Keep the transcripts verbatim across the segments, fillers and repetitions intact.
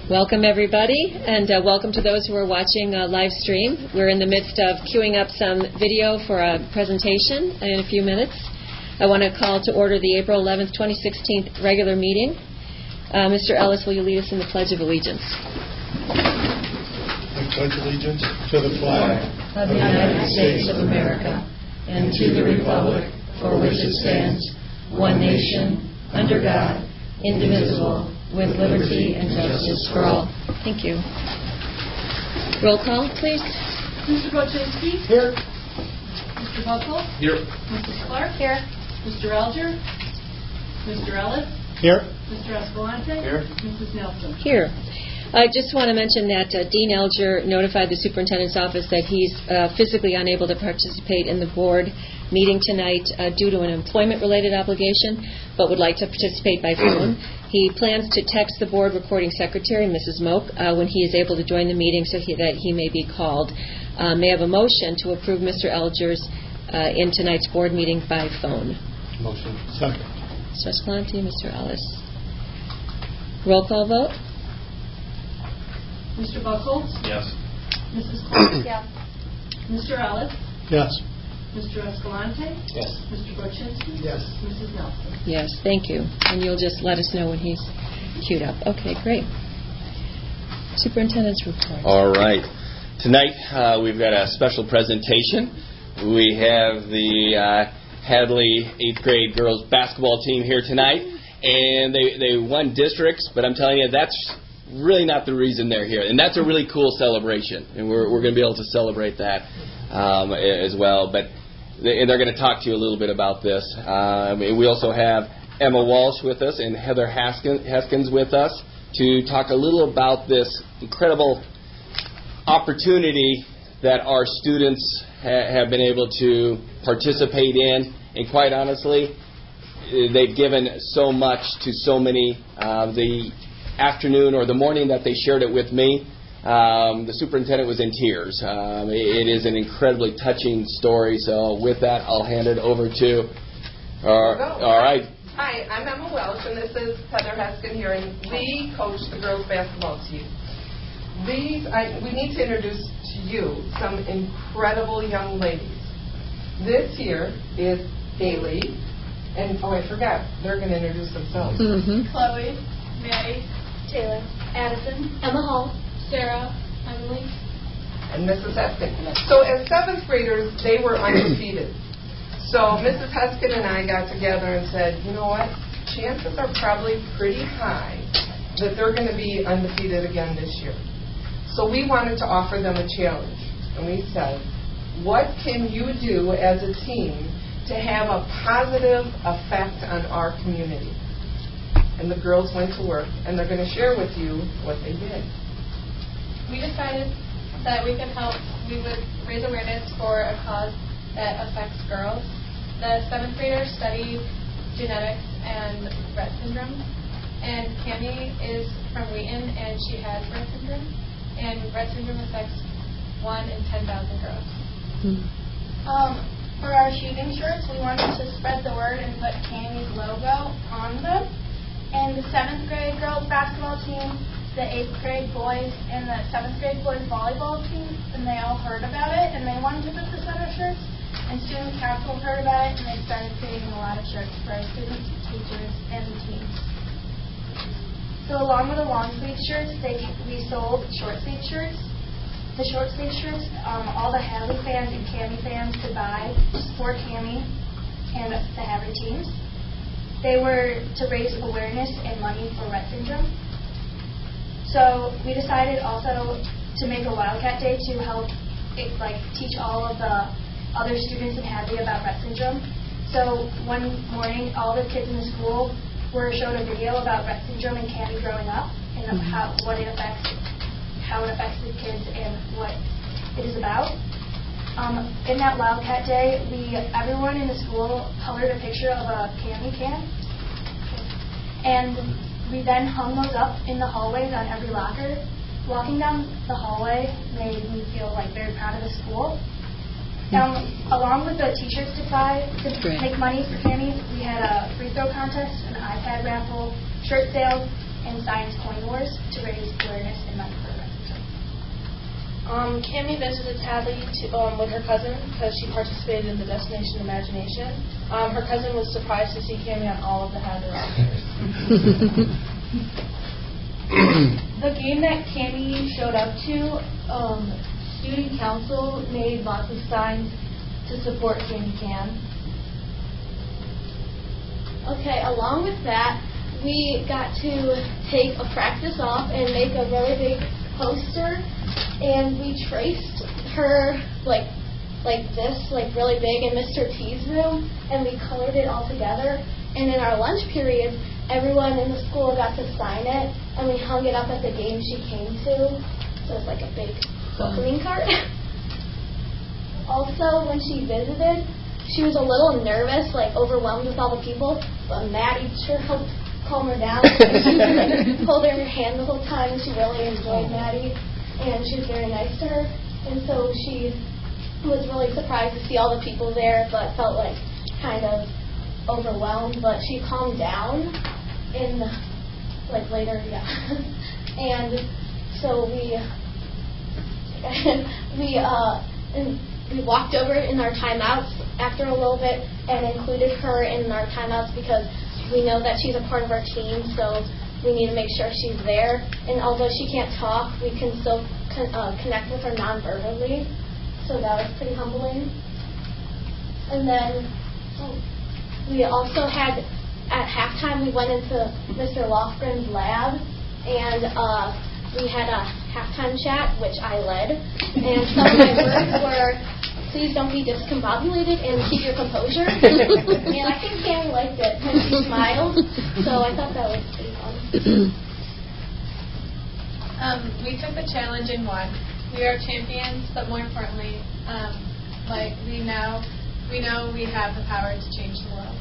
Welcome, everybody, and uh, welcome to those who are watching uh, live stream. We're in the midst of queuing up some video for a presentation in a few minutes. I want to call to order the April eleventh, twenty sixteen regular meeting. Uh, Mister Ellis, will you lead us in the Pledge of Allegiance? I pledge allegiance to the flag of the United States of America and to the republic for which it stands, one nation, under God, indivisible, with liberty and justice for all. Thank you. Roll call, please. Mister Boczynski? Here. Mister Buckle? Here. Missus Clark? Here. Mister Alger? Mister Ellis? Here. Mister Escalante? Here. Missus Nelson? Here. I just want to mention that uh, Dean Elger notified the superintendent's office that he's uh, physically unable to participate in the board meeting tonight uh, due to an employment-related obligation, but would like to participate by phone. He plans to text the board recording secretary, Missus Moak, uh, when he is able to join the meeting so he, that he may be called. Uh, may I have a motion to approve Mister Elger's uh, in tonight's board meeting by phone? Motion. Second. Mister Escalante, Mister Ellis. Roll call vote. Mister Buckle? Yes. Missus Clark? Yes. Mister Ellis? Yes. Mister Escalante? Yes. Mister Boczynski? Yes. Missus Nelson? Yes, thank you. And you'll just let us know when he's queued up. Okay, great. Superintendent's report. All right. Tonight uh, we've got a special presentation. We have the uh, Hadley eighth grade girls basketball team here tonight, and they, they won districts, but I'm telling you, that's really not the reason they're here. And that's a really cool celebration, and we're, we're going to be able to celebrate that um, as well. But they, and they're going to talk to you a little bit about this. Um, and we also have Emma Walsh with us and Heather Haskins, Haskins with us to talk a little about this incredible opportunity that our students ha- have been able to participate in. And quite honestly, they've given so much to so many. Uh, the afternoon or the morning that they shared it with me, um, the superintendent was in tears. Um, it, it is an incredibly touching story. So with that, I'll hand it over to. Uh, all right. Hi, I'm Emma Welch, and this is Heather Haskin here, and we coach the girls basketball team. These, I, we need to introduce to you some incredible young ladies. This here is Haley, and oh, I forgot, they're going to introduce themselves. Mm-hmm. Chloe, Maddie, Taylor, Addison, Emma Hall, Sarah, Emily, and Missus Heskin. So as seventh graders, they were undefeated. So Missus Heskin and I got together and said, you know what, chances are probably pretty high that they're going to be undefeated again this year. So we wanted to offer them a challenge. And we said, what can you do as a team to have a positive effect on our community? And the girls went to work, and they're going to share with you what they did. We decided that we could help, we would raise awareness for a cause that affects girls. The seventh graders study genetics and Rett syndrome, and Candy is from Wheaton, and she has Rett syndrome, and Rett syndrome affects one in ten thousand girls. Mm-hmm. Um, for our shooting shirts, we wanted to spread the word and put Candy's logo on them. And the seventh grade girls basketball team, the eighth grade boys, and the seventh grade boys volleyball team, and they all heard about it, and they wanted to put this on our shirts. And student council heard about it, and they started creating a lot of shirts for our students, teachers, and the teams. So along with the long sleeve shirts, they, we sold short sleeve shirts. The short sleeve shirts, um, all the Hadley fans and Candy fans could buy to support Candy and the Hadley teams. They were to raise awareness and money for Rett syndrome. So we decided also to make a Wildcat Day to help it, like teach all of the other students in Hadley about Rett syndrome. So one morning, all the kids in the school were showed a video about Rett syndrome and Candy growing up and how what it affects, how it affects the kids and what it is about. Um, in that Wildcat Day, we everyone in the school colored a picture of a candy can, and we then hung those up in the hallways on every locker. Walking down the hallway made me feel like very proud of the school. Um, along with the t-shirts to buy to Great. make money for Candy, we had a free throw contest, an iPad raffle, shirt sales, and Science Coin Wars to raise awareness and money for racism. Um, Cammie visited Hadley to, um, with her cousin because she participated in the Destination Imagination. Um, her cousin was surprised to see Cammie on all of the Hadley rosters. The game that Cammie showed up to, um, student council made lots of signs to support Cammie Can. Okay, along with that, we got to take a practice off and make a really big poster, and we traced her like like this, like really big in Mister T's room, and we colored it all together. And in our lunch period, everyone in the school got to sign it, and we hung it up at the game she came to. So it's like a big welcoming card. Also, when she visited, she was a little nervous, like overwhelmed with all the people, but Maddie sure helped calm her down. She was like, holding her hand the whole time, and she really enjoyed Maddie, and she was very nice to her. And so she was really surprised to see all the people there, but felt like kind of overwhelmed, but she calmed down in like later, yeah. And so we we uh and we walked over in our timeouts after a little bit and included her in our timeouts because we know that she's a part of our team, so we need to make sure she's there. And although she can't talk, we can still con- uh, connect with her non-verbally, so that was pretty humbling. And then oh, we also had, at halftime, we went into Mister Lofgren's lab, and uh, we had a halftime chat, which I led. And some of my words were, please don't be discombobulated and keep your composure. And I think Cammie liked it, and she smiled, so I thought that was pretty fun. Um, we took the challenge and won. We are champions, but more importantly, um, like we now we know we have the power to change the world.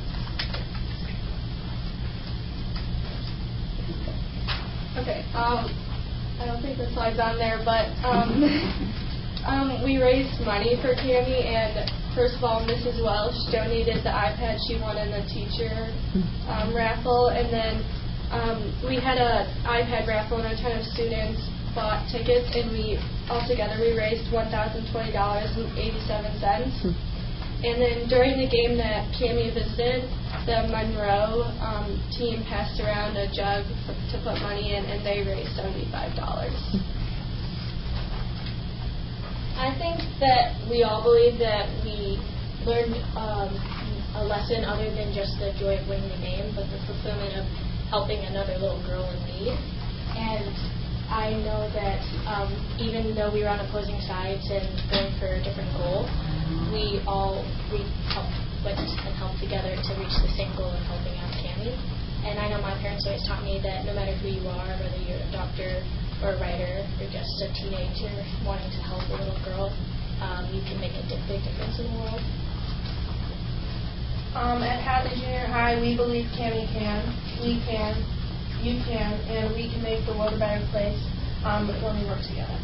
Okay. Um, I don't think the slide's on there, but um, um, we raised money for Cammie, and first of all, Missus Welsh donated the iPad she won in the teacher um, raffle, and then um, we had a iPad raffle, and a ton of students bought tickets, and we altogether we raised one thousand twenty dollars and eighty-seven cents. And then during the game that Cammie visited, the Monroe um, team passed around a jug for, to put money in, and they raised seventy-five dollars. I think that we all believe that we learned um, a lesson other than just the joy of winning the game, but the fulfillment of helping another little girl in need. And I know that um, even though we were on opposing sides and going for a different goal, we all we helped went and helped together to reach the same goal of helping out Cammie. And I know my parents always taught me that no matter who you are, whether you're a doctor or a writer or just a teenager wanting to help a little girl, um, you can make a di- big difference in the world. Um, at Hadley Junior High, we believe Cammie can, we can, you can, and we can make the world a better place um, when we work together.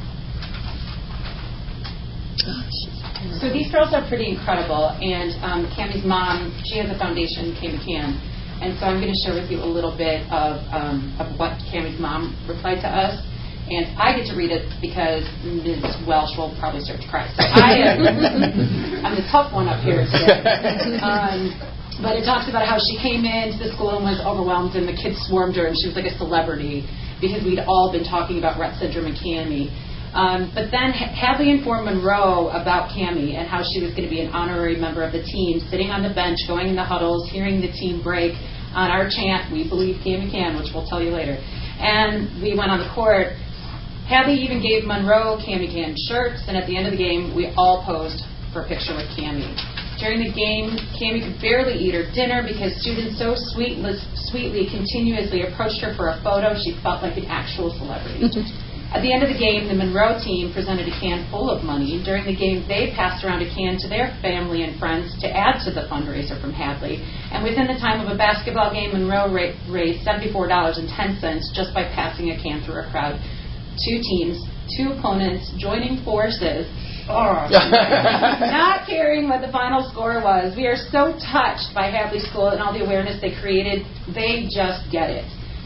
So these girls are pretty incredible, and um, Cammie's mom, she has a foundation, Cammie Can, and so I'm going to share with you a little bit of, um, of what Cammie's mom replied to us, and I get to read it because Miz Welsh will probably start to cry. So I am, I'm the tough one up here today. Um, but it talks about how she came into the school and was overwhelmed, and the kids swarmed her, and she was like a celebrity because we'd all been talking about Rett syndrome and Cammie. Um, but then Hadley informed Monroe about Cammie and how she was going to be an honorary member of the team, sitting on the bench, going in the huddles, hearing the team break on our chant, "We believe Cammie can," which we'll tell you later. And we went on the court. Hadley even gave Monroe Cammie Can shirts, and at the end of the game, we all posed for a picture with Cammie. During the game, Cammie could barely eat her dinner because students so sweet, sweetly continuously approached her for a photo. She felt like an actual celebrity. At the end of the game, the Monroe team presented a can full of money. During the game, they passed around a can to their family and friends to add to the fundraiser from Hadley. And within the time of a basketball game, Monroe ra- raised seventy-four dollars and ten cents just by passing a can through a crowd. Two teams, two opponents, joining forces, oh, not caring what the final score was. We are so touched by Hadley School and all the awareness they created. They just get it.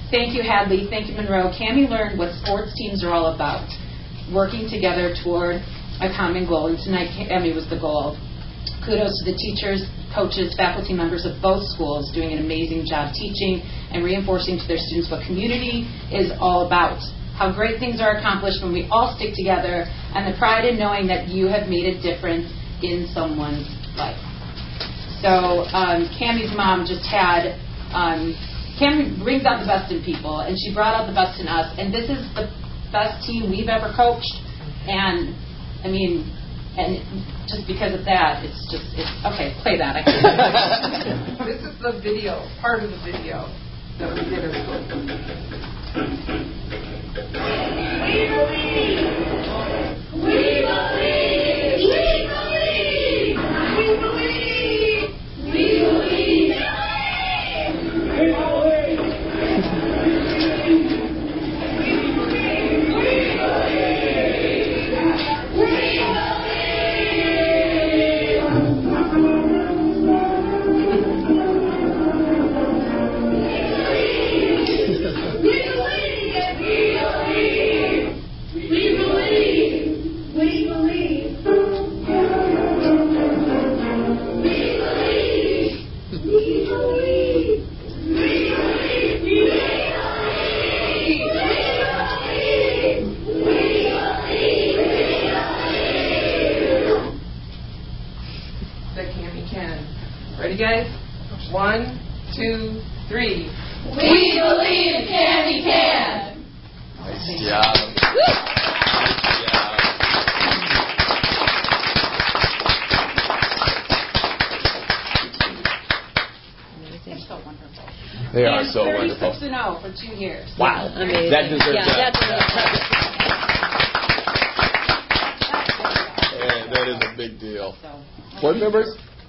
Thank you, Hadley. Thank you, Monroe. Cammie learned what sports teams are all about, working together toward a common goal. And tonight, Cammie was the goal. Kudos to the teachers, coaches, faculty members of both schools doing an amazing job teaching and reinforcing to their students what community is all about, how great things are accomplished when we all stick together, and the pride in knowing that you have made a difference in someone's life. So um, Cammie's mom just had, um, Cammie brings out the best in people, and she brought out the best in us, and this is the best team we've ever coached, and I mean, and just because of that, it's just, it's, okay, play that. I can't. This is the video, part of the video that we did as well. We believe. We believe. We believe. We believe. We believe. We believe. Ready, guys? One, two, three. We believe Cammie can. Nice job. Nice job. They're so wonderful. They are and so wonderful. thirty-six and oh for two years. Wow. Amazing. That deserves yeah, that. That's Yeah, that is a big deal. Board members?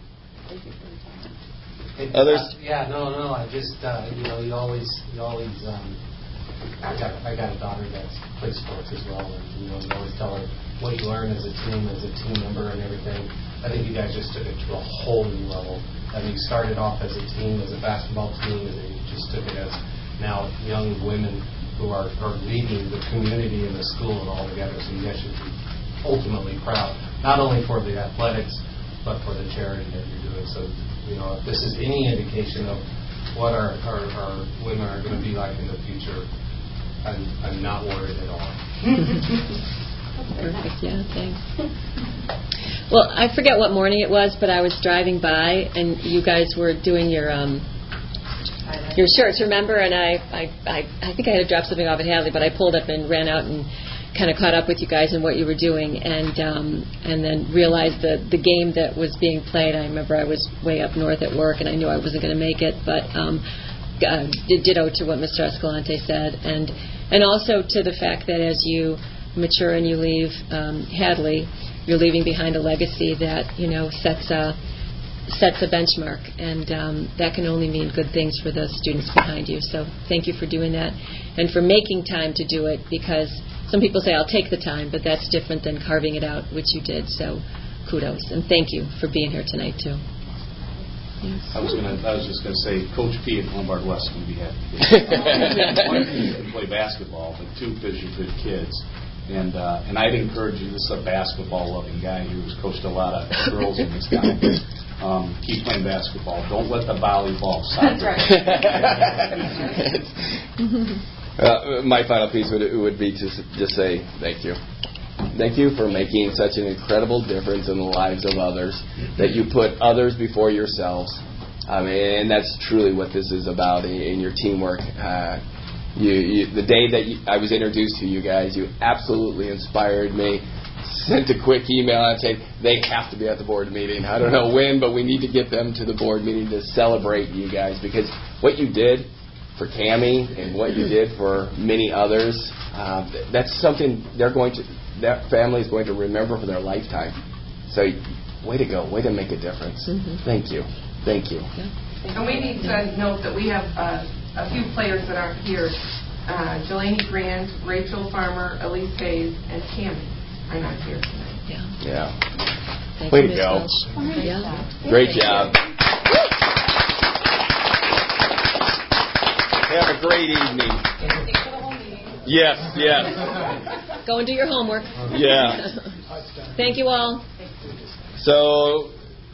Others? Uh, yeah, no, no. I just, uh, you know, you always, you always. Um, I got, I got a daughter that plays sports as well, and you know, you always tell her what you learn as a team, as a team member, and everything. I think you guys just took it to a whole new level. I mean, you started off as a team, as a basketball team, and then you just took it as now young women who are, are leading the community and the school and all together. So you guys should be ultimately proud, not only for the athletics, but for the charity that you're doing. So, you know, if this is any indication of what our, our, our women are going to be like in the future, I'm, I'm not worried at all. Perfect. Yeah, thanks. Well, I forget what morning it was, but I was driving by, and you guys were doing your um, your shirts, remember? And I, I, I, I think I had to drop something off at Hadley, but I pulled up and ran out and kind of caught up with you guys and what you were doing, and um, and then realized the the game that was being played. I remember I was way up north at work, and I knew I wasn't going to make it, but um, uh, ditto to what Mister Escalante said, and and also to the fact that as you mature and you leave um, Hadley, you're leaving behind a legacy that, you know, sets a sets a benchmark, and um, that can only mean good things for the students behind you. So thank you for doing that and for making time to do it, because some people say I'll take the time, but that's different than carving it out, which you did. So kudos, and thank you for being here tonight too. Yes. I was gonna. I was just gonna say, Coach P at Lombard West can be happy. One, you can play basketball, but two, because you're good kids. And uh, and I'd encourage you. This is a basketball-loving guy who's coached a lot of girls in this town. Um, keep playing basketball. Don't let the volleyball stop. That's right. uh, my final piece would would be to just say thank you. Thank you for making such an incredible difference in the lives of others, that you put others before yourselves. I mean, and that's truly what this is about in, in your teamwork. Uh, you, you, the day that you, I was introduced to you guys, you absolutely inspired me. Sent a quick email and said they have to be at the board meeting. I don't know when, but we need to get them to the board meeting to celebrate you guys, because what you did for Cammie and what you did for many others, uh, that's something they're going to, that family is going to remember for their lifetime. So, way to go, way to make a difference. Mm-hmm. Thank you, thank you. Yeah. And we need to note that we have uh, a few players that aren't here: uh, Jelani Grant, Rachel Farmer, Elise Hayes, and Cammie are not here tonight. Yeah. Yeah. Thank Way you, to Miz go. Welch. Yeah. Great job. Have a great evening. Yes, yes. Go and do your homework. Yeah. Thank you all. So,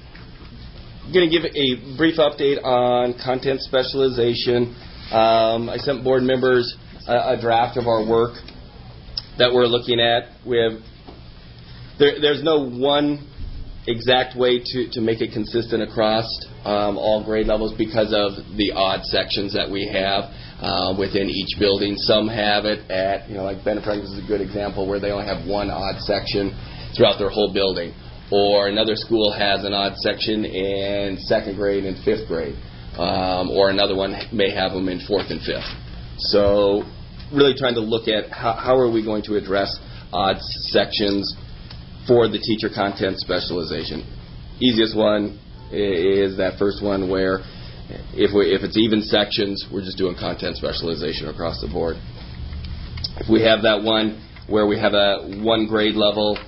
I'm going to give a brief update on content specialization. Um, I sent board members a, a draft of our work that we're looking at. We have there, there's no one exact way to, to make it consistent across um, all grade levels because of the odd sections that we have uh, within each building. Some have it at, you know, like Benefrank is a good example where they only have one odd section throughout their whole building. Or another school has an odd section in second grade and fifth grade. Um, or another one may have them in fourth and fifth. So really trying to look at how, how are we going to address odd sections for the teacher content specialization. Easiest one is that first one where if we, if it's even sections, we're just doing content specialization across the board. If we have that one where we have a one grade level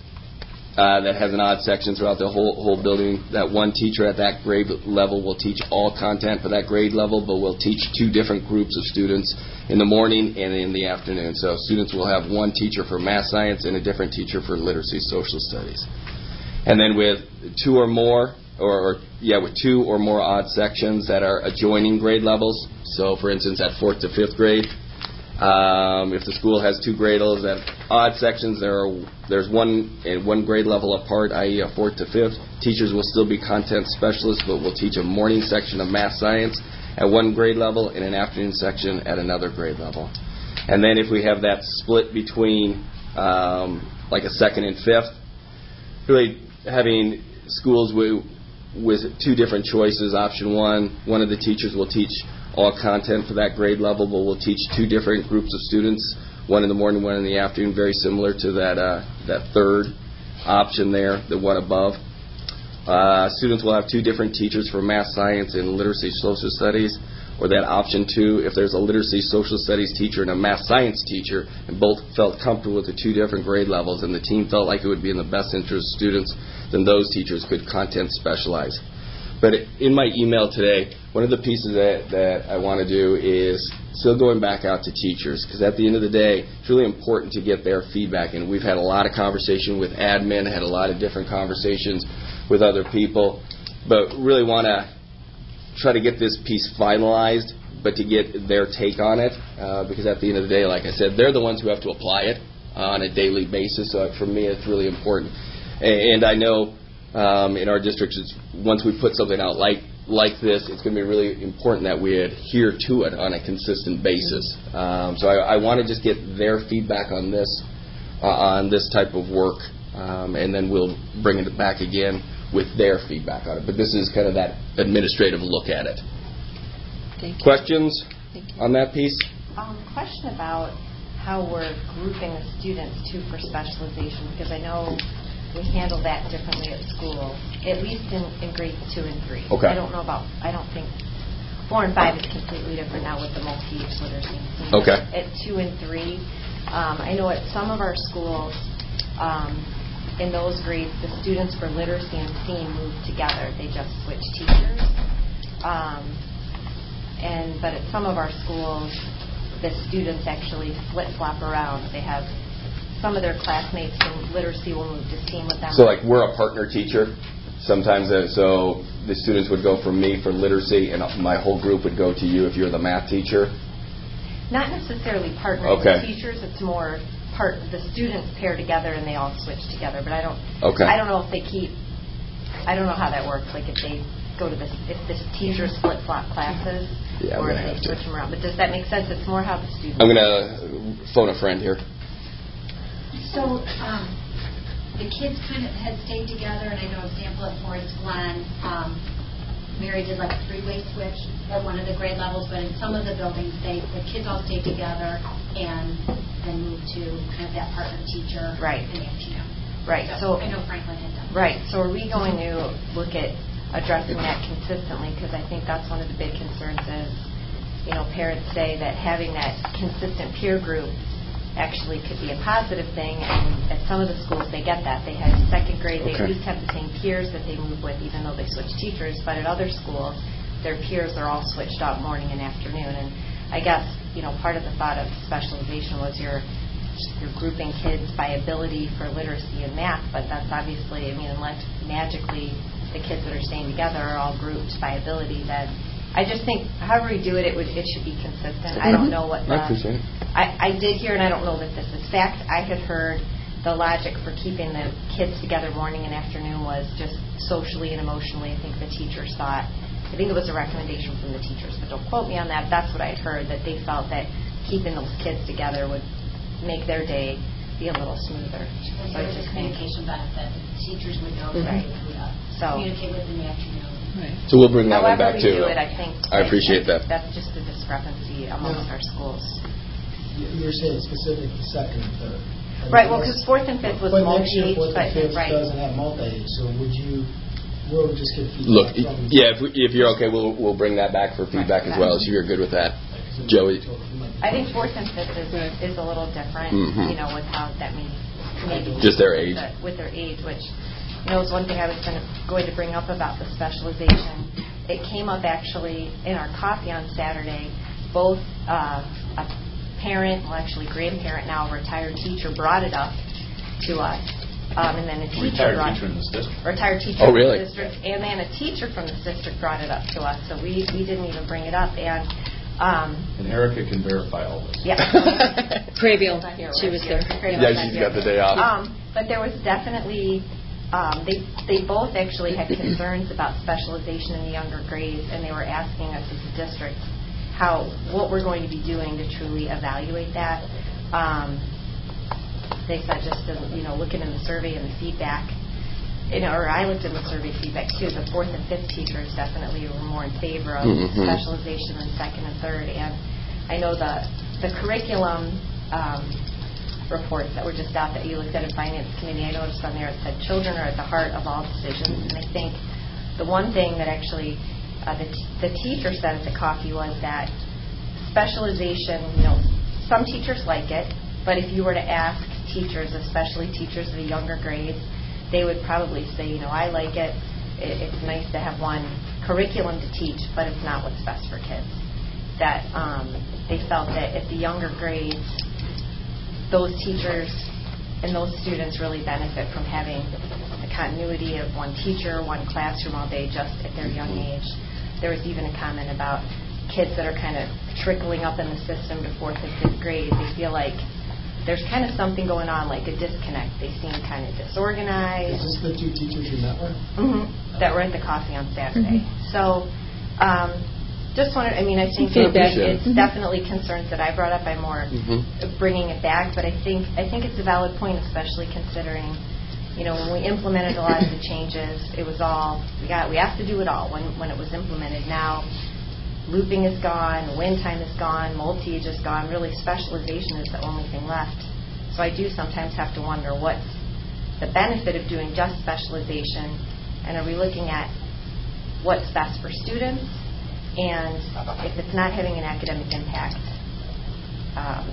uh, that has an odd section throughout the whole whole building, that one teacher at that grade level will teach all content for that grade level, but will teach two different groups of students in the morning and in the afternoon. So students will have one teacher for math science and a different teacher for literacy social studies. And then with two or more, or, or yeah, with two or more odd sections that are adjoining grade levels. So for instance, at fourth to fifth grade, um, if the school has two grade levels at odd sections, there are there's one in one grade level apart, that is, a fourth to fifth. Teachers will still be content specialists, but will teach a morning section of math science at one grade level and an afternoon section at another grade level. And then if we have that split between um, like a second and fifth, really having schools with, with two different choices. Option one, one of the teachers will teach all content for that grade level, but will teach two different groups of students, one in the morning, one in the afternoon, very similar to that uh, that third option there, the one above. Uh, students will have two different teachers for math science and literacy social studies, or that option two, if there's a literacy social studies teacher and a math science teacher, and both felt comfortable with the two different grade levels, and the team felt like it would be in the best interest of students, then those teachers could content specialize. But in my email today, one of the pieces that, that I want to do is still going back out to teachers, because at the end of the day, it's really important to get their feedback. And we've had a lot of conversation with admin, had a lot of different conversations with other people, but really want to try to get this piece finalized, but to get their take on it, uh, because at the end of the day, like I said, they're the ones who have to apply it on a daily basis. So for me, it's really important. And, and I know um, in our districts, it's, once we put something out like like this, it's going to be really important that we adhere to it on a consistent basis. Um, so I, I want to just get their feedback on this, uh, on this type of work, um, and then we'll bring it back again with their feedback on it. But this is kind of that administrative look at it. Thank you. Questions Thank you. on that piece? Um, question about how we're grouping the students too for specialization, because I know we handle that differently at school, at least in, in grades two and three. Okay. I don't know about, I don't think, four and five is completely different now with the multi-age literacy. Okay. At two and three, um, I know at some of our schools, um, in those grades, the students for literacy and STEAM move together. They just switch teachers. Um, and but at some of our schools, the students actually flip-flop around. They have some of their classmates in literacy will move to STEAM with them. So like we're a partner teacher. Sometimes, uh, so the students would go from me for literacy, and my whole group would go to you if you're the math teacher? Not necessarily partnering okay. with teachers. It's more part the students pair together and they all switch together. But I don't. Okay. I don't know if they keep. I don't know how that works. Like if they go to the if the teachers flip flop classes, yeah, or if they have switch to. them around. But does that make sense? It's more how the students. I'm gonna phone a friend here. So um, the kids kind of had stayed together, and I know an example at Forest Glen. Um, Mary did like a three-way switch at one of the grade levels, but in some of the buildings, they the kids all stayed together and then moved to kind of that partner teacher right. in the afternoon. Right. So, so I know Franklin had done that. Right. So are we going to look at addressing that consistently? Because I think that's one of the big concerns is, you know, parents say that having that consistent peer group actually could be a positive thing, and at some of the schools they get that. They have second grade, they okay. at least have the same peers that they move with even though they switch teachers, but at other schools their peers are all switched out morning and afternoon. And I guess, you know, part of the thought of specialization was you're, you're grouping kids by ability for literacy and math, but that's obviously, I mean, unless magically the kids that are staying together are all grouped by ability, then I just think however we do it, it would it should be consistent. I don't know what the, I appreciate it. I, I did hear, and I don't know that this is fact, I had heard the logic for keeping the kids together morning and afternoon was just socially and emotionally. I think the teachers thought, I think it was a recommendation from the teachers, but don't quote me on that. That's what I had heard, that they felt that keeping those kids together would make their day be a little smoother. So there's a communication benefit. The teachers would know mm-hmm. to food up. So communicate with in the afternoon. Right. So we'll bring that However one back we too. Do it, I think I appreciate I that. think that's just a discrepancy amongst yeah. our schools. You're saying specific to second and third. And right. Well, because fourth and fifth was multi-age, fourth but and fifth right. doesn't have multi-age. So would you? We'll just get feedback. Look, from yeah. If, we, if you're okay, we'll we'll bring that back for feedback right. as well. So you're good with that, right. Joey. I think fourth and fifth is right. is a little different. Mm-hmm. You know, with how that means maybe just their age. The, with their age, which you know is one thing I was going to going to bring up about the specialization. It came up actually in our coffee on Saturday. Both uh, a parent, well actually grandparent now, a retired teacher, brought it up to us. Um, and then a teacher retired brought teacher in this district. Retired teacher oh, really? in the district. And then a teacher from this district brought it up to us. So we, we didn't even bring it up. And um, and Erica can verify all this. Yeah. Craybill. She was there. Yeah, she's got the day off. Um, but there was definitely... Um, they they both actually had concerns about specialization in the younger grades, and they were asking us as a district how what we're going to be doing to truly evaluate that. Um, they said just to, you know looking in the survey and the feedback, you know, or I looked in the survey feedback too. The fourth and fifth teachers definitely were more in favor of mm-hmm. specialization than second and third, and I know the the curriculum. Um, reports that were just out that you looked at in Finance Committee, I noticed on there it said children are at the heart of all decisions. And I think the one thing that actually uh, the, t- the teacher said at the coffee was that specialization, you know, some teachers like it, but if you were to ask teachers, especially teachers of the younger grades, they would probably say, you know, I like it. it it's nice to have one curriculum to teach, but it's not what's best for kids. That um, they felt that at the younger grades, those teachers and those students really benefit from having the continuity of one teacher, one classroom all day just at their young age. There was even a comment about kids that are kind of trickling up in the system to fourth and fifth grade. They feel like there's kind of something going on, like a disconnect. They seem kind of disorganized. Is this the two teachers you met with? Mm-hmm. That were at the coffee on Saturday. Mm-hmm. So um, just wanted, I mean, I think feedback. It's Mm-hmm. definitely concerns that I brought up. I'm more mm-hmm. bringing it back, but I think I think it's a valid point, especially considering, you know, when we implemented a lot of the changes, it was all we got. We have to do it all when when it was implemented. Now, looping is gone, win time is gone, multi-age is gone. Really, specialization is the only thing left. So I do sometimes have to wonder what's the benefit of doing just specialization, and are we looking at what's best for students? And if it's not having an academic impact, um,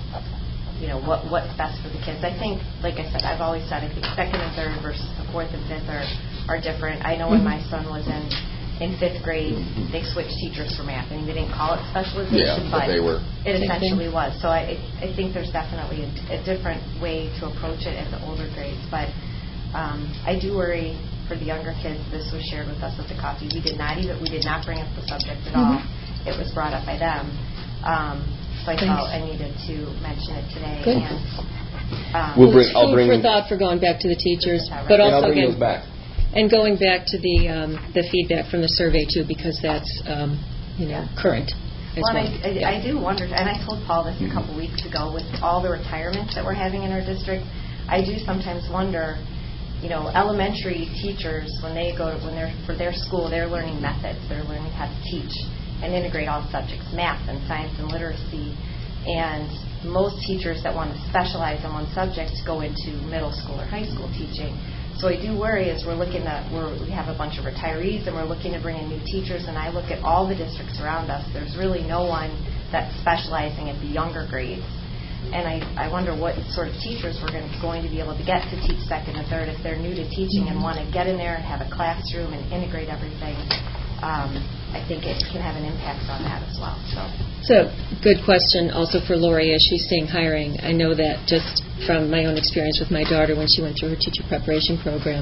you know, what what's best for the kids? I think, like I said, I've always said, I think second and third versus the fourth and fifth are, are different. I know when my son was in, in fifth grade, they switched teachers for math. I mean, they didn't call it specialization, yeah, but, but they were. It essentially was. So I, I think there's definitely a, a different way to approach it at the older grades. But um, I do worry for the younger kids. This was shared with us at the coffee. We did not even we did not bring up the subject at all. Mm-hmm. It was brought up by them. Um, so I Thanks. felt I needed to mention it today. Good. And, um, we'll bring, I'll food bring for thought for going back to the teachers, right. but and also I'll bring again, those back. and going back to the um, the feedback from the survey too, because that's um, you know yeah. current. Well, well. I, I, yeah. I do wonder, and I told Paul this a couple weeks ago, with all the retirements that we're having in our district, I do sometimes wonder. You know, elementary teachers, when they go to, when they're for their school, they're learning methods. They're learning how to teach and integrate all subjects, math and science and literacy. And most teachers that want to specialize in one subject go into middle school or high school teaching. So I do worry as we're looking at, we're, we have a bunch of retirees and we're looking to bring in new teachers, and I look at all the districts around us, there's really no one that's specializing at the younger grades. And I, I wonder what sort of teachers we're going to, going to be able to get to teach second and third if they're new to teaching and want to get in there and have a classroom and integrate everything. Um, I think it can have an impact on that as well. So. It's a good question also for Lori as she's seeing hiring. I know that just from my own experience with my daughter when she went through her teacher preparation program,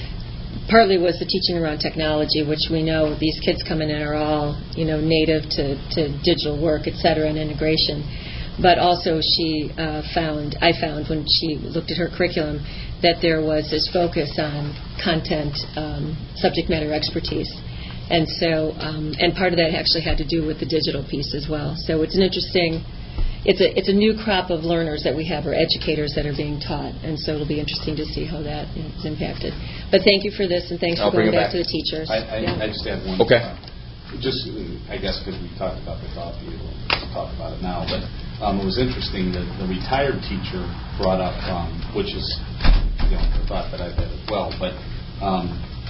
partly was the teaching around technology, which we know these kids coming in are all, you know, native to, to digital work, et cetera, and integration. But also she uh, found, I found when she looked at her curriculum, that there was this focus on content, um, subject matter expertise. And so, um, and part of that actually had to do with the digital piece as well. So it's an interesting, it's a it's a new crop of learners that we have, or educators that are being taught. And so it'll be interesting to see how that is impacted. But thank you for this, and thanks I'll for going back, back to the teachers. I, I, yeah. I just have one. Okay. Uh, just, uh, I guess, because we talked about the coffee, we'll talk about it now. But um, it was interesting that the retired teacher brought up, um, which is, you know, a thought that I've had as well. But um,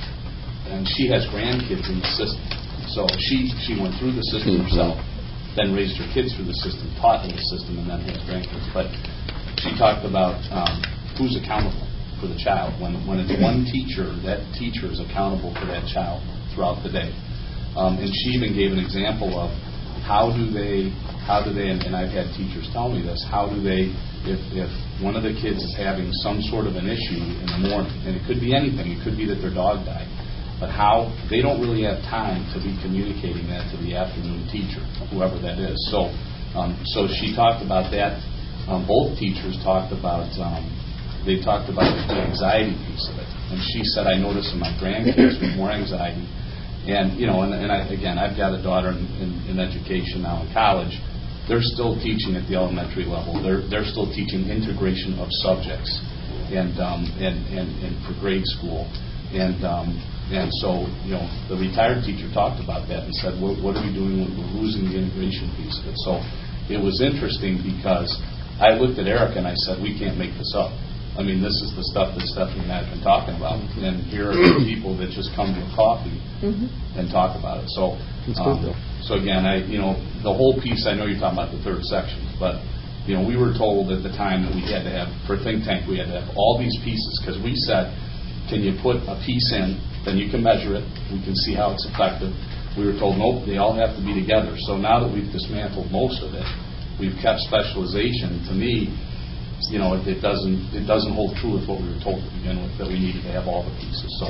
and she has grandkids in the system, so she she went through the system mm-hmm. herself, then raised her kids through the system, taught in the system, and then has grandkids. But she talked about um, who's accountable for the child. When when it's one teacher, that teacher is accountable for that child throughout the day. Um, and she even gave an example of how do they, how do they, and, and I've had teachers tell me this, how do they, if, if one of the kids is having some sort of an issue in the morning, and it could be anything, it could be that their dog died, but how they don't really have time to be communicating that to the afternoon teacher, whoever that is. So, um, so she talked about that. Um, both teachers talked about, um, they talked about the anxiety piece of it. And she said, I noticed in my grandkids with more anxiety. And, you know, and, and I, again, I've got a daughter in, in, in education now in college. They're still teaching at the elementary level. They're they're still teaching integration of subjects, and um, and, and and for grade school, and um, and so you know the retired teacher talked about that and said, what, what are we doing when we're losing the integration piece of it? So it was interesting because I looked at Erica and I said, we can't make this up. I mean, this is the stuff that Stephanie and I have been talking about, and here are the people that just come to a coffee mm-hmm. and talk about it. So, um, so again, I, you know, the whole piece. I know you're talking about the third section, but you know, we were told at the time that we had to have for think tank, we had to have all these pieces because we said, can you put a piece in, then you can measure it, we can see how it's effective. We were told, nope, they all have to be together. So now that we've dismantled most of it, we've kept specialization. To me, you know, it, it doesn't it doesn't hold true with what we were told to begin with, that we needed to have all the pieces. So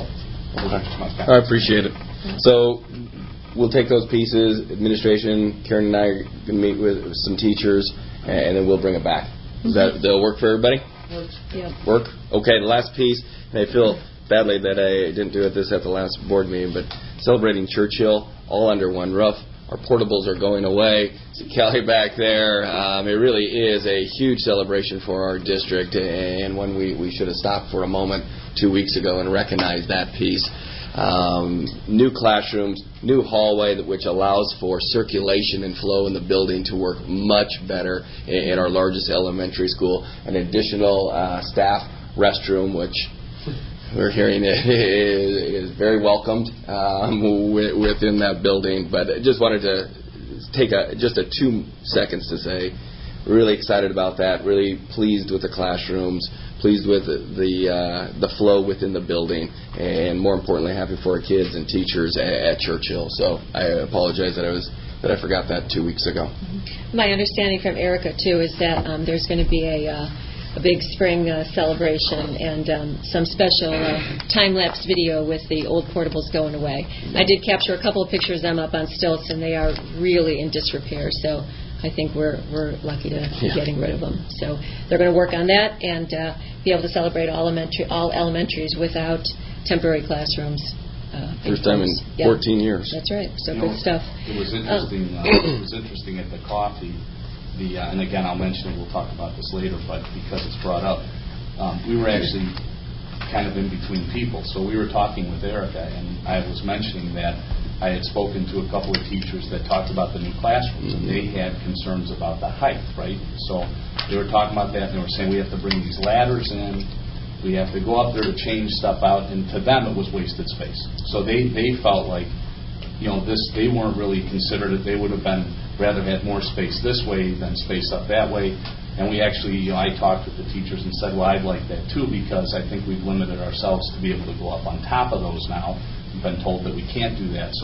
I appreciate it. So we'll take those pieces. Administration, Karen and I are going to meet with some teachers, and then we'll bring it back. Does that that'll work for everybody? Yeah. Work? Okay, the last piece, and I feel badly that I didn't do it this at the last board meeting, but celebrating Churchill, all under one roof. Our portables are going away. See Kelly back there. Um, it really is a huge celebration for our district, and one we, we should have stopped for a moment two weeks ago and recognized that piece. Um, new classrooms, new hallway, that which allows for circulation and flow in the building to work much better in, in our largest elementary school. An additional uh, staff restroom, which we're hearing it is, is very welcomed um, within that building. But I just wanted to take a, just a two seconds to say, really excited about that, really pleased with the classrooms, pleased with the uh, the flow within the building, and more importantly, happy for our kids and teachers at, at Churchill. So I apologize that I was that I forgot that two weeks ago. My understanding from Erica, too, is that um, there's going to be a... Uh, a big spring uh, celebration and um, some special uh, time-lapse video with the old portables going away. I did capture a couple of pictures of them up on stilts, and they are really in disrepair, so I think we're we're lucky to be getting rid of them. So they're going to work on that and uh, be able to celebrate all, elementary, all elementaries without temporary classrooms. Uh, First time in yeah. fourteen years. That's right, so you good know, stuff. It was interesting. Uh, it was interesting at the coffee. The, uh, and again, I'll mention it, we'll talk about this later, but because it's brought up, um, we were actually kind of in between people. So we were talking with Erica, and I was mentioning that I had spoken to a couple of teachers that talked about the new classrooms, and they had concerns about the height, right? So they were talking about that, and they were saying we have to bring these ladders in, we have to go up there to change stuff out, and to them it was wasted space. So they, they felt like, you know, this, they weren't really considered it. They would have been rather had more space this way than space up that way. And we actually, you know, I talked with the teachers and said, well, I'd like that too, because I think we've limited ourselves to be able to go up on top of those now. We've been told that we can't do that. So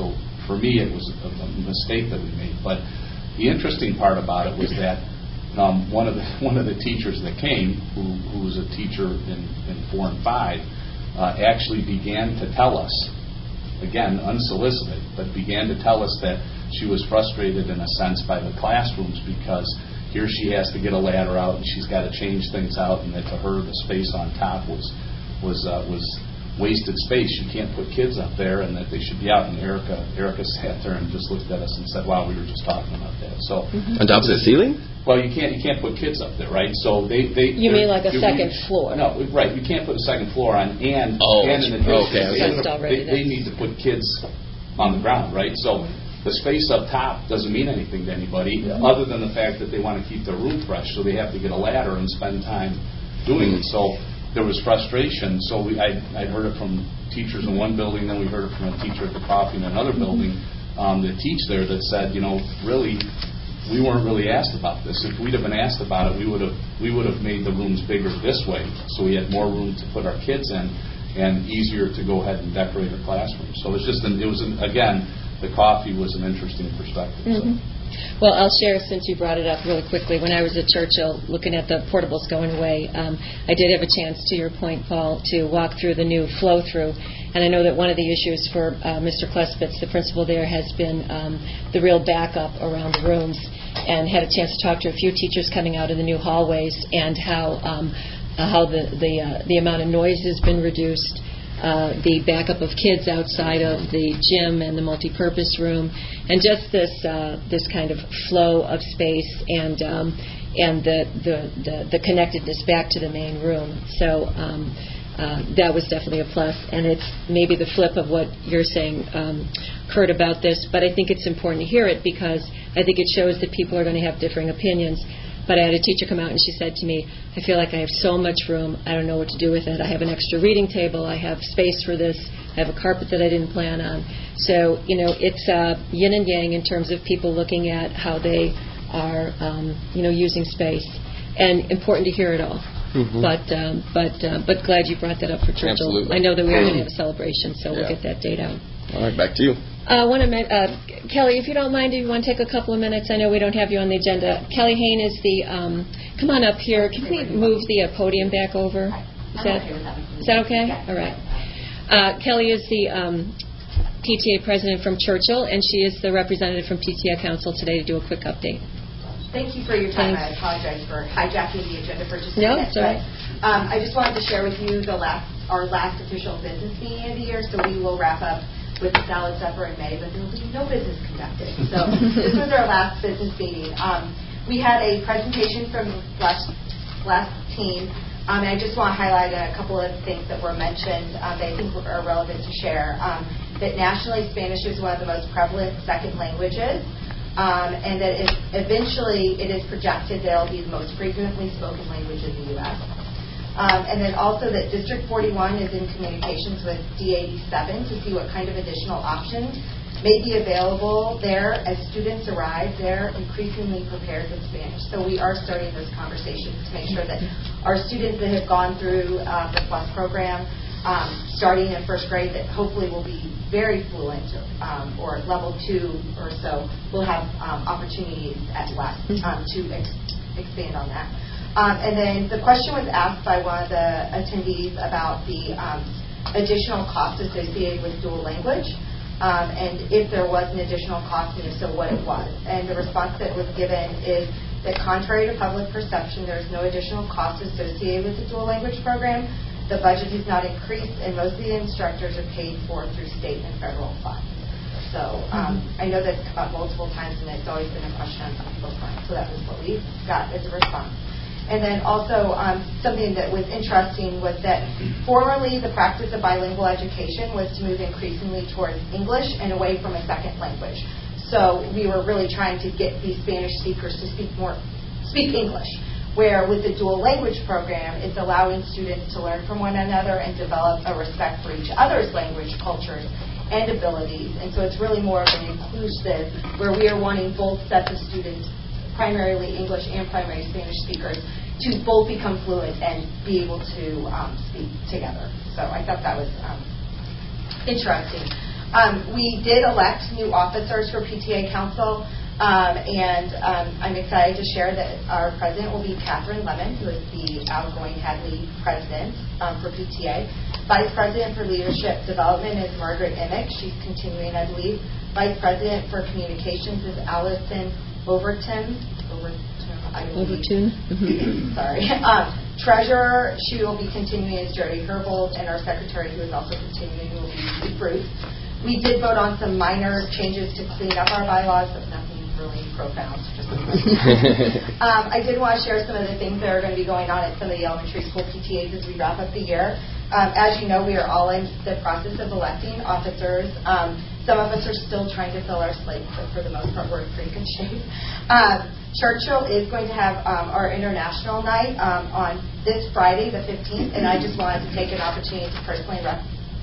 for me, it was a, a mistake that we made. But the interesting part about it was that um, one of the one of the teachers that came, who, who was a teacher in, in four and five, uh, actually began to tell us, again, unsolicited, but began to tell us that she was frustrated in a sense by the classrooms because here she has to get a ladder out and she's got to change things out, and that to her the space on top was was uh, was wasted space. You can't put kids up there, and that they should be out. And Erica Erica sat there and just looked at us and said, "Wow, we were just talking about that." So mm-hmm. On top of the ceiling? Well, you can't you can't put kids up there, right? So they they you mean like a second we, floor? No, right. You can't put a second floor on, and oh, and in addition, okay, okay. they, they, they need to put kids on the ground, right? So the space up top doesn't mean anything to anybody, mm-hmm. other than the fact that they want to keep their room fresh, so they have to get a ladder and spend time doing mm-hmm. it. So there was frustration. So we I I heard it from teachers in one building, then we heard it from a teacher at the coffee in another building um, that teach there that said, you know, really, we weren't really asked about this. If we'd have been asked about it, we would have we would have made the rooms bigger this way, so we had more room to put our kids in, and easier to go ahead and decorate our classrooms. So it's just an, it was an, again, the coffee was an interesting perspective. Mm-hmm. So. Well, I'll share, since you brought it up really quickly. When I was at Churchill looking at the portables going away, um, I did have a chance, to your point, Paul, to walk through the new flow-through. And I know that one of the issues for uh, Mister Klespitz, the principal there, has been um, the real backup around the rooms, and had a chance to talk to a few teachers coming out of the new hallways, and how um, uh, how the the, uh, the amount of noise has been reduced. Uh, the backup of kids outside of the gym and the multi-purpose room, and just this uh, this kind of flow of space, and um, and the, the, the, the connectedness back to the main room. So um, uh, that was definitely a plus, and it's maybe the flip of what you're saying, um, Kurt, about this, but I think it's important to hear it because I think it shows that people are going to have differing opinions. But I had a teacher come out and she said to me, I feel like I have so much room, I don't know what to do with it. I have an extra reading table, I have space for this, I have a carpet that I didn't plan on. So, you know, it's uh, yin and yang in terms of people looking at how they are, um, you know, using space. And important to hear it all. Mm-hmm. But um, but uh, but glad you brought that up for Churchill. Absolutely. I know that we are going to have a celebration, so yeah. We'll get that date out. All right, back to you. I uh, want to, uh, Kelly, if you don't mind, if you want to take a couple of minutes, I know we don't have you on the agenda. Kelly Hain is the, um, come on up here. Can we move the uh, podium back over? Is that, is that okay? All right. Uh, Kelly is the um, P T A president from Churchill, and she is the representative from P T A Council today to do a quick update. Thank you for your time. Thanks. I apologize for hijacking the agenda for just a no, minute. It's all right. But, um, I just wanted to share with you the last, our last official business meeting of the year, so we will wrap up with the salad supper in May, but there will be no business conducted. So this was our last business meeting. Um, we had a presentation from last last team, um, and I just want to highlight a couple of things that were mentioned um, that I think are relevant to share. Um, that nationally, Spanish is one of the most prevalent second languages, um, and that it, eventually it is projected that it will be the most frequently spoken language in the U S Um, and then also that District forty-one is in communications with D eighty-seven to see what kind of additional options may be available there as students arrive there increasingly prepared with Spanish. So we are starting those conversations to make sure that our students that have gone through uh, the PLUS program, um, starting in first grade, that hopefully will be very fluent, um, or level two or so, will have um, opportunities at WES um, to ex- expand on that. Um, and then the question was asked by one of the attendees about the um, additional cost associated with dual language, um, and if there was an additional cost, and if so, what it was. And the response that was given is that contrary to public perception, there is no additional cost associated with the dual language program. The budget has not increased, and most of the instructors are paid for through state and federal funds. So um, I know that's come up multiple times, and it's always been a question on some people's minds. So that was what we got as a response. And then also um, something that was interesting was that formerly the practice of bilingual education was to move increasingly towards English and away from a second language. So we were really trying to get these Spanish speakers to speak more, speak English. Where with the dual language program, it's allowing students to learn from one another and develop a respect for each other's language, cultures, and abilities. And so it's really more of an inclusive, where we are wanting both sets of students, primarily English and primary Spanish speakers, to both become fluent and be able to um, speak together. So I thought that was um, interesting. Um, we did elect new officers for P T A Council, um, and um, I'm excited to share that our president will be Catherine Lemon, who is the outgoing Hadley president um, for P T A. Vice President for Leadership Development is Margaret Emick. She's continuing, I believe. Vice President for Communications is Allison Overton. Overton. I Overton. Sorry. Um, treasurer, she will be continuing as Jody Herbold, and our secretary, who is also continuing, will be Bruce. We did vote on some minor changes to clean up our bylaws, but nothing really profound. Just um, I did want to share some of the things that are going to be going on at some of the elementary school P T As as we wrap up the year. Um, as you know, we are all in the process of electing officers. Um, some of us are still trying to fill our slates, but for the most part, we're in pretty good shape. Um, Churchill is going to have um, our international night um, on this Friday, the fifteenth, and I just wanted to take an opportunity to personally rep-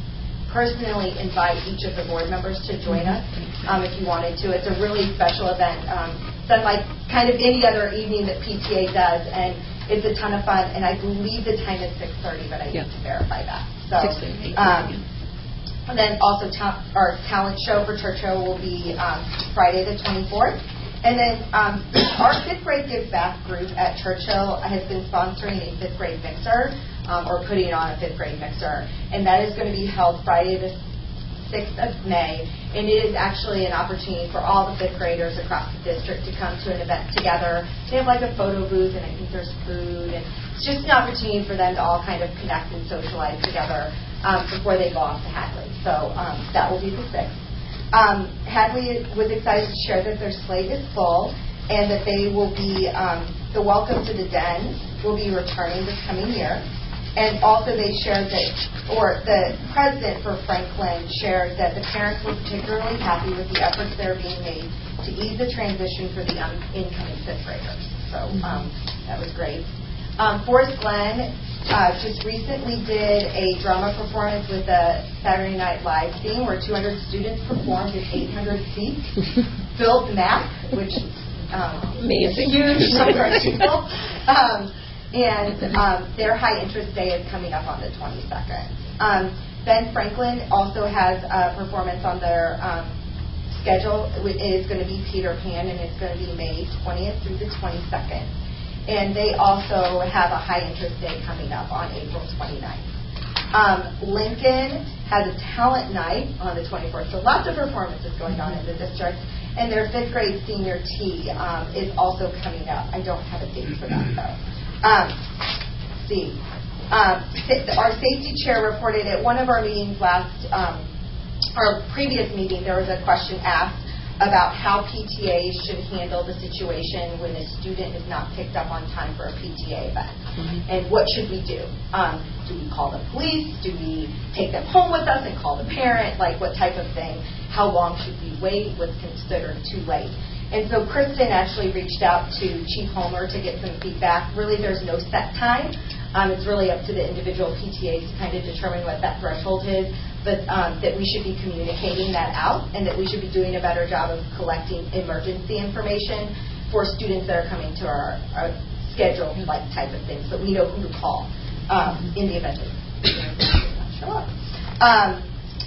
personally invite each of the board members to join us um, if you wanted to. It's a really special event. Um, it's unlike kind of any other evening that P T A does, and it's a ton of fun, and I believe the time is six thirty, but I need to verify that. So, um, and then also ta- our talent show for Churchill will be um, Friday the twenty-fourth. And then um, our fifth grade Give Back group at Churchill has been sponsoring a fifth grade mixer, um, or putting on a fifth grade mixer, and that is going to be held Friday the sixth of May, and it is actually an opportunity for all the fifth graders across the district to come to an event together. They have like a photo booth, and I think there's food, and it's just an opportunity for them to all kind of connect and socialize together um, before they go off to Hadley. So um, that will be the sixth. Um, Hadley was excited to share that their slate is full and that they will be, um, the Welcome to the Den will be returning this coming year. And also they shared that, or the president for Franklin shared that the parents were particularly happy with the efforts that are being made to ease the transition for the um, incoming fifth graders. So um, that was great. Um, Forest Glen uh, just recently did a drama performance with the Saturday Night Live theme where two hundred students performed in eight hundred seats, filled M A C, which um, is a huge number of people. Um, and um, their high interest day is coming up on the twenty-second. Um, Ben Franklin also has a performance on their um, schedule. It is going to be Peter Pan, and it's going to be May twentieth through the twenty-second. And they also have a high interest day coming up on April twenty-ninth. Um, Lincoln has a talent night on the twenty-fourth. So lots of performances going on in the district. And their fifth grade senior tea um, is also coming up. I don't have a date for that, though. Um, let's see. Um, our safety chair reported at one of our meetings last, um, our previous meeting, there was a question asked about how P T A should handle the situation when a student is not picked up on time for a P T A event. Mm-hmm. And what should we do? Um, do we call the police? Do we take them home with us and call the parent? Like, what type of thing? How long should we wait? What's considered too late? And so Kristen actually reached out to Chief Homer to get some feedback. Really, there's no set time. Um, it's really up to the individual P T As to kind of determine what that threshold is. But um, that we should be communicating that out, and that we should be doing a better job of collecting emergency information for students that are coming to our, our schedule, like type of things, so we know who to call um, in the event that students not show up. Um,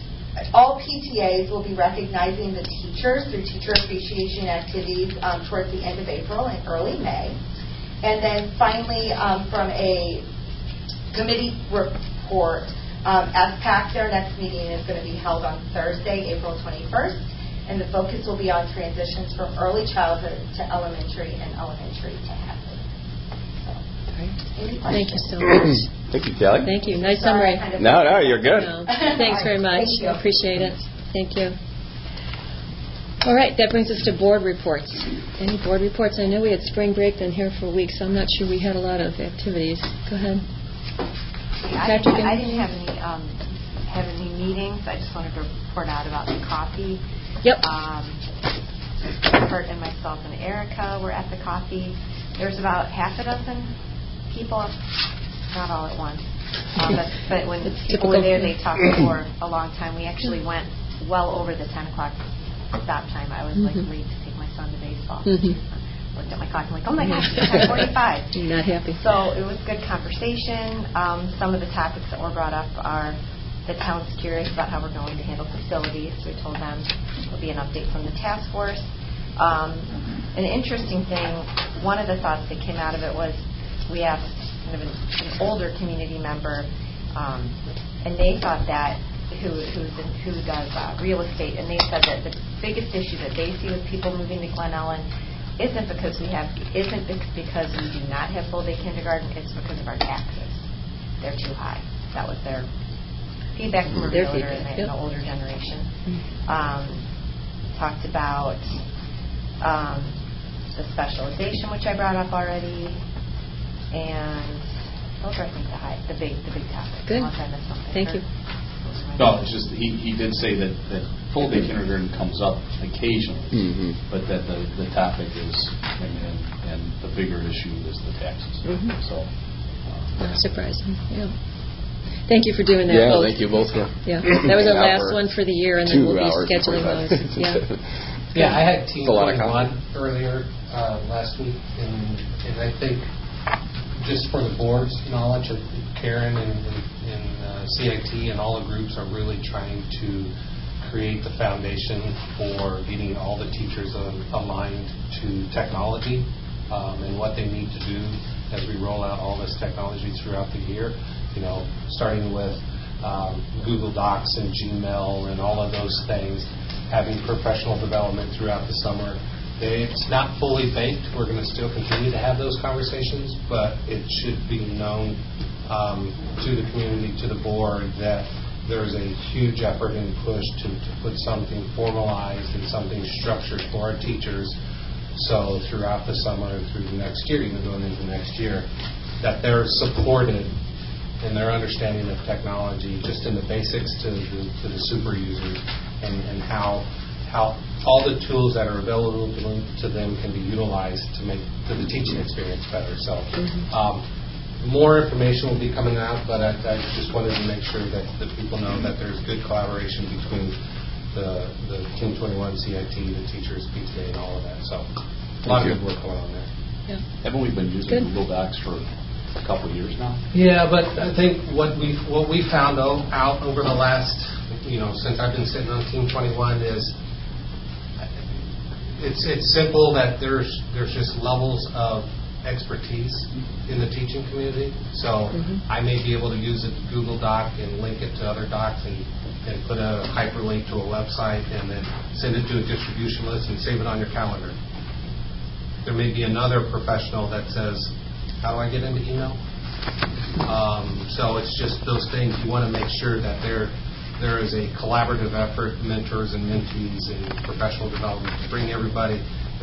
all P T As will be recognizing the teachers through teacher appreciation activities um, towards the end of April and early May. And then finally, um, from a committee report, Um, as PAC, their next meeting is going to be held on Thursday, April twenty-first, and the focus will be on transitions from early childhood to elementary and elementary to Hadley. So, Thank you so much. Thank you, Kelly. Thank you. Nice summary. Kind of no, no, you're good. No. Thanks very much. Thank you. I appreciate it. Thank you. All right, that brings us to board reports. Any board reports? I know we had spring break then here for a week, so I'm not sure we had a lot of activities. Go ahead. I didn't, I didn't have any um, have any meetings. I just wanted to report out about the coffee. Yep. Um, Kurt and myself and Erica were at the coffee. There's about half a dozen people, not all at once. Um, but, but when it's people typical. were there, they talked for a long time. We actually went well over the ten o'clock stop time. I was mm-hmm. like late to take my son to baseball. Mm-hmm. Looked at my clock and like, oh my gosh, it's ten forty-five. You're not happy. So it was good conversation. Um, some of the topics that were brought up are the town's curious about how we're going to handle facilities. We told them there'll be an update from the task force. Um, an interesting thing, one of the thoughts that came out of it was we asked kind of an, an older community member, um, and they thought that who who's in, who does uh, real estate, and they said that the biggest issue that they see with people moving to Glen Ellen isn't because we have isn't because we do not have full day kindergarten. It's because of our taxes. They're too high. That was their feedback from a Their realtor feedback, in the, yep. in the older generation. Um, talked about um, the specialization, which I brought up already, and those are I think the high, the big, the big topics. Good. Unless I missed something. Thank Or, you. No, it's just he, he did say that, that full day kindergarten comes up occasionally, Mm-hmm. but that the, the topic is and, and, and the bigger issue is the taxes. Mm-hmm. So, uh, Not surprising. Yeah. Thank you for doing that. Yeah, both. thank you both. For Yeah, that was our hanging out last for one for the year, and two then we'll be hours scheduling before those. that. Yeah. Yeah, I had Team It's a lot of twenty-one earlier uh, last week, and, and I think just for the board's knowledge, of Karen and, and uh, C I T and all the groups are really trying to create the foundation for getting all the teachers uh, aligned to technology um, and what they need to do as we roll out all this technology throughout the year. You know, starting with um, Google Docs and Gmail and all of those things, having professional development throughout the summer. They, it's not fully baked. We're going to still continue to have those conversations, but it should be known um, to the community, to the board, that there's a huge effort and push to, to put something formalized and something structured for our teachers. So throughout the summer and through the next year, even going into next year, that they're supported in their understanding of technology, just in the basics to the, to the super users, and, and how how all the tools that are available to them, to them can be utilized to make to the teaching experience better. So um, more information will be coming out, but I, I just wanted to make sure that the people know that there's good collaboration between the, the Team twenty-one, C I T, the teachers, P T A, and all of that. So a lot of good work going on there. Yeah. haven't we been using Good. Google Docs for a couple of years now? Yeah, but I think what we what we found o- out over the last, you know, since I've been sitting on Team twenty-one is it's it's simple that there's there's just levels of expertise in the teaching community. So Mhm. I may be able to use a Google Doc and link it to other docs and, and put a hyperlink to a website and then send it to a distribution list and save it on your calendar. There may be another professional that says, how do I get into email? Um, so it's just those things. You want to make sure that there there is a collaborative effort, mentors and mentees and professional development to bring everybody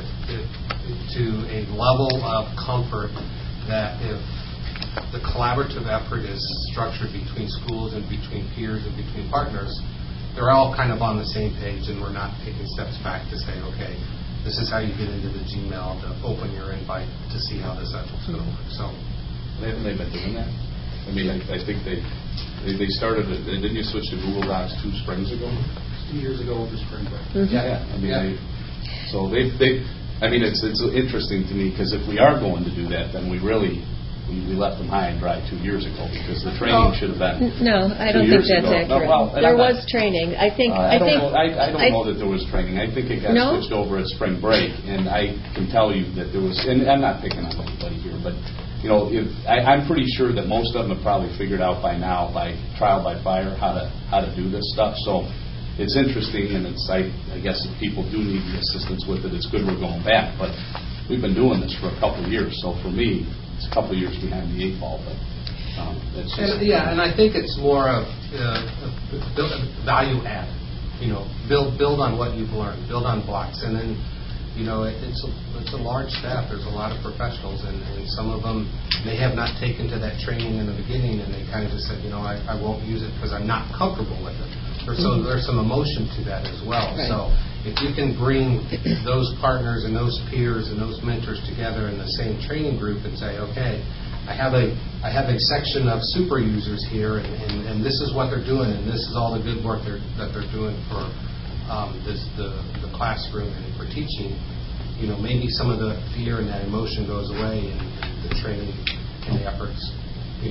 to a level of comfort that if the collaborative effort is structured between schools and between peers and between partners, they're all kind of on the same page, and we're not taking steps back to say, okay, this is how you get into the Gmail to open your invite to see how this is going to work. So, Haven't they been doing that? I mean, I, I think they, they they started it. Didn't you switch to Google Docs two springs ago? Two years ago with the spring break. Mhm. Yeah, yeah. I mean, Yeah. they, so they they. I mean, it's it's interesting to me because if we are going to do that, then we really we, we left them high and dry two years ago because the training Oh. should have been. No, I two don't think years that's ago. accurate. No, well, and there I'm not- was training. I think. Uh, I, I don't think. know. I, I don't I- know that there was training. I think it got No? switched over at spring break, and I can tell you that there was. And I'm not picking on anybody here, but you know, if I, I'm pretty sure that most of them have probably figured out by now, by trial by fire, how to how to do this stuff. So it's interesting, and it's I, I guess if people do need the assistance with it, it's good we're going back. But we've been doing this for a couple of years, so for me, it's a couple of years behind the eight ball. But um, that's just and, yeah, and I think it's more of uh, build, value add. You know, build build on what you've learned, build on blocks, and then you know it, it's a, it's a large staff. There's a lot of professionals, and, and some of them may have not taken to that training in the beginning, and they kind of just said, you know, I, I won't use it because I'm not comfortable with it. Or so Mhm. there's some emotion to that as well. Right. So if you can bring those partners and those peers and those mentors together in the same training group and say, okay, I have a I have a section of super users here, and, and, and this is what they're doing, and this is all the good work they're, that they're doing for um, this, the the classroom and for teaching. You know, maybe some of the fear and that emotion goes away, and, and the training and the efforts, you know,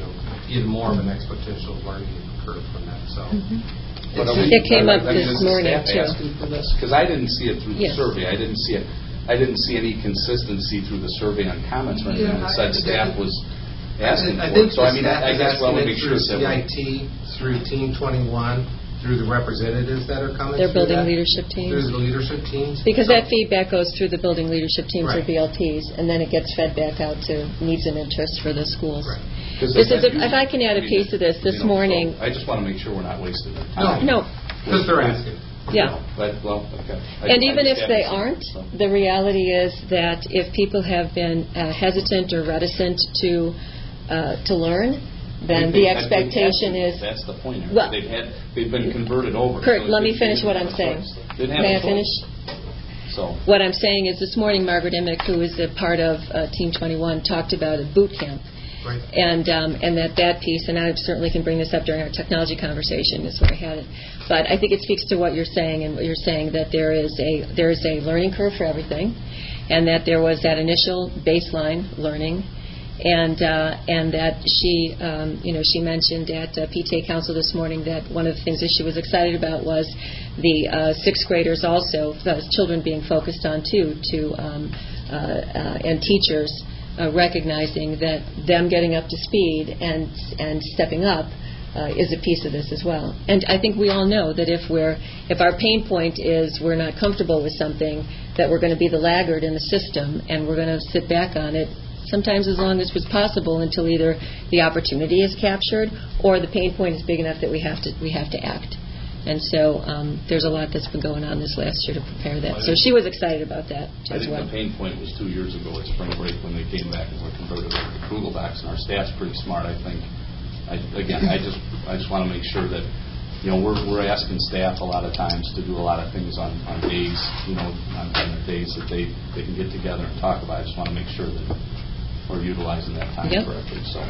even more of an exponential learning curve from that. So. Mm-hmm. But are we, it came I, up I mean, this is the morning staff too. asking for this? Because I didn't see it through the Yes. survey. I didn't see it. I didn't see any consistency through the survey on comments or anything. Yeah, It said I- staff was asking I for think it. So I mean, the I, I staff guess is well, I want to asking make it sure through that C I T, through Team twenty-one, through the representatives that are coming. They're through building that, leadership teams. Through the leadership teams. Because So- that feedback goes through the building leadership teams or Right. B L Ts, and then it gets fed back out to needs and interests for the schools. Right. This is a, if I can add a piece of this, this you know, morning. So I just want to make sure we're not wasting their No. time. No. Because they're asking. Yeah. But, well, okay. I, And I even just if they haven't aren't, seen it, so. the reality is that if people have been uh, hesitant or reticent to uh, to learn, then They- the they- expectation they have is. to. That's the point. Here. Well- they've had they've been converted over. Kurt, so let they- me finish they what didn't I'm have a saying. choice. Didn't have May a I finish? choice. So What I'm saying is this morning, Margaret Emick, who is a part of uh, Team twenty-one, talked about a boot camp. Right. And um, and that that piece, and I certainly can bring this up during our technology conversation, is where I had it. But I think it speaks to what you're saying, and what you're saying that there is a there is a learning curve for everything, and that there was that initial baseline learning, and uh, and that she um, you know she mentioned at uh, P T A Council this morning that one of the things that she was excited about was the uh, sixth graders also, the children being focused on too, to um, uh, uh, and teachers. Uh, recognizing that them getting up to speed and and stepping up uh, is a piece of this as well. And I think we all know that if we're if our pain point is we're not comfortable with something, that we're going to be the laggard in the system and we're going to sit back on it. Sometimes as long as it's possible until either the opportunity is captured or the pain point is big enough that we have to we have to act. And so um, there's a lot that's been going on this last year to prepare that. So she was excited about that I as think well. the pain point was two years ago at spring break when they came back and were converted over to Google Docs, and our staff's pretty smart, I think. I, again, I just I just want to make sure that, you know, we're we're asking staff a lot of times to do a lot of things on, on days, you know, on, on the days that they, they can get together and talk about. I just want to make sure that we're utilizing that time Yep. correctly. So.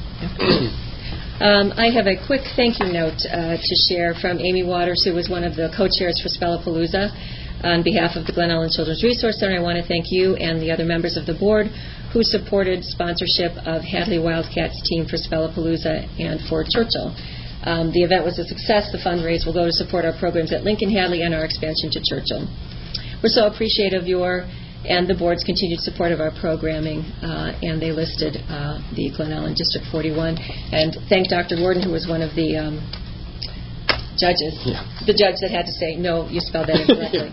Um, I have a quick thank you note uh, to share from Amy Waters, who was one of the co-chairs for Spellapalooza. On behalf of the Glen Ellen Children's Resource Center, I want to thank you and the other members of the board who supported sponsorship of Hadley Wildcats team for Spellapalooza and for Churchill. Um, the event was a success. The fundraise will go to support our programs at Lincoln Hadley and our expansion to Churchill. We're so appreciative of your and the board's continued support of our programming, uh, and they listed uh, the Glen Ellen District forty-one. And thank Doctor Gordon, who was one of the um, judges, Yeah. the judge that had to say, no, you spelled that incorrectly.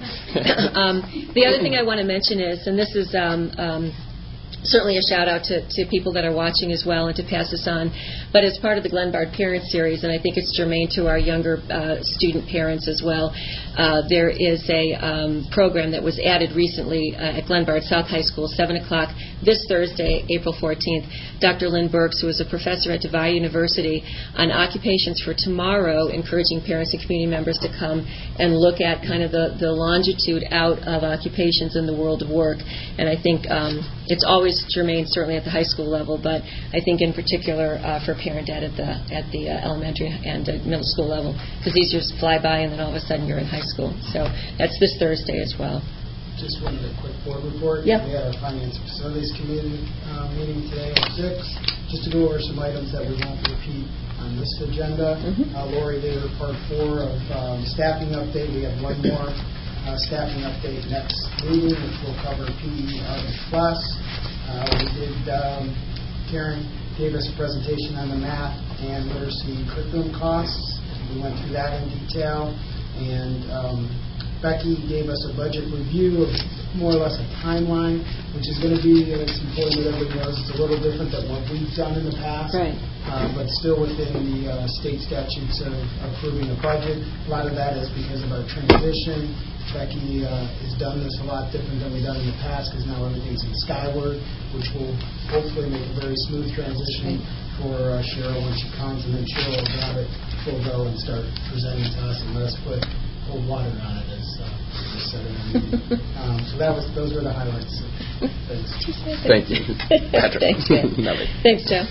um, the other thing I want to mention is, and this is um, um, certainly a shout out to, to people that are watching as well and to pass this on, but as part of the Glenbard Parent Series, and I think it's germane to our younger uh, student parents as well, uh, there is a um, program that was added recently uh, at Glenbard South High School, seven o'clock this Thursday, April fourteenth. Doctor Lynn Burks, who is a professor at DeVry University, on occupations for tomorrow, encouraging parents and community members to come and look at kind of the, the longitude out of occupations in the world of work. And I think um, it's always germane, certainly at the high school level, but I think in particular uh, for parent ed at the at the uh, elementary and uh, middle school level, because these years fly by and then all of a sudden you're in high school. So that's this Thursday as well. Just one quick board report. Yeah. We had our Finance and Facilities Committee uh, meeting today at six, just to go over some items that we won't repeat on this agenda. Mm-hmm. Uh, Lori did her part four of um, staffing update. We have one more uh, staffing update next meeting, which will cover P E, art, and plus. Uh, we did, um, Karen gave us a presentation on the math and literacy curriculum costs. We went through that in detail. And um, Becky gave us a budget review of more or less a timeline, which is going to be, and it's important that everybody knows, it's a little different than what we've done in the past. Right. Uh, but still within the uh, state statutes of approving a budget. A lot of that is because of our transition. Becky uh, has done this a lot different than we've done in the past because now everything's in Skyward, which will hopefully make a very smooth transition for uh, Cheryl when she comes, and then Cheryl will have it full go and start presenting to us and let us put cold water on it, as uh, we said in the meeting. um, so that was those were the highlights. Thanks. Thank you, Patrick. Thanks, Ben. Lovely. Thanks, Joe.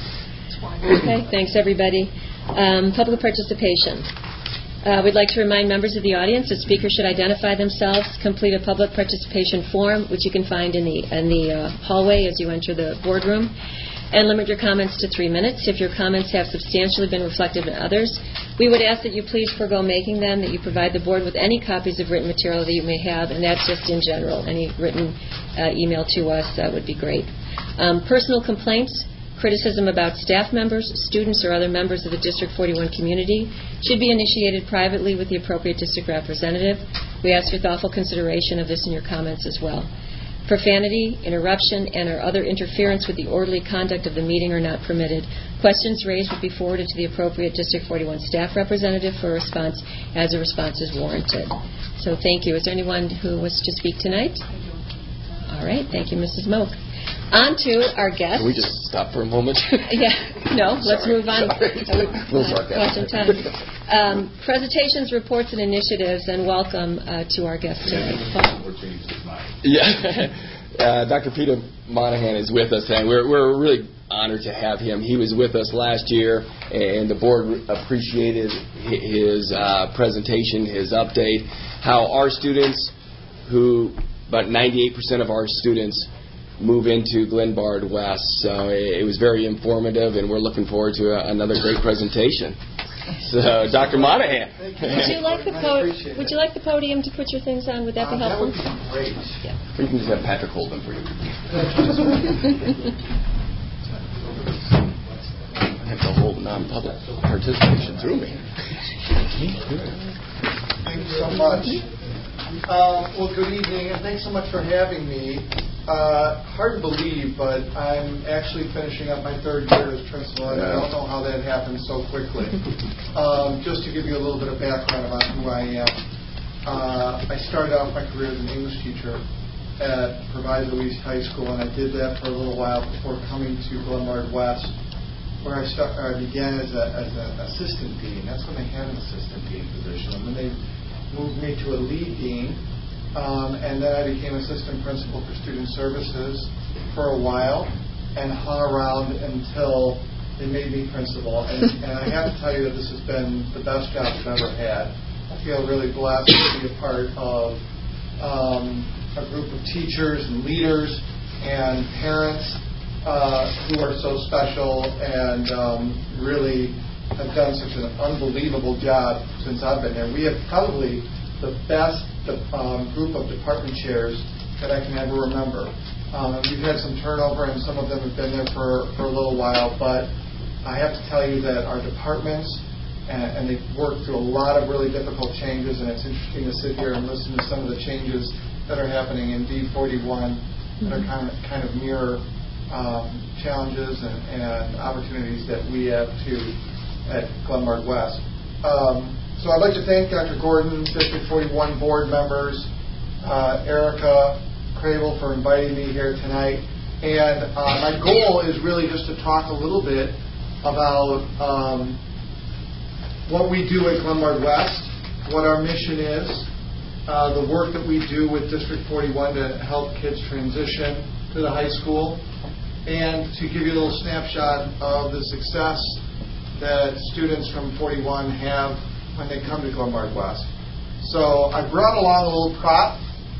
Okay, thanks, everybody. Um, public participation. Uh, we'd like to remind members of the audience that speakers should identify themselves, complete a public participation form, which you can find in the in the uh, hallway as you enter the boardroom. and limit your comments to three minutes. If your comments have substantially been reflective in others, we would ask that you please forego making them, that you provide the board with any copies of written material that you may have, and that's just in general. Any written uh, email to us uh, would be great. Um, personal complaints, criticism about staff members, students, or other members of the District forty-one community should be initiated privately with the appropriate district representative. We ask your thoughtful consideration of this in your comments as well. Profanity, interruption, and or other interference with the orderly conduct of the meeting are not permitted. Questions raised would be forwarded to the appropriate District forty-one staff representative for a response as a response is warranted. So thank you. Is there anyone who wishes to speak tonight? All right. Thank you, Missus Moak. On to our guest. Can we just stop for a moment? Yeah. No, let's Sorry, move on. sorry. A little sarcastic. Question time. Um, presentations, reports, and initiatives, and welcome uh, to our guest tonight. Paul? Yeah. Uh, Doctor Peter Monahan is with us, and we're, we're really honored to have him. He was with us last year, and the board appreciated his uh, presentation, his update, how our students, who about ninety-eight percent of our students move into Glenbard West. So it, it was very informative, and we're looking forward to a, another great presentation. So, Doctor Monahan. Would you like the po- Would you like the podium to put your things on? Would that be Uh, that helpful? would be great. Yeah. Or you can just have Patrick hold them for you. I have to hold non-public participation through me. Thank you so much. Uh, well, good evening, and thanks so much for having me. Uh, hard to believe, but I'm actually finishing up my third year as principal, and I don't know how that happened so quickly. Um, just to give you a little bit of background about who I am. Uh, I started out my career as an English teacher at Proviso East High School, and I did that for a little while before coming to Glenbard West, where I, start, I began as, a, as an assistant dean. That's when they had an assistant dean position. And then they moved me to a lead dean. Um, and then I became assistant principal for student services for a while and hung around until they made me principal. And, and I have to tell you that this has been the best job I've ever had. I feel really blessed to be a part of um, a group of teachers and leaders and parents uh, who are so special and um, really have done such an unbelievable job since I've been there. We have probably the best the um, group of department chairs that I can ever remember. Um, we've had some turnover, and some of them have been there for, for a little while, but I have to tell you that our departments, and, and they've worked through a lot of really difficult changes, and it's interesting to sit here and listen to some of the changes that are happening in D forty-one that are kind of, kind of mirror um, challenges and, and opportunities that we have too at Glenbard West. Um, So I'd like to thank Doctor Gordon, District forty-one board members, uh, Erica Crable for inviting me here tonight. And uh, my goal is really just to talk a little bit about um, what we do at Glenbard West, what our mission is, uh, the work that we do with District forty-one to help kids transition to the high school, and to give you a little snapshot of the success that students from forty-one have when they come to Glenbard West. So I brought along a little prop.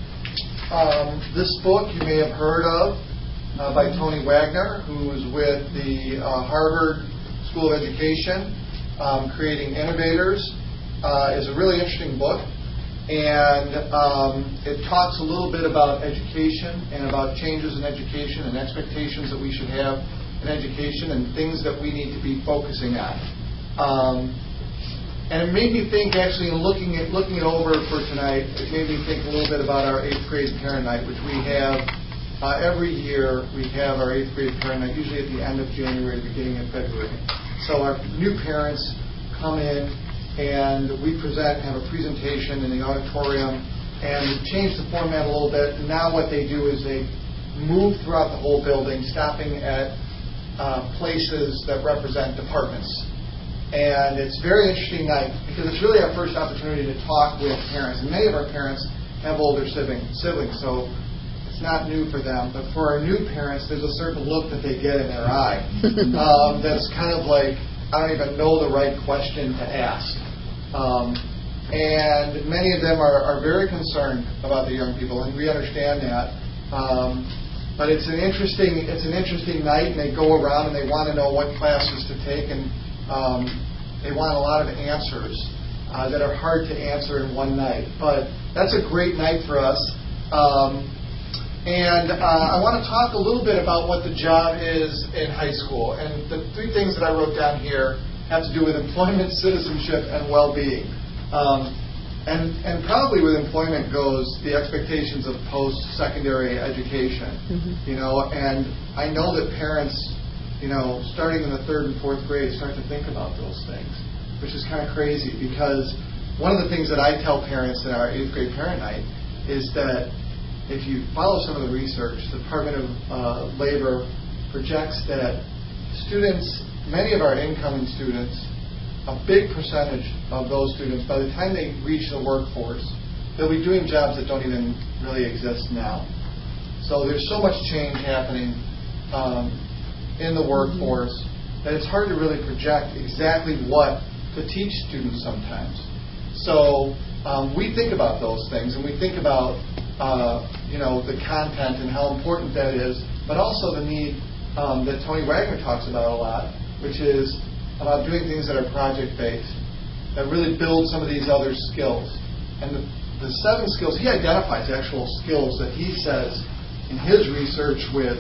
Um, this book you may have heard of uh, by Tony Wagner, who's with the uh, Harvard School of Education, um, Creating Innovators, uh, is a really interesting book. And um, it talks a little bit about education and about changes in education and expectations that we should have in education and things that we need to be focusing on. Um, And it made me think, actually, in looking at looking it over for tonight, it made me think a little bit about our eighth grade parent night, which we have uh, every year. We have our eighth grade parent night, usually at the end of January, beginning of February. So our new parents come in, and we present, have a presentation in the auditorium, and we change the format a little bit. And now what they do is they move throughout the whole building, stopping at uh, places that represent departments. And it's a very interesting night because it's really our first opportunity to talk with parents. And many of our parents have older siblings, siblings, so it's not new for them. But for our new parents, there's a certain look that they get in their eye um, that's kind of like, I don't even know the right question to ask. Um, and many of them are, are very concerned about the young people, and we understand that. Um, but it's an interesting it's an interesting night, and they go around and they want to know what classes to take, and um, they want a lot of answers uh, that are hard to answer in one night. But that's a great night for us. Um, and uh, I want to talk a little bit about what the job is in high school. And the three things that I wrote down here have to do with employment, citizenship, and well-being. Um, and, and probably with employment goes the expectations of post-secondary education. Mm-hmm. You know, and I know that parents, you know, starting in the third and fourth grade, start to think about those things, which is kind of crazy, because one of the things that I tell parents in our eighth grade parent night is that if you follow some of the research, the Department of uh, Labor projects that students, many of our incoming students, a big percentage of those students, by the time they reach the workforce, they'll be doing jobs that don't even really exist now. So there's so much change happening um, in the workforce that it's hard to really project exactly what to teach students sometimes. So um, we think about those things, and we think about uh, you know, the content and how important that is, but also the need um, that Tony Wagner talks about a lot, which is about doing things that are project-based, that really build some of these other skills. And the, the seven skills, he identifies actual skills that he says in his research with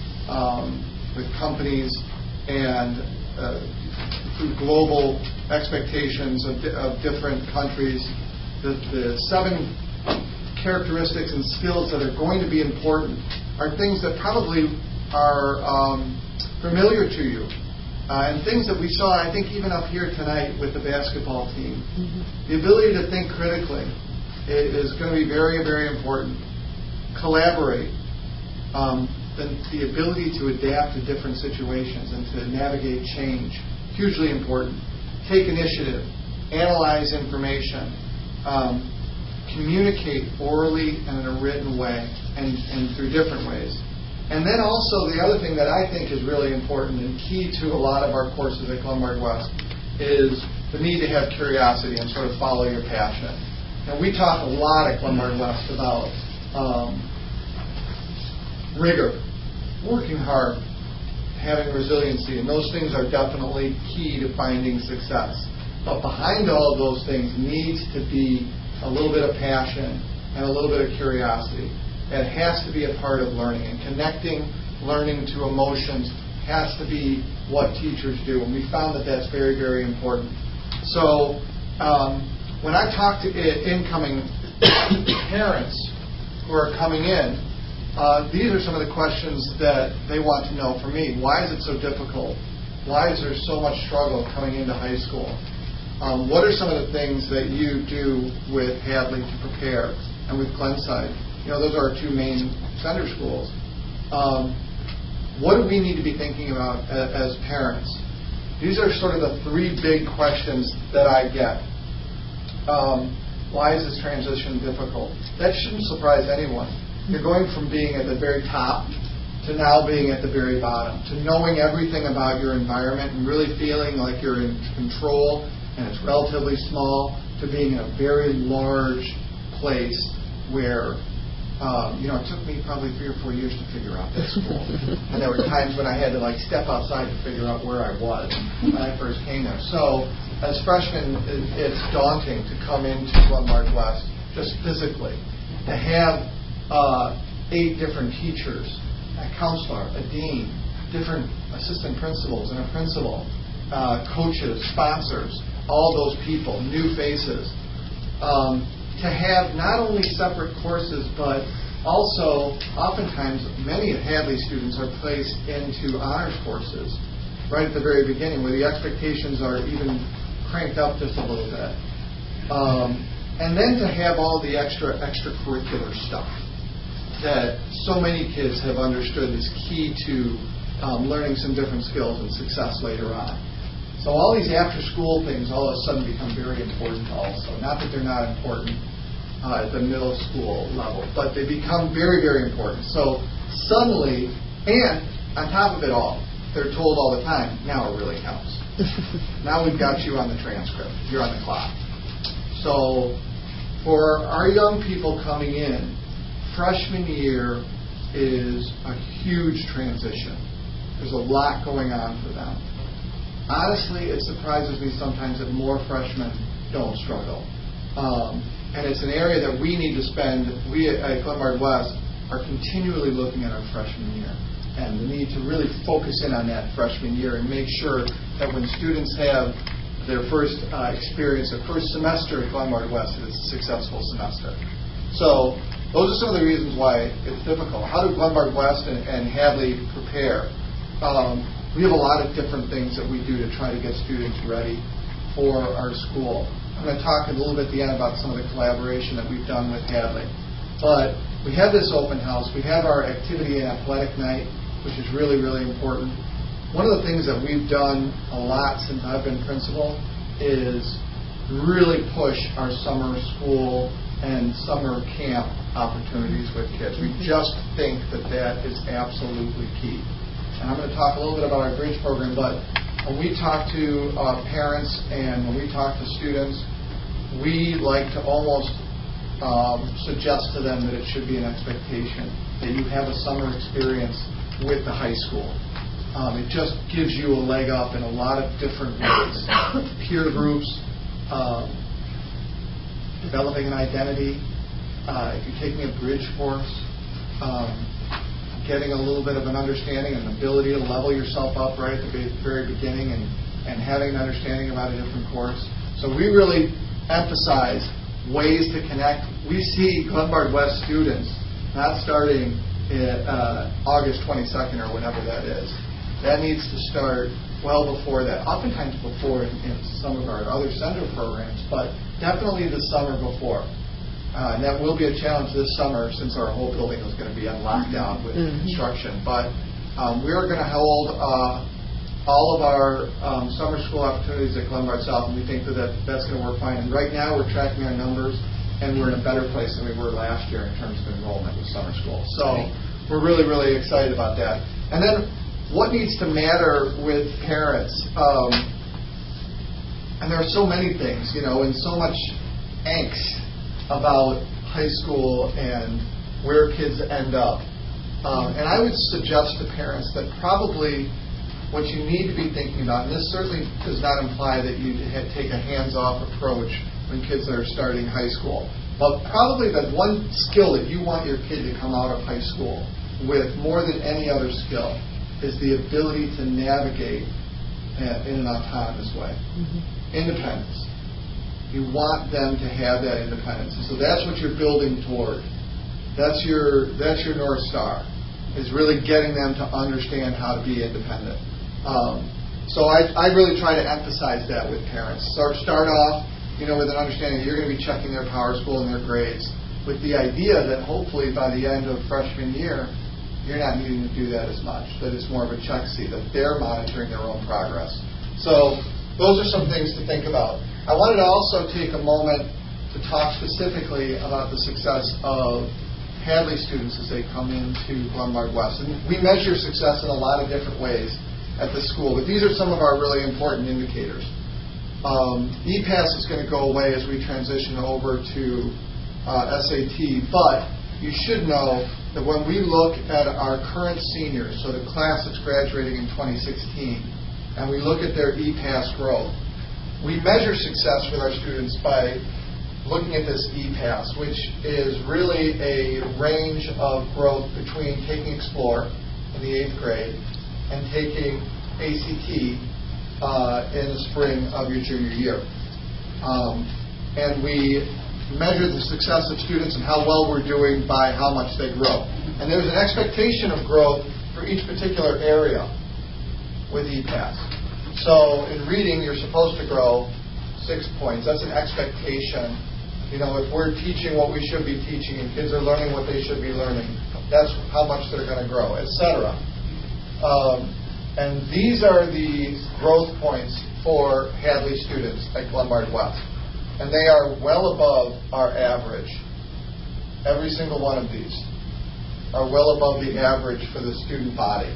um, with companies and uh, through global expectations of, di- of different countries, the, the seven characteristics and skills that are going to be important are things that probably are um, familiar to you. Uh, and things that we saw, I think, even up here tonight with the basketball team. Mm-hmm. The ability to think critically is going to be very, very important. Collaborate. Um, the, the ability to adapt to different situations and to navigate change. Hugely important. Take initiative. Analyze information. Um, communicate orally and in a written way, and, and through different ways. And then also the other thing that I think is really important and key to a lot of our courses at Glenbard West is the need to have curiosity and sort of follow your passion. And we talk a lot at Glenbard West about um, rigor, working hard, having resiliency, and those things are definitely key to finding success. But behind all of those things needs to be a little bit of passion and a little bit of curiosity. It has to be a part of learning, and connecting learning to emotions has to be what teachers do, and we found that that's very, very important. So um, when I talk to incoming parents who are coming in, uh, these are some of the questions that they want to know from me. Why is it so difficult? Why is there so much struggle coming into high school? Um, what are some of the things that you do with Hadley to prepare, and with Glenside? You know, those are our two main center schools. Um, what do we need to be thinking about as, as parents? These are sort of the three big questions that I get. Um, why is this transition difficult? That shouldn't surprise anyone. You're going from being at the very top to now being at the very bottom, to knowing everything about your environment and really feeling like you're in control and it's relatively small, to being in a very large place where, um, you know, it took me probably three or four years to figure out that school. And there were times when I had to, like, step outside to figure out where I was when I first came there. So, as freshmen, it's daunting to come into Glenbard West, just physically. To have uh, eight different teachers, a counselor, a dean, different assistant principals and a principal, uh, coaches, sponsors, all those people, new faces, um, to have not only separate courses, but also, oftentimes, many Hadley students are placed into honors courses right at the very beginning, where the expectations are even cranked up just a little bit. Um, and then to have all the extra extracurricular stuff that so many kids have understood is key to um, learning some different skills and success later on. So all these after-school things all of a sudden become very important also. Not that they're not important uh, at the middle school level, but they become very, very important. So suddenly, and on top of it all, they're told all the time, now it really counts. Now we've got you on the transcript. You're on the clock. So for our young people coming in, freshman year, is a huge transition. There's a lot going on for them. Honestly, it surprises me sometimes that more freshmen don't struggle. Um, and it's an area that we need to spend, we at Glenbard West are continually looking at our freshman year and the need to really focus in on that freshman year and make sure that when students have their first uh, experience, their first semester at Glenbard West, that it's a successful semester. So those are some of the reasons why it's difficult. How do Glenbard West and, and Hadley prepare? Um, we have a lot of different things that we do to try to get students ready for our school. I'm going to talk a little bit at the end about some of the collaboration that we've done with Hadley. But we have this open house. We have our activity and athletic night, which is really, really important. One of the things that we've done a lot since I've been principal is really push our summer school and summer camp opportunities with kids. We just think that that is absolutely key. And I'm going to talk a little bit about our Bridge program, but when we talk to uh, parents and when we talk to students, we like to almost um, suggest to them that it should be an expectation that you have a summer experience with the high school. Um, it just gives you a leg up in a lot of different ways. Peer groups, um, developing an identity, uh, if you're taking a Bridge course, um, getting a little bit of an understanding and an ability to level yourself up right at the very beginning and, and having an understanding about a different course. So we really emphasize ways to connect. We see Glenbard West students not starting at uh, August twenty-second or whenever that is. That needs to start well before that, oftentimes before in, in some of our other center programs, but definitely the summer before. Uh, and that will be a challenge this summer since our whole building is going to be on lockdown with mm-hmm. construction. But um, we are going to hold uh, all of our um, summer school opportunities at Glenbard South, and we think that, that that's going to work fine. And right now we're tracking our numbers, and we're in a better place than we were last year in terms of enrollment with summer school. So we're really, really excited about that. And then what needs to matter with parents? Um, and there are so many things, you know, and so much angst about high school and where kids end up. Um, and I would suggest to parents that probably what you need to be thinking about, and this certainly does not imply that you take a hands-off approach when kids are starting high school, but probably the one skill that you want your kid to come out of high school with more than any other skill is the ability to navigate in an autonomous way. Mm-hmm. Independence. You want them to have that independence. And so that's what you're building toward. That's your that's your North Star, is really getting them to understand how to be independent. Um, so I, I really try to emphasize that with parents. Start, start off, you know, with an understanding that you're going to be checking their Power School and their grades, with the idea that hopefully by the end of freshman year, you're not needing to do that as much, that it's more of a check seat, that they're monitoring their own progress. So those are some things to think about. I wanted to also take a moment to talk specifically about the success of Hadley students as they come into Glenbard West. And we measure success in a lot of different ways at the school, but these are some of our really important indicators. Um, E PASS is going to go away as we transition over to uh, S A T, but you should know that when we look at our current seniors, so the class that's graduating in twenty sixteen, and we look at their E PASS growth, we measure success with our students by looking at this E PASS, which is really a range of growth between taking Explore in the eighth grade and taking A C T uh, in the spring of your junior year. Um, and we measure the success of students and how well we're doing by how much they grow. And there's an expectation of growth for each particular area with E PASS. So in reading, you're supposed to grow six points. That's an expectation. You know, if we're teaching what we should be teaching and kids are learning what they should be learning, that's how much they're going to grow, et cetera. Um, and these are the growth points for Hadley students at Glenbard West. And they are well above our average. Every single one of these are well above the average for the student body.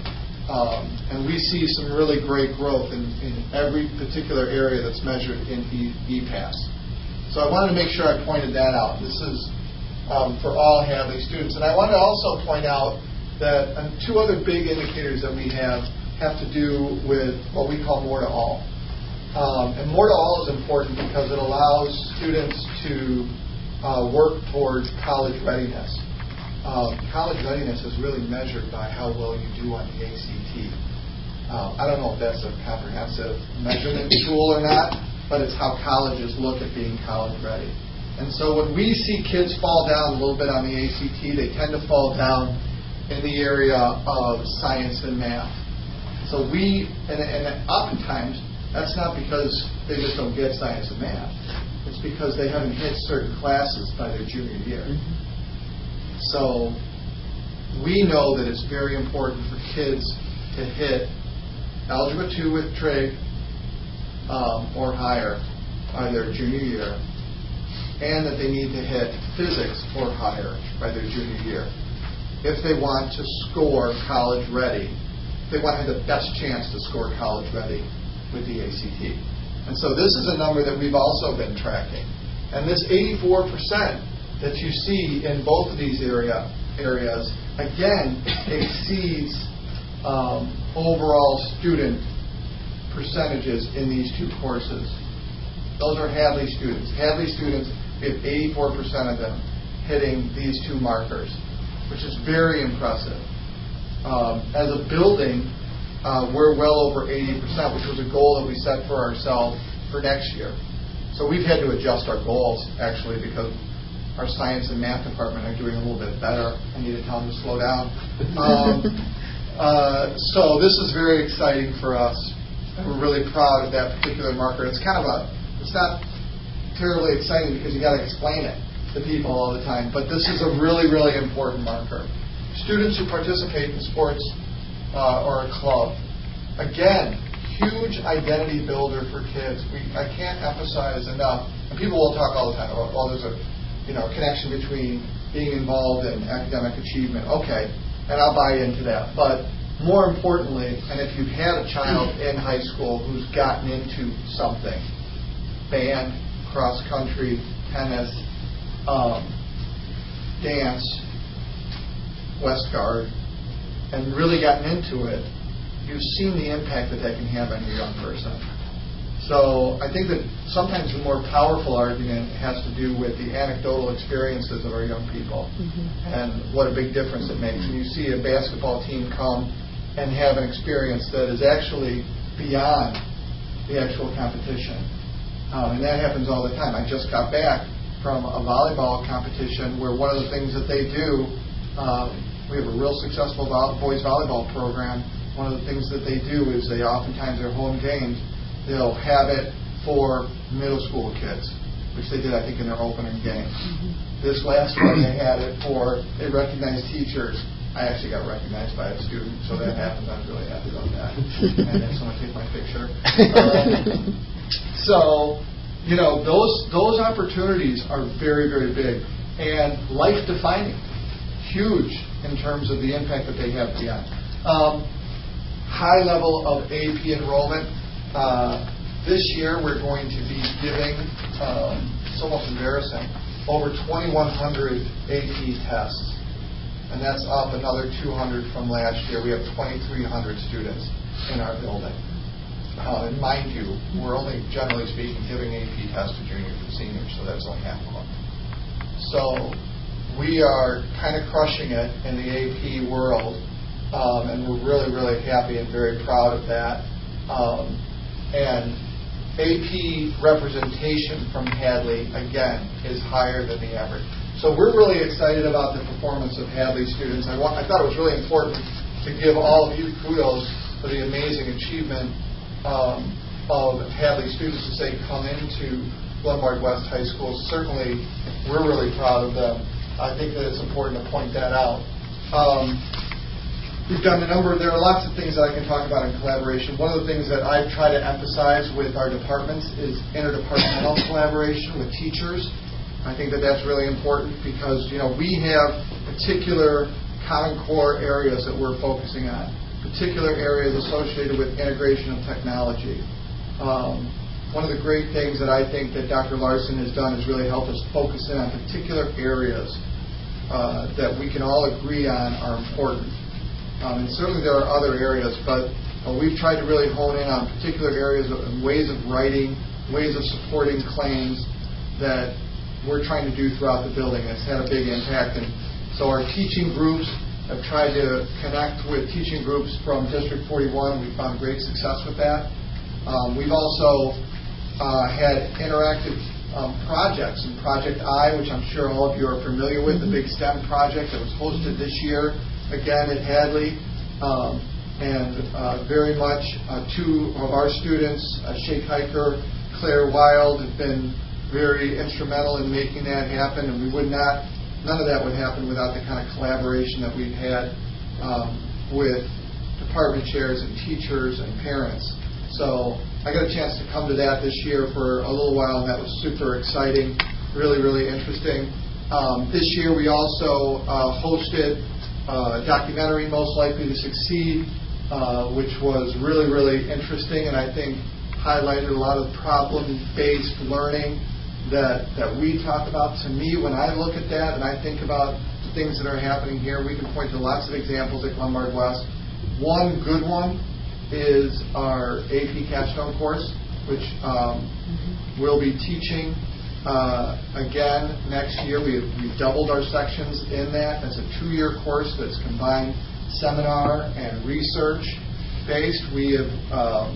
Um, and we see some really great growth in, in every particular area that's measured in E PASS. So I wanted to make sure I pointed that out. This is um, for all Hadley students. And I want to also point out that um, two other big indicators that we have have to do with what we call more to all. Um, and more to all is important because it allows students to uh, work towards college readiness. Uh, college readiness is really measured by how well you do on the A C T. Uh, I don't know if that's a comprehensive measurement tool or not, but it's how colleges look at being college ready. And so when we see kids fall down a little bit on the A C T, they tend to fall down in the area of science and math. So we, and, and oftentimes, that's not because they just don't get science and math. It's because they haven't hit certain classes by their junior year. So we know that it's very important for kids to hit Algebra two with trig um, or higher by their junior year, and that they need to hit physics or higher by their junior year if they want to score college ready. They want to have the best chance to score college ready with the A C T. And so this is a number that we've also been tracking. And this eighty-four percent that you see in both of these area areas, again, exceeds um, overall student percentages in these two courses. Those are Hadley students. Hadley students, we have eighty-four percent of them hitting these two markers, which is very impressive. Um, as a building, uh, we're well over eighty percent, which was a goal that we set for ourselves for next year. So we've had to adjust our goals, actually, because our science and math department are doing a little bit better. I need to tell them to slow down. Um, uh, so this is very exciting for us. And we're really proud of that particular marker. It's kind of a, it's not terribly exciting because you got to explain it to people all the time, but this is a really, really important marker. Students who participate in sports uh, or a club, again, huge identity builder for kids. We, I can't emphasize enough, and people will talk all the time about, well, there's a you know connection between being involved in academic achievement. Okay, and I'll buy into that. But more importantly, and if you've had a child in high school who's gotten into something, band, cross country, tennis, um, dance, West Guard, and really gotten into it, you've seen the impact that that can have on your young person. So I think that sometimes the more powerful argument has to do with the anecdotal experiences of our young people, mm-hmm. and what a big difference it makes when you see a basketball team come and have an experience that is actually beyond the actual competition. Um, and that happens all the time. I just got back from a volleyball competition where one of the things that they do, um, we have a real successful vo- boys volleyball program. One of the things that they do is they oftentimes their home games, they'll have it for middle school kids, which they did, I think, in their opening game. Mm-hmm. This last one, they had it for, they recognized teachers. I actually got recognized by a student, so that happened. I was really happy about that. And then someone take my picture. Um, so, you know, those those opportunities are very, very big and life-defining, huge in terms of the impact that they have beyond. Um, high level of A P enrollment. Uh, this year we're going to be giving, um, it's almost embarrassing, over twenty-one hundred A P tests. And that's up another two hundred from last year. We have twenty-three hundred students in our building. Uh, and mind you, we're only, generally speaking, giving A P tests to juniors and seniors, so that's only half of them. So we are kind of crushing it in the A P world, um, and we're really, really happy and very proud of that. Um, and A P representation from Hadley, again, is higher than the average. So we're really excited about the performance of Hadley students. I, want, I thought it was really important to give all of you kudos for the amazing achievement um, of Hadley students as they come into Lombard West High School. Certainly, we're really proud of them. I think that it's important to point that out. Um, we've done a number, there are lots of things that I can talk about in collaboration. One of the things that I try to emphasize with our departments is interdepartmental collaboration with teachers. I think that that's really important because, you know, we have particular common core areas that we're focusing on, particular areas associated with integration of technology. Um, one of the great things that I think that Doctor Larson has done is really help us focus in on particular areas uh, that we can all agree on are important. Um, and certainly there are other areas, but uh, we've tried to really hone in on particular areas of, and ways of writing, ways of supporting claims that we're trying to do throughout the building. It's had a big impact. And so our teaching groups have tried to connect with teaching groups from District forty-one. We found great success with that. Um, we've also uh, had interactive um, projects, and Project I, which I'm sure all of you are familiar with, the big STEM project that was hosted this year, again at Hadley. Um, and uh, very much uh, two of our students, uh, Shake Hiker, Claire Wild, have been very instrumental in making that happen, and we would not, none of that would happen without the kind of collaboration that we've had um, with department chairs and teachers and parents. So I got a chance to come to that this year for a little while, and that was super exciting, really, really interesting. Um, this year we also uh, hosted a documentary, Most Likely to Succeed, uh, which was really, really interesting, and I think highlighted a lot of problem-based learning that that we talk about. To me, when I look at that and I think about the things that are happening here, we can point to lots of examples at Glenbard West. One good one is our A P Capstone course, which um, mm-hmm. we'll be teaching uh, again next year. We we doubled our sections in that. That's a two-year course that's combined seminar and research based. We have um,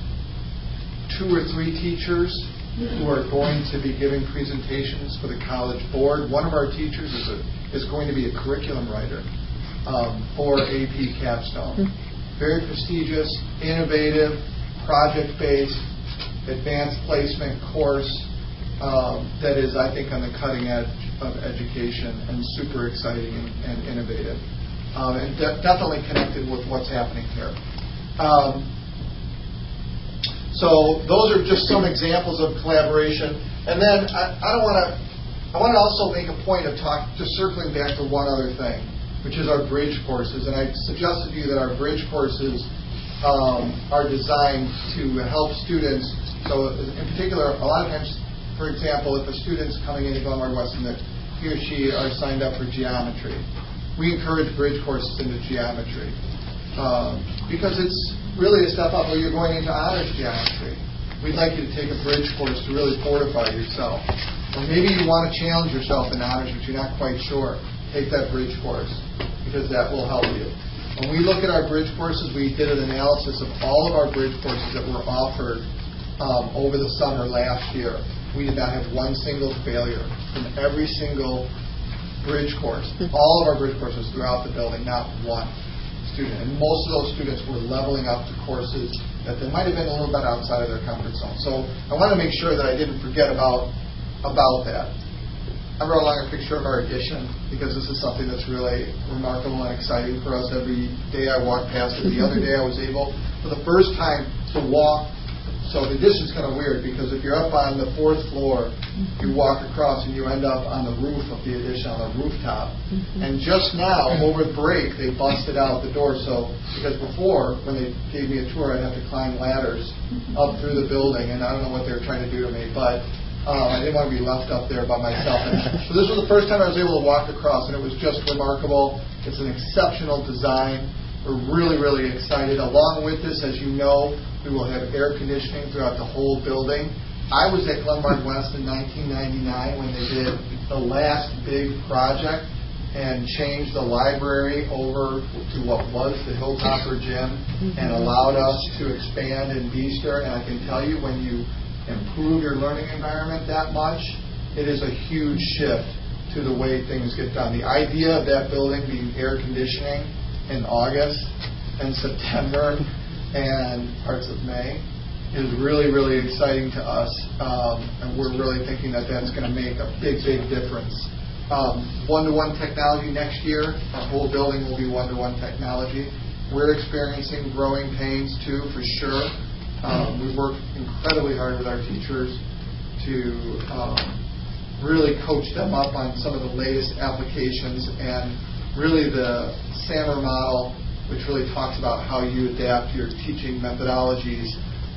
two or three teachers who are going to be giving presentations for the College Board. One of our teachers is a, is going to be a curriculum writer um, for A P Capstone. Very prestigious, innovative, project-based, advanced placement course um, that is, I think, on the cutting edge of education and super exciting and, and innovative. Um, and de- definitely connected with what's happening here. Um, So those are just some examples of collaboration. And then I, I don't want to. I want to also make a point of talk, just circling back to one other thing, which is our bridge courses. And I suggested to you that our bridge courses um, are designed to help students. So in particular, a lot of times, for example, if a student's coming into Glenbard West and he or she are signed up for geometry, we encourage bridge courses into geometry um, because it's really a step up. Well, you're going into honors geometry. We'd like you to take a bridge course to really fortify yourself. Or maybe you want to challenge yourself in honors, but you're not quite sure. Take that bridge course because that will help you. When we look at our bridge courses, we did an analysis of all of our bridge courses that were offered um, over the summer last year. We did not have one single failure from every single bridge course. All of our bridge courses throughout the building, not one student. And most of those students were leveling up to courses that they might have been a little bit outside of their comfort zone. So I want to make sure that I didn't forget about about that. I brought along a picture of our addition because this is something that's really remarkable and exciting for us. Every day I walk past it. The other day I was able, for the first time, to walk. So the addition's kind of weird because if you're up on the fourth floor, you walk across and you end up on the roof of the addition, on the rooftop. Mm-hmm. And just now, over break, they busted out the door. So because before, when they gave me a tour, I'd have to climb ladders up through the building, and I don't know what they were trying to do to me, but um, I didn't want to be left up there by myself. And so this was the first time I was able to walk across, and it was just remarkable. It's an exceptional design. We're really, really excited. Along with this, as you know, we will have air conditioning throughout the whole building. I was at Glenbard West in nineteen ninety-nine when they did the last big project and changed the library over to what was the Hilltopper Gym and allowed us to expand and booster. And I can tell you, when you improve your learning environment that much, it is a huge shift to the way things get done. The idea of that building being air conditioning in August and September and parts of May is really, really exciting to us, um, and we're really thinking that that's going to make a big, big difference. Um, one-to-one technology next year, our whole building will be one-to-one technology. We're experiencing growing pains too, for sure. Um, we work incredibly hard with our teachers to um, really coach them up on some of the latest applications, and really the SAMR model, which really talks about how you adapt your teaching methodologies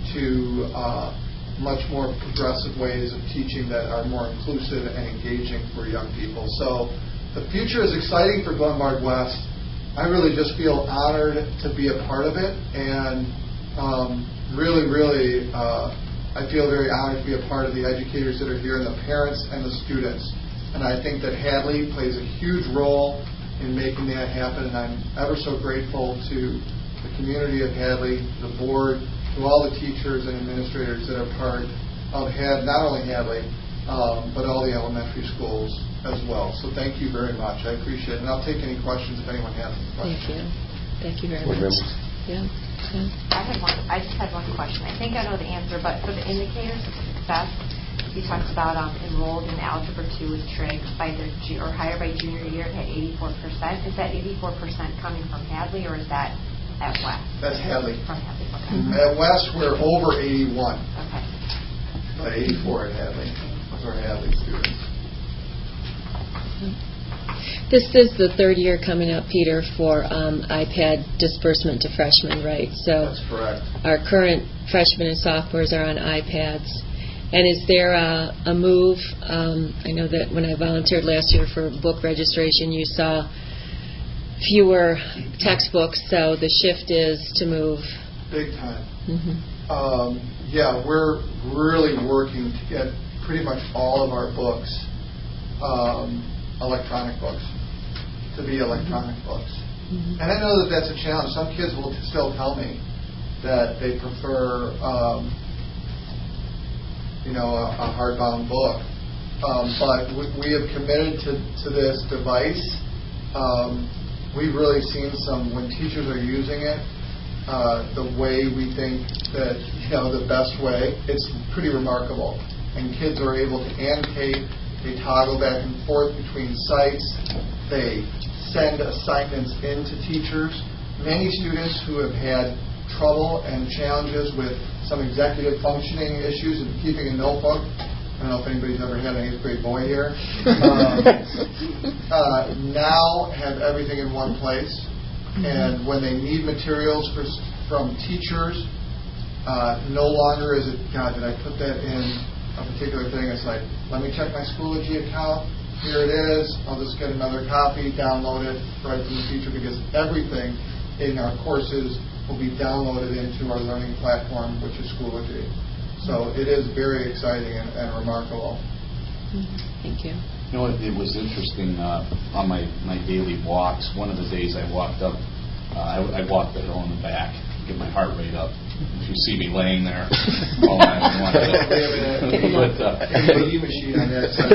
to uh, much more progressive ways of teaching that are more inclusive and engaging for young people. So the future is exciting for Glenbard West. I really just feel honored to be a part of it, and um, really, really, uh, I feel very honored to be a part of the educators that are here and the parents and the students. And I think that Hadley plays a huge role in making that happen, and I'm ever so grateful to the community of Hadley, the board, to all the teachers and administrators that are part of Had, not only Hadley, um, but all the elementary schools as well. So thank you very much. I appreciate it. And I'll take any questions if anyone has any questions. Thank you. Thank you very Board much. members? Yeah. yeah. I had one. I just had one question. I think I know the answer, but for the indicators of success, you talked about um, enrolled in Algebra two with Triggs by their ju- or higher by junior year had eighty-four percent. Is that eighty-four percent coming from Hadley, or is that at West? That's Hadley. From Hadley. Okay. Mm-hmm. At West, we're over eighty-one. Okay. But eighty-four at Hadley. Those are Hadley students. This is the third year coming up, Peter, for um, iPad disbursement to freshmen, right? So that's correct. Our current freshmen and sophomores are on iPads. And is there a, a move? Um, I know that when I volunteered last year for book registration, you saw fewer textbooks, so the shift is to move. Big time. Mm-hmm. Um, yeah, we're really working to get pretty much all of our books um, electronic books, to be electronic books. Mm-hmm. And I know that that's a challenge. Some kids will still tell me that they prefer, um, you know, a, a hardbound book. Um, but we, we have committed to, to this device. Um, we've really seen some, when teachers are using it, uh, the way we think that, you know, the best way, it's pretty remarkable. And kids are able to annotate. They toggle back and forth between sites. They send assignments in to teachers. Many students who have had trouble and challenges with some executive functioning issues and keeping a notebook. I don't know if anybody's ever had an eighth grade boy here. um, uh, now have everything in one place. And when they need materials for, from teachers, uh, no longer is it, God, did I put that in a particular thing? It's like, let me check my Schoology account. Here it is. I'll just get another copy, download it right from the teacher, because everything in our courses will be downloaded into our learning platform, which is Schoology. So it is very exciting and, and remarkable. Thank you. You know, it, it was interesting uh, on my, my daily walks. One of the days I walked up, uh, I, I walked the hill in the back, get my heart rate up. If you see me laying there, all I want to but uh, machine on that side.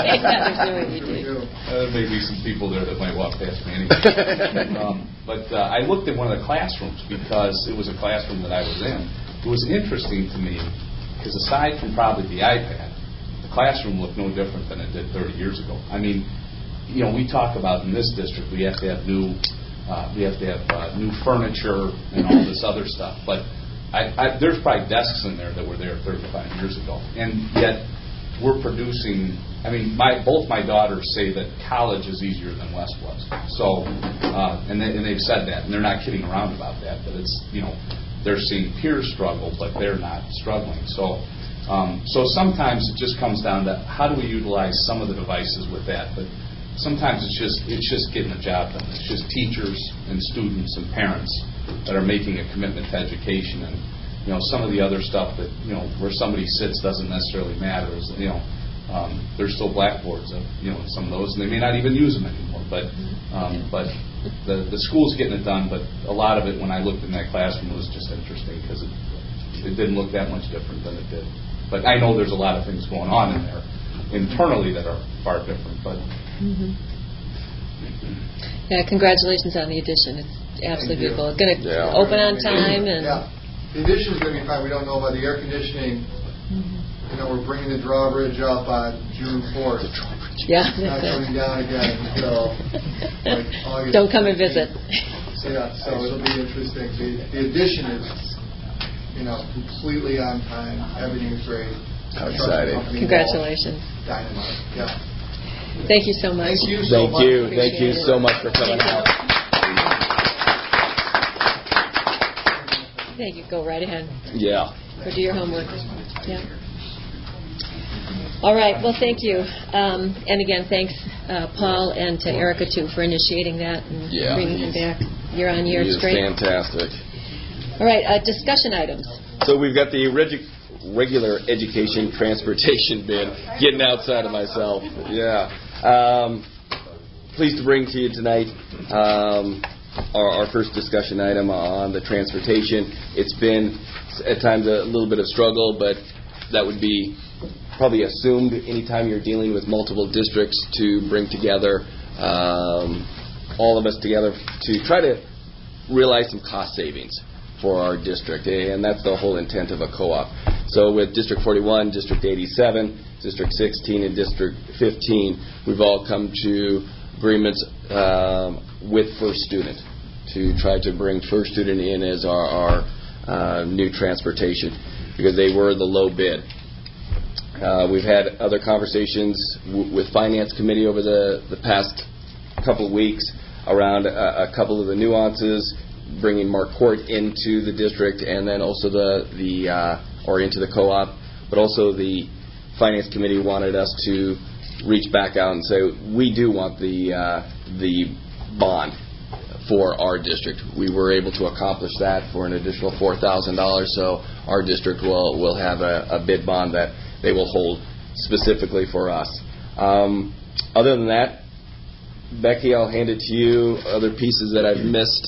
uh, maybe some people there that might walk past me anyway. um, but uh, I looked at one of the classrooms because it was a classroom that I was in. It was interesting to me because aside from probably the iPad, the classroom looked no different than it did thirty years ago. I mean, you know, we talk about in this district we have to have new, uh, we have to have uh, new furniture and all this other stuff, but I, I, there's probably desks in there that were there thirty-five years ago, and yet we're producing. I mean, my both my daughters say that college is easier than West was. So, uh, and, they, and they've said that, and they're not kidding around about that. That it's, you know, they're seeing peers struggle, but they're not struggling. So, um, so sometimes it just comes down to how do we utilize some of the devices with that, but sometimes it's just it's just getting the job done. It's just teachers and students and parents that are making a commitment to education, and you know some of the other stuff that you know where somebody sits doesn't necessarily matter. Is you know um, there's still blackboards, of, you know, some of those, and they may not even use them anymore. But um, but the the school's getting it done. But a lot of it, when I looked in that classroom, was just interesting because it it didn't look that much different than it did. But I know there's a lot of things going on in there internally that are far different. But mm-hmm. yeah, congratulations on the addition. It's absolutely beautiful. It's going to yeah. open on time, and yeah, the addition is going to be fine. We don't know about the air conditioning. Mm-hmm. You know, we're bringing the drawbridge up on June fourth. Yeah, it's not coming down again until like August. Don't come and visit. So yeah, so it'll be interesting. The, the addition is, you know, completely on time. Everything is great. How exciting! Congratulations. Dynamite. Yeah. Thank you so much. Thank you so Thank much. you. Thank you so much for coming out. Thank you. Go right ahead. Yeah. Or do your homework. Yeah. All right. Well, thank you. Um, and again, thanks, uh, Paul, and to Erica, too, for initiating that and yeah, bringing him back year on year. He It's is great. fantastic. All right. Uh, discussion items. So we've got the regu- regular education transportation bid. Getting outside of myself. Yeah. Um, pleased to bring to you tonight um, our, our first discussion item on the transportation. It's been at times a little bit of struggle, but that would be probably assumed anytime you're dealing with multiple districts to bring together um, all of us together to try to realize some cost savings for our district, and that's the whole intent of a co-op. So with District forty-one, District eighty-seven, District sixteen, and District fifteen, we've all come to agreements um, with First Student to try to bring First Student in as our, our uh, new transportation, because they were the low bid. Uh, we've had other conversations w- with Finance Committee over the, the past couple of weeks around a, a couple of the nuances, bringing Marquardt into the district, and then also the the uh, or into the co-op. But also the Finance Committee wanted us to reach back out and say we do want the uh, the bond for our district. We were able to accomplish that for an additional four thousand dollars. So our district will will have a, a bid bond that they will hold specifically for us. Um, other than that, Becky, I'll hand it to you. Other pieces that I've missed.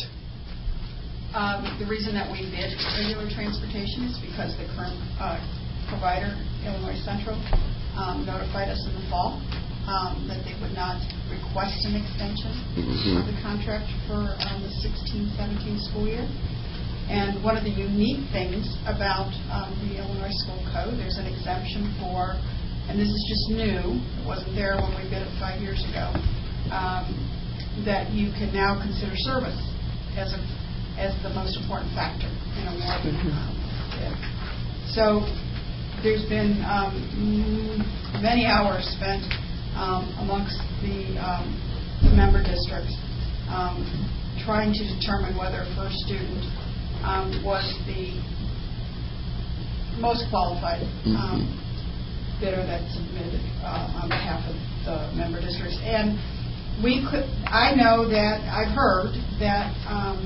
Um, the reason that we bid regular transportation is because the current uh, provider, Illinois Central, um, notified us in the fall um, that they would not request an extension mm-hmm. of the contract for um, the sixteen seventeen school year. And one of the unique things about um, the Illinois School Code, there's an exemption for, and this is just new, it wasn't there when we bid it five years ago, um, that you can now consider service as a as the most important factor in awarding um, bid. So there's been um, many hours spent um, amongst the, um, the member districts um, trying to determine whether First Student um, was the most qualified um, bidder that submitted uh, on behalf of the member districts. And we could, I know that I've heard that um,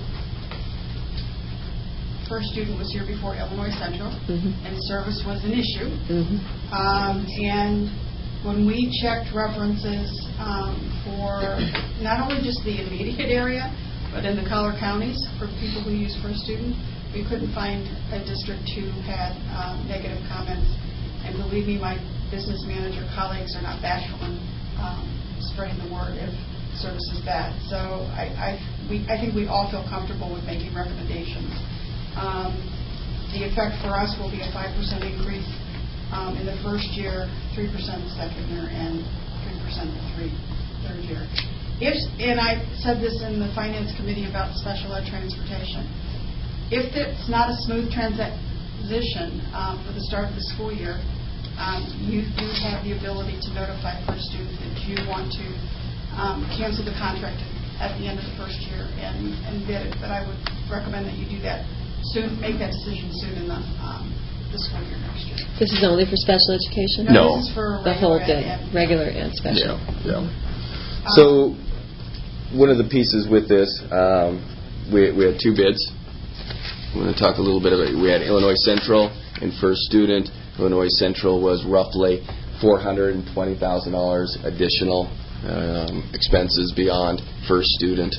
First Student was here before Illinois Central, mm-hmm. and service was an issue. Mm-hmm. Um, and when we checked references um, for not only just the immediate area, but in the collar counties for people who use First Student, we couldn't find a district who had um, negative comments. And believe me, my business manager colleagues are not bashful in um, spreading the word if service is bad. So I, I, we, I think we all feel comfortable with making recommendations. Um, the effect for us will be a five percent increase um, in the first year, three percent the second year, and three percent the three, third year. If, and I said this in the Finance Committee about special ed transportation, if it's not a smooth transition um, for the start of the school year, um, you do have the ability to notify First Student that you want to um, cancel the contract at the end of the first year and, and bid it. But I would recommend that you do that soon, make that decision soon in the, um, the school year next year. This is only for special education? No. This is for the whole bid, and, regular and special. Yeah. yeah. So one of the pieces with this, um, we, we had two bids. I'm going to talk a little bit about it. We had Illinois Central and First Student. Illinois Central was roughly four hundred twenty thousand dollars additional um, expenses beyond First Student.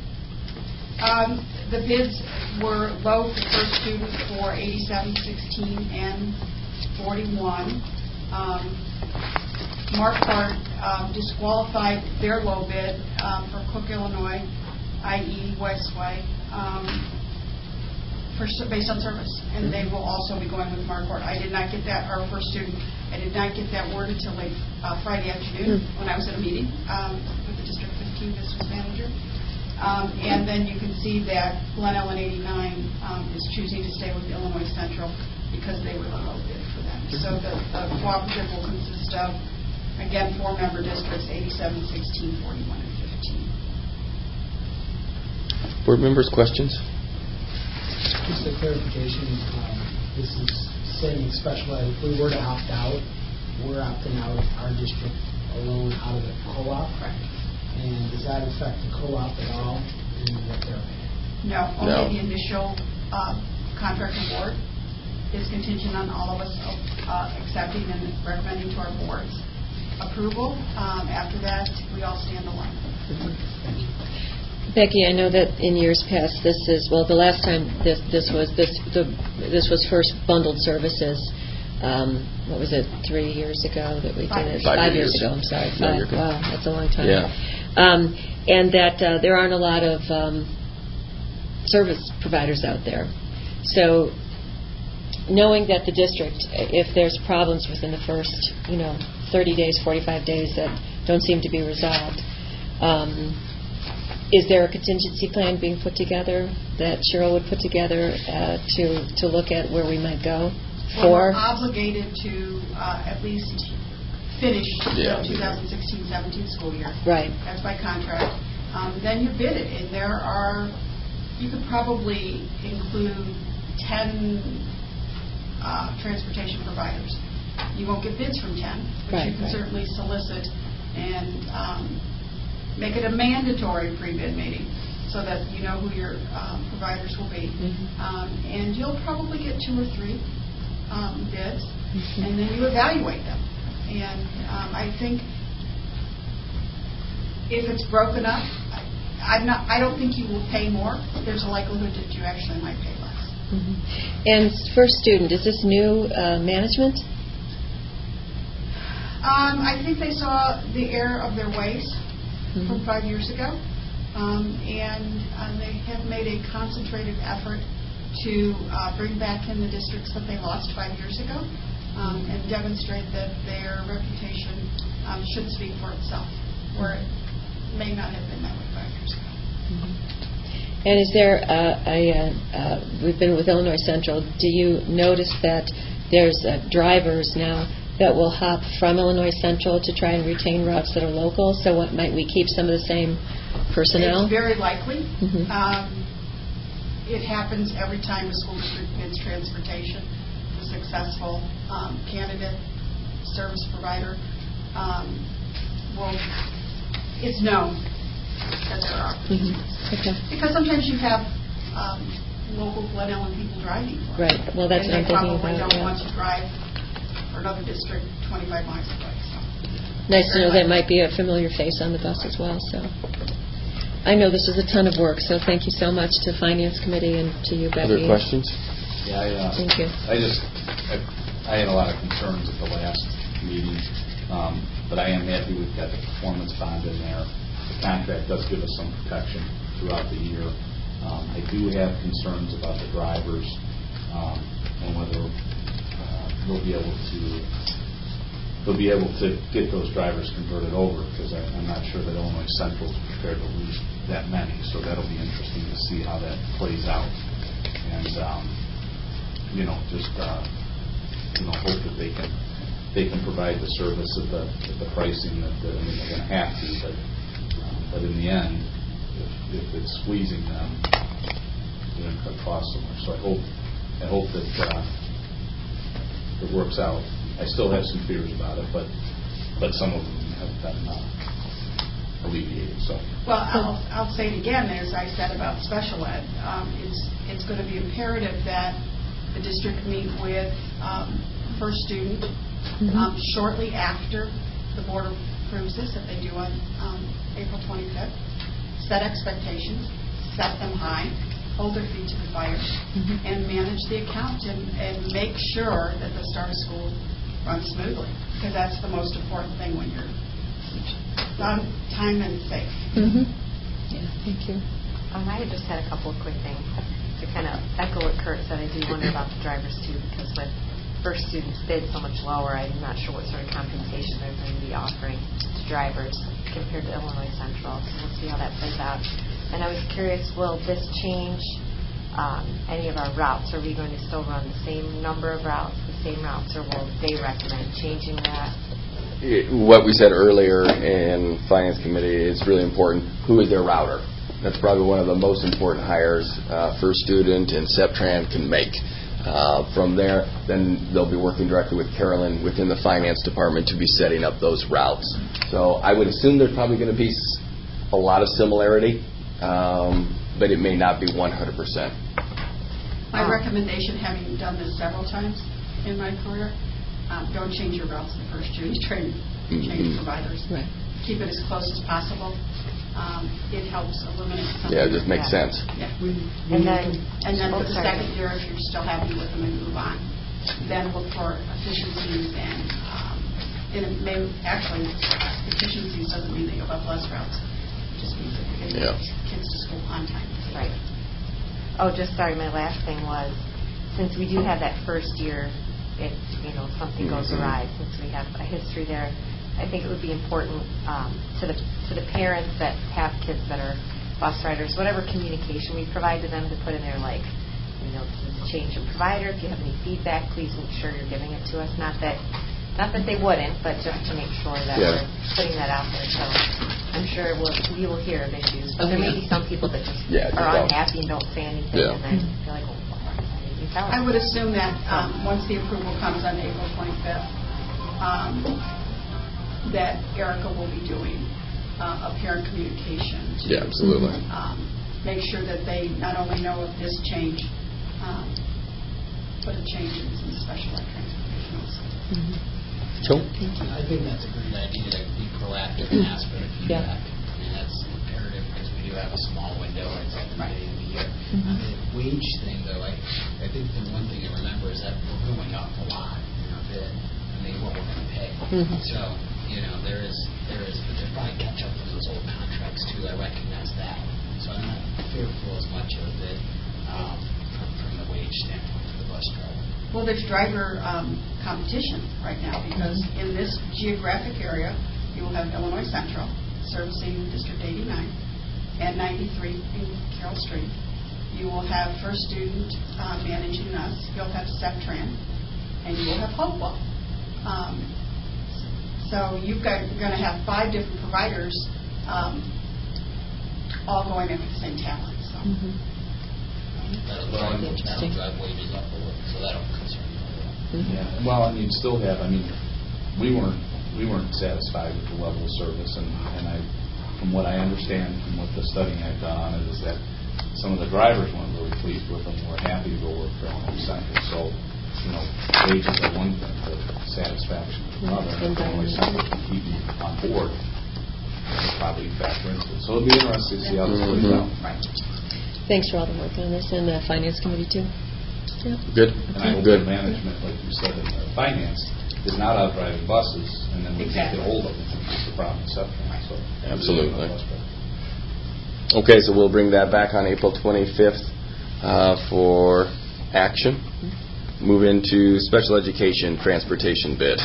Um, the bids were low for First Student for eighty-seven sixteen and forty-one. Um, Marquardt um, disqualified their low bid um, for Cook, Illinois, that is. Westway, um, for, based on service. And they will also be going with Marquardt. I did not get that, our First Student, I did not get that word until late uh, Friday afternoon mm. when I was at a meeting um, with the District fifteen business manager. Um, and then you can see that Glen Ellen eighty-nine um, is choosing to stay with Illinois Central because they were the low bid for them. So the, the cooperative will consist of, again, four member districts, eighty-seven, sixteen, forty-one, and fifteen. Board members, questions? Just a clarification. Um, this is saying special ed. If we were to opt out, we're opting out, our district alone, out of the co-op. Correct. And does that affect the co-op at all in what they're paying? No, only No. the initial uh, contract award is contingent on all of us uh, accepting and recommending to our board's approval. Um, after that, we all stand alone. Becky, I know that in years past, this is, well, the last time this this was this the this was first bundled services. Um, what was it, three years ago that we Five did it? Five Five years. years ago, I'm sorry. No, Five. you're good. Wow, that's a long time. Yeah. Um, and that uh, there aren't a lot of um, service providers out there. So knowing that the district, if there's problems within the first, you know, thirty days, forty-five days that don't seem to be resolved, um, is there a contingency plan being put together that Cheryl would put together uh, to to look at where we might go Well, for? we're obligated to uh, at least finish Yeah. the twenty sixteen seventeen school year. Right. That's by contract. Um, then you bid it, and there are, you could probably include ten uh, transportation providers. You won't get bids from ten, but Right, you can right. certainly solicit and um, make it a mandatory pre-bid meeting so that you know who your um, providers will be. Mhm. Um, and you'll probably get two or three um, bids, Mhm. and then you evaluate them. And um, I think if it's broken up, I, I'm not. I don't think you will pay more. There's a likelihood that you actually might pay less. Mhm. And first student, is this new uh, management? Um, I think they saw the error of their ways Mhm. from five years ago, um, and um, they have made a concentrated effort to uh, bring back in the districts that they lost five years ago um, and demonstrate that their reputation um, should speak for itself, where it may not have been that way five years ago. And is there uh, a, uh, uh, we've been with Illinois Central, do you notice that there's uh, drivers now that will hop from Illinois Central to try and retain routes that are local? So what, might we keep some of the same personnel? It's very likely. Mhm. Um, it happens every time a school district bids transportation. A successful um, candidate, service provider, um, will, it's known that there are opportunities. Mhm. Okay. Because sometimes you have um, local Glen Ellen people driving for it. Right. Well, that's and what I'm they thinking probably about, don't yeah. want to drive for another district twenty-five miles away. So. Nice to know that might be a familiar face on the bus as well. So I know this is a ton of work, so thank you so much to Finance Committee and to you, Becky. Other questions? Yeah, I, uh, Thank you. I just, I, I had a lot of concerns at the last meeting, um, but I am happy we've got the performance bond in there. The contract does give us some protection throughout the year. Um, I do have concerns about the drivers um, and whether uh, we'll be able to we'll be able to get those drivers converted over, because I'm not sure that Illinois Central is prepared to lose that many. So that'll be interesting to see how that plays out. And um, you know, just uh, you know, hope that they can they can provide the service at the at the pricing that they're, I mean, they're going to have to. But um, but in the end, if, if it's squeezing them, they're going to cut costs somewhere. So I hope I hope that uh, it works out. I still have some fears about it, but but some of them have been uh, alleviated. So. Well, I'll, I'll say it again, as I said about special ed. Um, it's it's going to be imperative that the district meet with um, first student Mhm. um, shortly after the board approves this, if they do on um, April twenty-fifth. Set expectations, set them high, hold their feet to the fire, Mhm. and manage the account and, and make sure that the start of school runs smoothly, because that's the most important thing when you're on time and safe. Mm-hmm. Yeah, thank you. Um, I just had a couple of quick things to kind of echo what Kurt said. I do wonder about the drivers too, because with first students bid so much lower, I'm not sure what sort of compensation they're going to be offering to drivers compared to Illinois Central. So we'll see how that plays out. And I was curious, will this change um, any of our routes? Are we going to still run the same number of routes, the same routes, or will they recommend changing that? It, what we said earlier in Finance Committee is really important. Who is their router? That's probably one of the most important hires uh, First Student and SEPTRAN can make. Uh, from there, then they'll be working directly with Carolyn within the finance department to be setting up those routes. So I would assume there's probably going to be a lot of similarity, um, but it may not be one hundred percent. My recommendation, having done this several times in my career, um, don't change your routes the first year you train, change mm-hmm. providers. Right. Keep it as close as possible. Um, it helps eliminate some. Yeah, it just makes that. sense. Yeah. And then, and then oh, for the sorry. second year, if you're still happy with them and move on, then look for efficiencies and um, and it may actually efficiencies doesn't mean that you'll have less routes. It just means that you're getting yeah. kids to school on time. Right. Oh, just sorry. My last thing was, since we do have that first year, if you know something goes mm-hmm. awry, since we have a history there. I think it would be important um, to the to the parents that have kids that are bus riders, whatever communication we provide to them, to put in there like, you know, this is a change in provider. If you have any feedback, please make sure you're giving it to us. Not that, not that they wouldn't, but just to make sure that yeah. we're putting that out there. So I'm sure we'll, we will hear of issues. But there may be some people that just yeah, are don't. unhappy and don't say anything, yeah. and then feel like, well, why didn't you tell us? I would assume that um, once the approval comes on April twenty-fifth. Um, that Erica will be doing uh, a parent communication. To, yeah, absolutely. Um, make sure that they not only know of this change, um, but a change in some special ed transportation also. Mm-hmm. Cool. I think that's a great idea to be proactive and ask for the feedback. Yeah. I mean, that's imperative because we do have a small window right at the beginning of the year. Mm-hmm. I mean, the wage thing, though, I, I think the one thing to remember is that we're going up a lot, you know, the, I mean, what we're going to pay. Mm-hmm. So, you know, there is, there is, but there's probably catch up from those old contracts too. I recognize that, so I'm not fearful as much of it um, from, from the wage standpoint for the bus driver. Well, there's driver um, competition right now because mm-hmm. in this geographic area, you will have Illinois Central servicing District eighty-nine and ninety-three in Carroll Street. You will have First Student uh, managing us. You'll have SEPTRAN, and you will have Hopewell. Um, So you've got, you're going to have five different providers um, all going after the same talent. So. Mm-hmm. That'll, drive, that'll drive wages up a little, so that'll concern you a little. Mm-hmm. Yeah. Well, and you'd still have. I mean, we weren't we weren't satisfied with the level of service, and, and I, from what I understand from what the studying I've done on it, is that some of the drivers weren't really pleased with them. Were happy to go work for Illinois Central. So. You know, wages are one thing, but satisfaction is another. And if Illinois Central can keep you on board, it'll probably factor into it. So it'll be interesting to see how this plays out. Right. Thanks for all the work on this, and the finance committee too. Yeah. Good. And I hope Good. that management, like you said, in the finance is not out driving buses, and then we exactly. can't get hold of them. It's the problem. So, absolutely. Okay, so we'll bring that back on April twenty-fifth uh, for action. Move into special education transportation bid.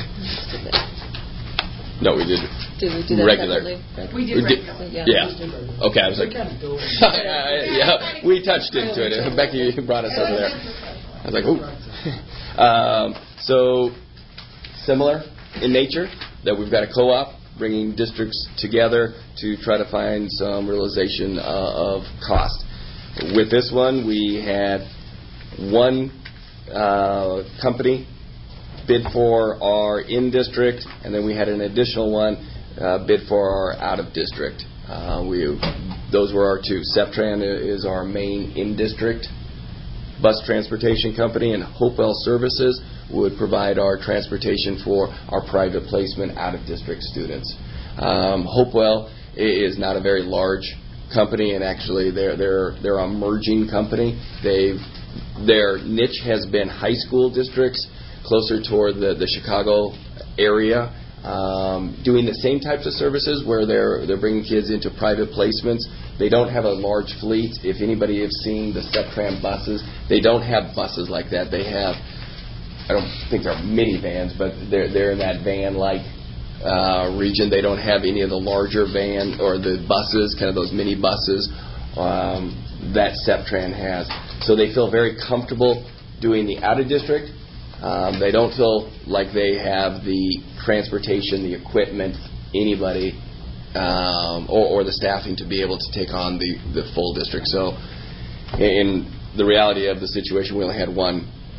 No, we did. Did we do that regular? Separately? We did we did, regular. Yeah. yeah. Okay, I was like, yeah, we touched into it. Becky brought us over there. I was like, ooh. um, so similar in nature, that we've got a co-op bringing districts together to try to find some realization uh, of cost. With this one, we had one Uh, company bid for our in-district, and then we had an additional one uh, bid for our out-of-district. Uh, we those were our two. SEPTRAN is our main in-district bus transportation company, and Hopewell Services would provide our transportation for our private placement out-of-district students. Um, Hopewell is not a very large company, and actually they're they're they're a merging company. They've Their niche has been high school districts closer toward the, the Chicago area, um, doing the same types of services where they're they're bringing kids into private placements. They don't have a large fleet. If anybody has seen the SEPTRAN buses, they don't have buses like that. They have, I don't think they're minivans, but they're they're in that van-like uh, region. They don't have any of the larger van or the buses, kind of those mini buses um, that SEPTRAN has. So they feel very comfortable doing the out-of-district. Um, they don't feel like they have the transportation, the equipment, anybody, um, or, or the staffing to be able to take on the, the full district. So in the reality of the situation, we only had one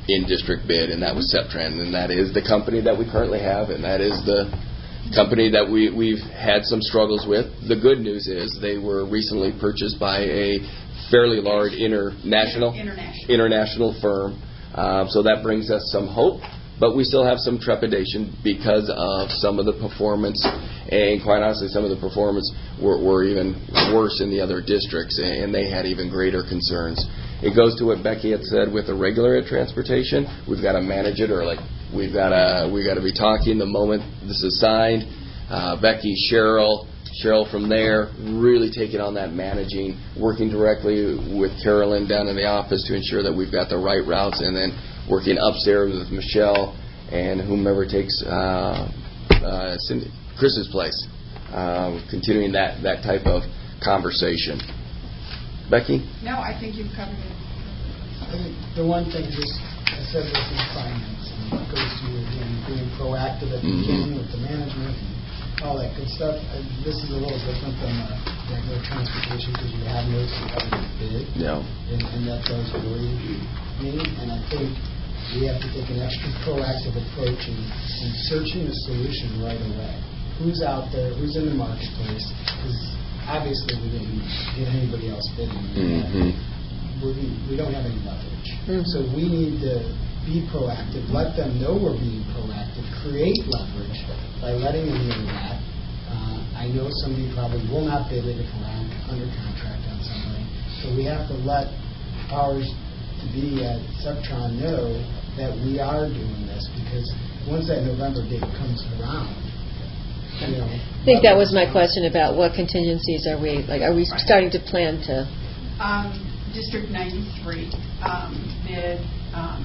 in-district bid, and that was Septran, and that is the company that we currently have, and that is the company that we, we've had some struggles with. The good news is they were recently purchased by a fairly large international International, international firm, um, so that brings us some hope, but we still have some trepidation because of some of the performance, and quite honestly, some of the performance were, were even worse in the other districts, and they had even greater concerns. It goes to what Becky had said with the regular ed transportation. We've got to manage it early. We've got to we got to be talking the moment this is signed. Uh, Becky, Cheryl, Cheryl from there, really taking on that managing, working directly with Carolyn down in the office to ensure that we've got the right routes, and then working upstairs with Michelle and whomever takes uh, uh, Cindy, Chris's place, um, continuing that, that type of conversation. Becky? No, I think you've covered it. I think the one thing, just I said this in finance, and it goes to again being proactive at the mm-hmm. beginning with the management and all that good stuff. And this is a little different than the regular transportation because you have no competitive bid. Yeah. And, and that does worry me. And I think we have to take an extra proactive approach in, in searching a solution right away. Who's out there? Who's in the marketplace? Because obviously we didn't get anybody else bidding. Mm-hmm. We, we don't have any leverage. Mm-hmm. So we need to be proactive, let them know we're being proactive, create leverage by letting them know that. Uh, I know somebody probably will not bid it if we're on, under contract on somebody. So we have to let powers to be at Septron know that we are doing this, because once that November date comes around, you know, I think that was my question about what contingencies are we, like, are we Right. starting to plan to? Um, District ninety-three um, bid um,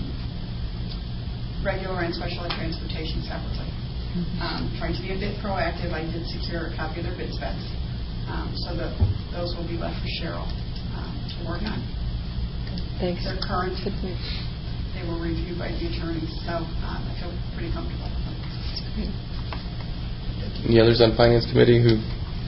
regular and special ed transportation separately. Mm-hmm. Um, trying to be a bit proactive, I did secure a copy of their bid specs, um, so that those will be left for Cheryl um, to work on. Thanks. They're current. They were reviewed by the attorneys, so um, I feel pretty comfortable with them. Any others on Finance Committee who?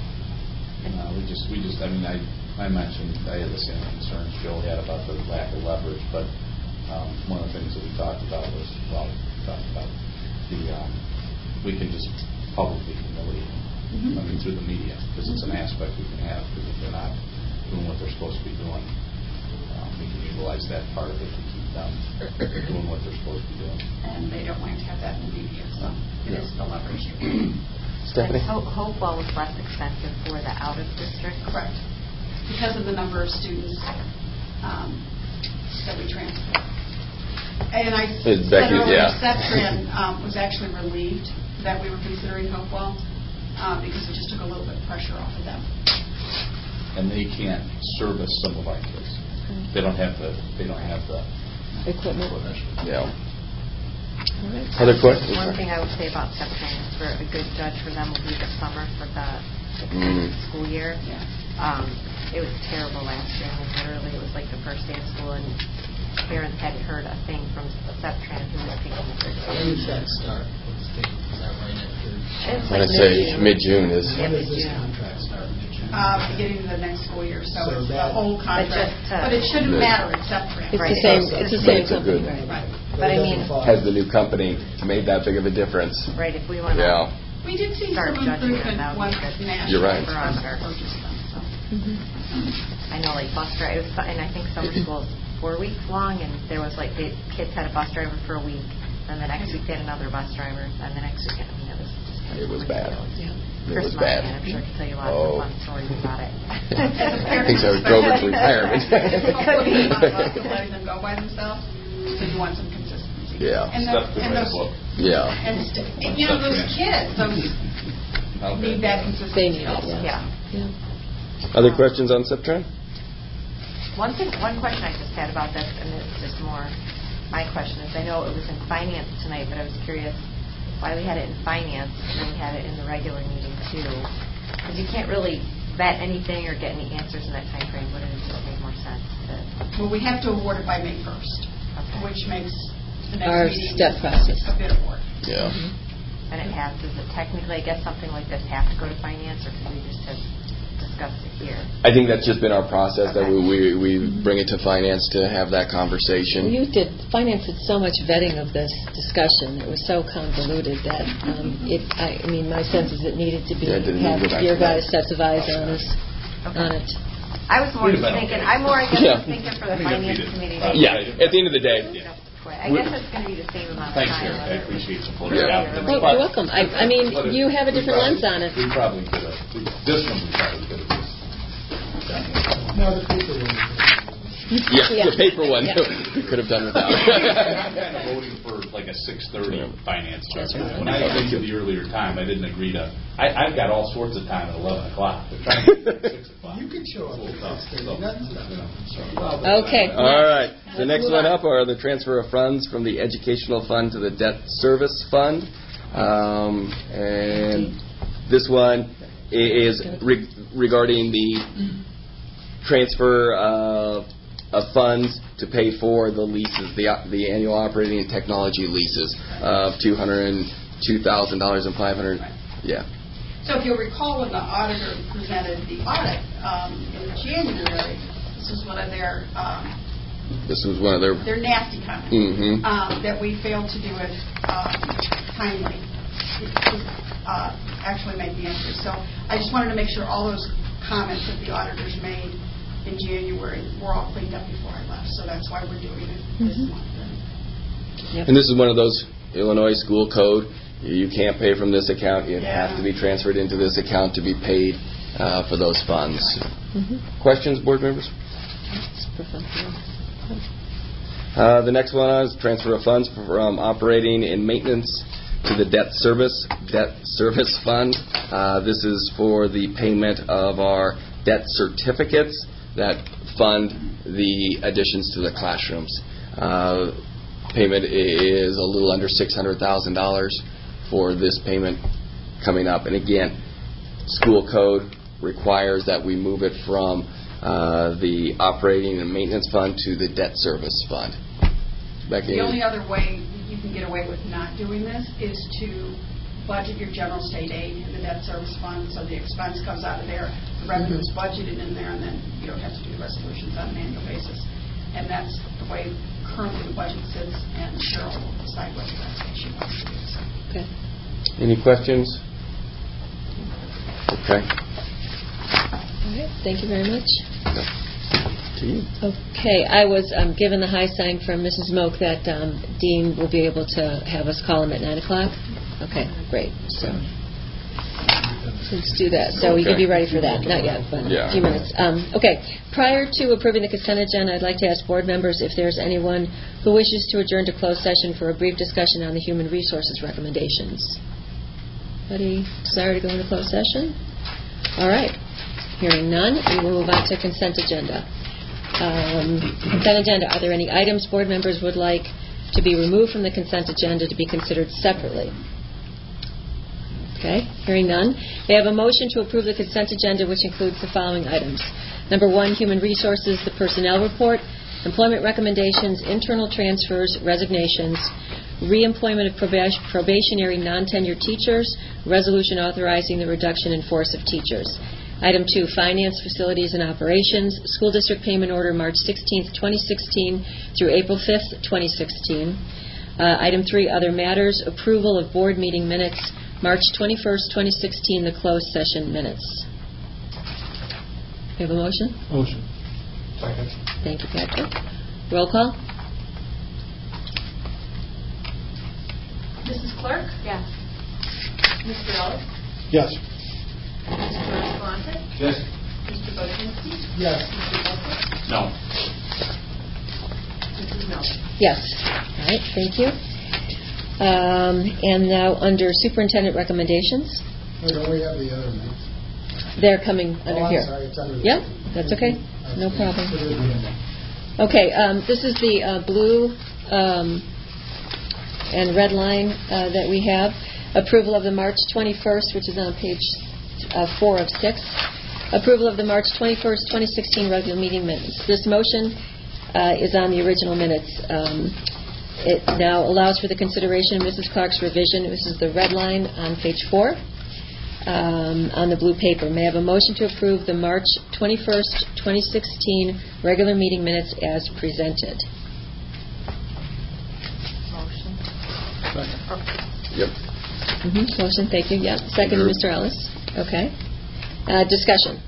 Uh, we just, we just, I mean, I, I mentioned I had the same concerns Joe had about the lack of leverage, but um, one of the things that we talked about was, well, we talked about the, um, we can just publicly humiliate them. Mm-hmm. I mean, through the media, because it's an aspect we can have, because if they're not doing what they're supposed to be doing, um, we can utilize that part of it to keep them doing what they're supposed to be doing. And they don't like to have that in the media, so it yeah. is the leverage. Stephanie? Hope, Hopewell was less expensive for the out-of-district. Correct. Because of the number of students um, that we transfer. And I it's said Becky, earlier, yeah. Septran um, was actually relieved that we were considering Hopewell um, because it just took a little bit of pressure off of them. And they can't service some of our kids. Mm-hmm. They don't have the. They don't have the equipment. Yeah. Right. Other questions? One thing I would say about Septran is for a good judge for them will be the summer for the, the mm. school year. Yeah. Um, it was terrible last year. I mean, literally, it was like the first day of school, and parents hadn't heard a thing from Septran who was taking the first day. When did that start? What's the, is that right after? It's I'm like going to say mid-June is. When does this contract start? Mid-June? Uh, beginning of the next school year, so, So it's the that- whole contract. But just, uh, but it shouldn't Good. matter, it's Septran. It's Right. the same. It's the same It's a company, good- right? Right. But I it mean, doesn't fall- Has the new company made that big of a difference? right, if we want to Yeah. We did see start some judging improvement them, that would once be good. national You're right. For under. purchased them. So. I know, like bus drive, it was, and I think summer school is four weeks long, and there was like the kids had a bus driver for a week, and the next week they had another bus driver, and the next week, I mean, it was just like, It was bad. Yeah. It Chris was bad. Monahan, I'm sure could tell you lots Oh. of fun stories about it. I think so. Drove her to retirement. Could be. Letting them go by themselves, so you want some consistency. Yeah. And, the, and those, Yeah. and, st- and you know those kids, those need that consistency. They need it, also. yeah. Yeah. Yeah. Other questions on Septran? One thing, one question I just had about this, and it's just more my question is, I know it was in finance tonight, but I was curious why we had it in finance and then we had it in the regular meeting too, because you can't really vet anything or get any answers in that time frame. Wouldn't it just make more sense to? Well, we have to award it by May first, Okay. which makes the next Our meeting step process. a bid award. Yeah. And it has, does it technically, I guess something like this have to go to finance, or could we just have discussed it here. I think that's just been our process, okay. that we, we we bring it to finance to have that conversation. Well, you did, finance did so much vetting of this discussion. It was so convoluted that um, it, I, I mean, my sense is it needed to be, yeah, have your guys' sets of eyes on, us, okay. on it. I was more just thinking, I'm more, I guess, yeah. thinking for the finance committee. Uh, yeah, at the end of the day. Yeah. I guess it's going to be the same amount of Thanks, time. Thanks, Eric. I appreciate support. Yeah. Well, you're welcome. I, I mean, you have a different probably, lens on it. We probably could have. This one we probably could have just. No, the paper one. Yeah, yeah, the paper one yeah. we could have done without. I'm kind of voting for like a six thirty finance chart. When I agreed to the earlier time, I didn't agree to. I, I've got all sorts of time at eleven o'clock. They're trying to get at six o'clock. You can show up at six thirty. Okay. All right. The next one up are the transfer of funds from the educational fund to the debt service fund, um, and this one is re- regarding the transfer of, of funds to pay for the leases, the the annual operating and technology leases of two hundred two thousand dollars and five hundred. Yeah. So if you'll recall, when the auditor presented the audit um, in January, this was one of their um, this was one of their their nasty comments mm-hmm. um, that we failed to do it um, timely to uh, actually make the entry. So I just wanted to make sure all those comments that the auditors made in January were all cleaned up before I left. So that's why we're doing it this mm-hmm. month. Yep. And this is one of those Illinois school code. You can't pay from this account. You yeah. have to be transferred into this account to be paid uh, for those funds. Mm-hmm. Questions, board members? Uh, the next one is transfer of funds from operating and maintenance to the debt service debt service fund. Uh, this is for the payment of our debt certificates that fund the additions to the classrooms. Uh, payment is a little under six hundred thousand dollars for this payment coming up. And again, school code requires that we move it from uh, the operating and maintenance fund to the debt service fund. Becky? The only other way you can get away with not doing this is to budget your general state aid in the debt service fund, so the expense comes out of there, the revenue is budgeted in there, and then you don't have to do resolutions on an annual basis. And that's the way currently the budget sits, and Cheryl will decide whether that's what she wants to do. So. Okay. Any questions? Okay. All right. Thank you very much. To you. Okay. I was um, given the high sign from Missus Moak that um, Dean will be able to have us call him at nine o'clock. Okay. Great. So let's do that. So okay. you can be ready for that. Not yet, but yeah. a few minutes. Um, okay. Prior to approving the consent agenda, I'd like to ask board members if there's anyone who wishes to adjourn to closed session for a brief discussion on the human resources recommendations. Anybody desire to go into closed session? All right. Hearing none, we will move on to consent agenda. Um, consent agenda. Are there any items board members would like to be removed from the consent agenda to be considered separately? Okay. Hearing none. May I have a motion to approve the consent agenda, which includes the following items. Number one, human resources, the personnel report, employment recommendations, internal transfers, resignations, reemployment of probation, probationary non-tenured teachers, resolution authorizing the reduction in force of teachers. Item two, finance, facilities, and operations, school district payment order March sixteenth, twenty sixteen through April fifth, twenty sixteen. Uh, item three, other matters, approval of board meeting minutes March twenty-first, twenty sixteen, the closed session minutes. You have a motion? Motion. Second. Thank you, Patrick. Roll call. Missus Clark? Yes. Mister Ellis? Yes. Mister Escalante? Yes. Mister Bocinski? Yes. Mister Buckler? No. Missus Miller? Yes. All right, thank you. Um, and now under superintendent recommendations. Oh, don't we have the other minutes? They're coming under oh, I'm here. Sorry, it's under the Yep, that's okay. I No see. problem. It is the end. Okay, um, this is the uh, blue um, and red line uh, that we have. Approval of the March twenty-first, which is on page uh, four of six. Approval of the March twenty-first, twenty sixteen regular meeting minutes. This motion uh, is on the original minutes. Um, it now allows for the consideration of Missus Clark's revision. This is the red line on page four. um, on the blue paper. May I have a motion to approve the March twenty-first, twenty sixteen regular meeting minutes as presented? Motion. Yep. Mm-hmm. Motion, thank you. Yep. Second, Sure. Mister Ellis. Okay. Uh, discussion.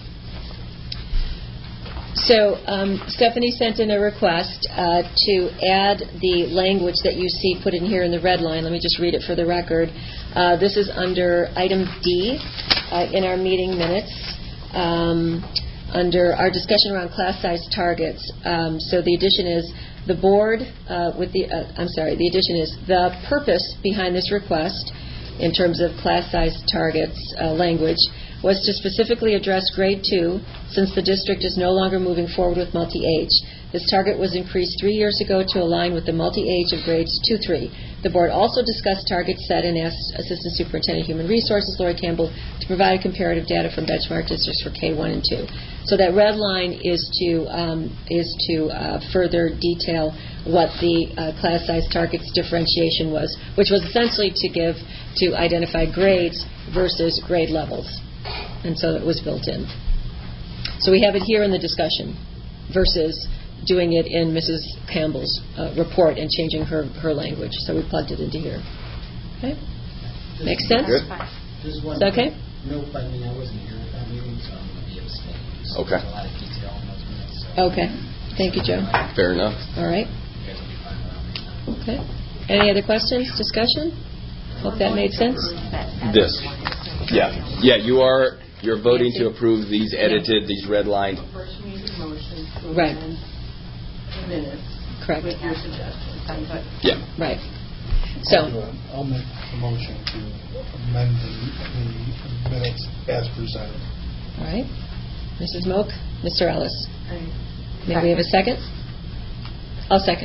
So um, Stephanie sent in a request uh, to add the language that you see put in here in the red line. Let me just read it for the record. Uh, this is under item D uh, in our meeting minutes, um, under our discussion around class size targets. Um, so the addition is the board uh, with the, uh, I'm sorry, the addition is the purpose behind this request in terms of class size targets uh, language was to specifically address grade two, since the district is no longer moving forward with multi-age. This target was increased three years ago to align with the multi-age of grades two three. The board also discussed targets set and asked Assistant Superintendent Human Resources Lori Campbell to provide comparative data from benchmark districts for K one and two. So that red line is to um, is to uh, further detail what the uh, class size targets differentiation was, which was essentially to give to identify grades versus grade levels. And so it was built in. So we have it here in the discussion versus doing it in Missus Campbell's uh, report and changing her, her language. So we plugged it into here. Okay? Just Makes sense? Good. Just one Is that okay? Nope, I mean, I wasn't here at that meeting, so I'm going to be abstaining. So Okay. There's a lot of detail in those minutes. So Okay. Thank you, Joe. Fair enough. All right. You guys will be fine around me. Okay. Any other questions, discussion? Hope that made sense. This. Yeah. Yeah, you are, you're voting to approve these edited, these redlined. First, we need a motion to Right. amend the minutes Correct. with your suggestions. Yeah. Right. So, I'll make a motion to amend the, the minutes as presented. all right. Missus Moak, Mister Ellis. Aye. May we have a second? I'll second.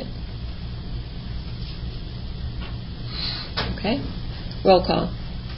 Okay. Roll call.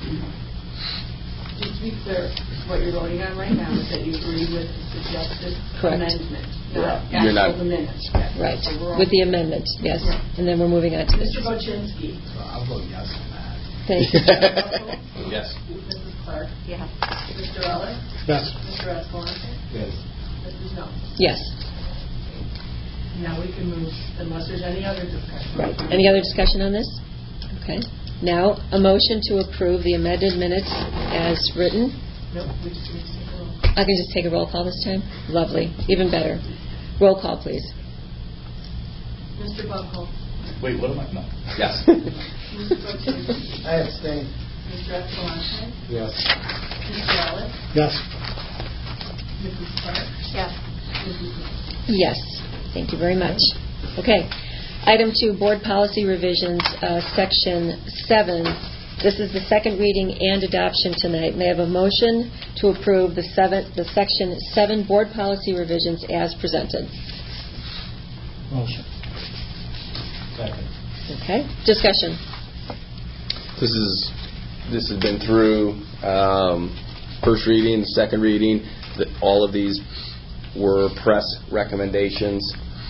Just to be clear, what you're voting on right now is that you agree with the suggested Correct. amendment, not You're not- actual the minutes. Yes. Right. So we're With the all- amendment, yes. Right. And then we're moving on to this. Mister Bochinsky. So I'll vote yes on that. Thank you. Yes. Missus Clark. Yeah. Mister Ellis. Yes. Mister Escalante. Yes. Missus Knowles. Yes. Now we can move, unless there's any other discussion. Right. Any other discussion on this? Okay. Now, a motion to approve the amended minutes as written. Nope, we just need to take a roll. I can just take a roll call this time? Lovely. Even better. Roll call, please. Mister Buckle. Wait, what am I? No. Yes. Mister Bochinsky. I abstain. Mister Escalante. Yes. Mister Ellis. Yes. Missus Clark. Yes. Missus Knowles. Yes. Thank you very much. Okay. Item two, Board Policy Revisions, uh, Section seven. This is the second reading and adoption tonight. May I have a motion to approve the seven, the Section seven Board Policy Revisions as presented? Motion. Second. Okay. Discussion. This is, this has been through um, first reading, second reading. The, all of these were press recommendations.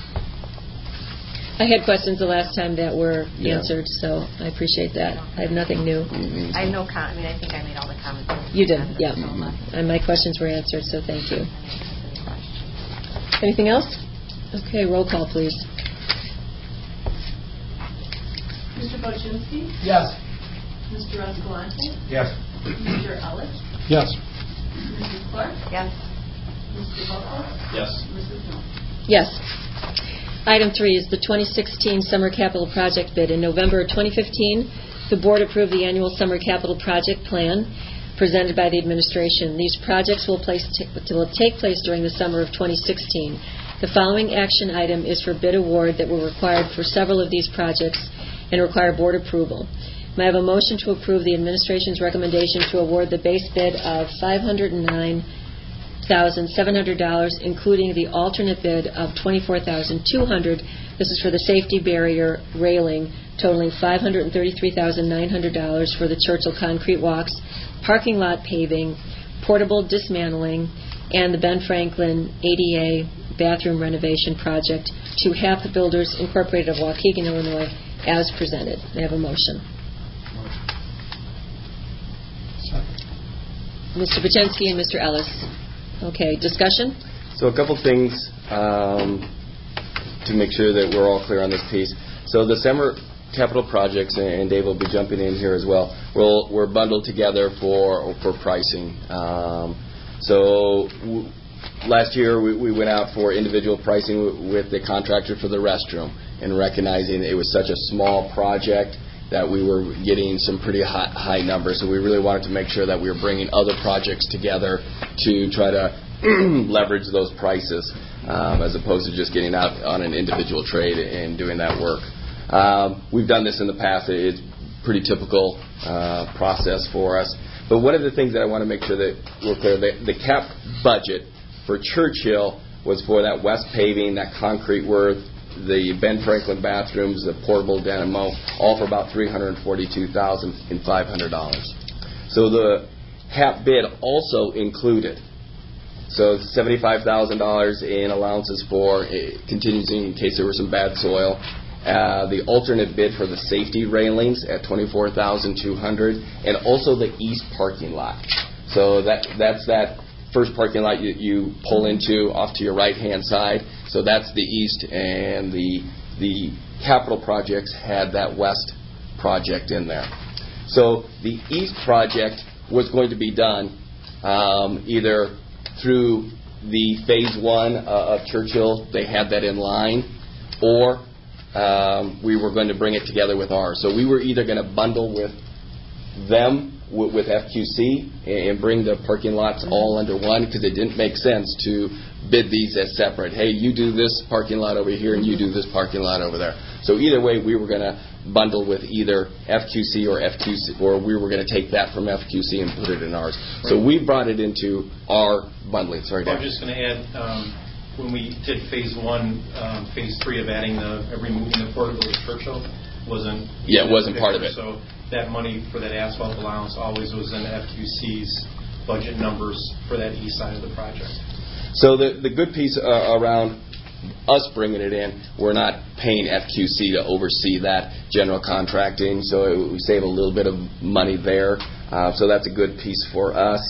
I had questions the last time that were Yeah. answered, so I appreciate that. I have nothing new. Mm-hmm. I have no comment. I mean, I think I made all the comments. You did, yeah. And my questions were answered, so thank you. Anything else? Okay, roll call, please. Mister Bochinsky. Yes. Mister Escalante. Yes. Mister Ellis. Yes. Missus Clark. Yes. Mister Buckle. Yes. Missus Knowles. Yes. Item three is the twenty sixteen Summer Capital Project bid. In November of twenty fifteen, the Board approved the annual Summer Capital Project Plan presented by the administration. These projects will, place t- will take place during the summer of twenty sixteen. The following action item is for bid award that were required for several of these projects and require Board approval. May I have a motion to approve the administration's recommendation to award the base bid of five hundred nine thousand seven hundred dollars, including the alternate bid of twenty-four thousand two hundred dollars. This is for the safety barrier railing, totaling five hundred thirty-three thousand nine hundred dollars for the Churchill concrete walks, parking lot paving, portable dismantling, and the Ben Franklin A D A bathroom renovation project to Hap Builders Incorporated of Waukegan, Illinois, as presented. May I have a motion? Second. Mister Bachensky and Mister Ellis. Okay, discussion? So a couple things um, to make sure that we're all clear on this piece. So the summer capital projects, and Dave will be jumping in here as well, we'll, we're bundled together for for pricing. Um, so w- last year we, we went out for individual pricing w- with the contractor for the restroom, and recognizing it was such a small project that we were getting some pretty high, high numbers. So we really wanted to make sure that we were bringing other projects together to try to leverage those prices, um, as opposed to just getting out on an individual trade and doing that work. Um, we've done this in the past. It's pretty typical uh, process for us. But one of the things that I want to make sure that we're clear, the, the cap budget for Churchill was for that west paving, that concrete work, the Ben Franklin bathrooms, the portable dynamo, all for about three hundred forty-two thousand five hundred dollars. So the cap bid also included, so seventy-five thousand dollars in allowances for contingency in case there was some bad soil. Uh, the alternate bid for the safety railings at twenty-four thousand two hundred dollars, and also the east parking lot. So that that's that first parking lot you, you pull into off to your right-hand side. So that's the east, and the the capital projects had that west project in there. So the east project was going to be done um, either through the phase one uh, of Churchill, they had that in line, or um, we were going to bring it together with ours. So we were either going to bundle with them with, with F Q C and bring the parking lots all under one, because it didn't make sense to bid these as separate. Hey, you do this parking lot over here and you do this parking lot over there. So either way, we were going to bundle with either F Q C or F Q C, or we were going to take that from F Q C and put it in ours. So we brought it into our bundling. Sorry, Dave. I'm just going to add, um, when we did phase one, um, phase three of adding the uh, removing the portable to Churchill wasn't. Yeah, it wasn't part of it. So that money for that asphalt allowance always was in F Q C's budget numbers for that east side of the project. So the the good piece uh, around us bringing it in, we're not paying F Q C to oversee that general contracting, so it, we save a little bit of money there. Uh, so that's a good piece for us.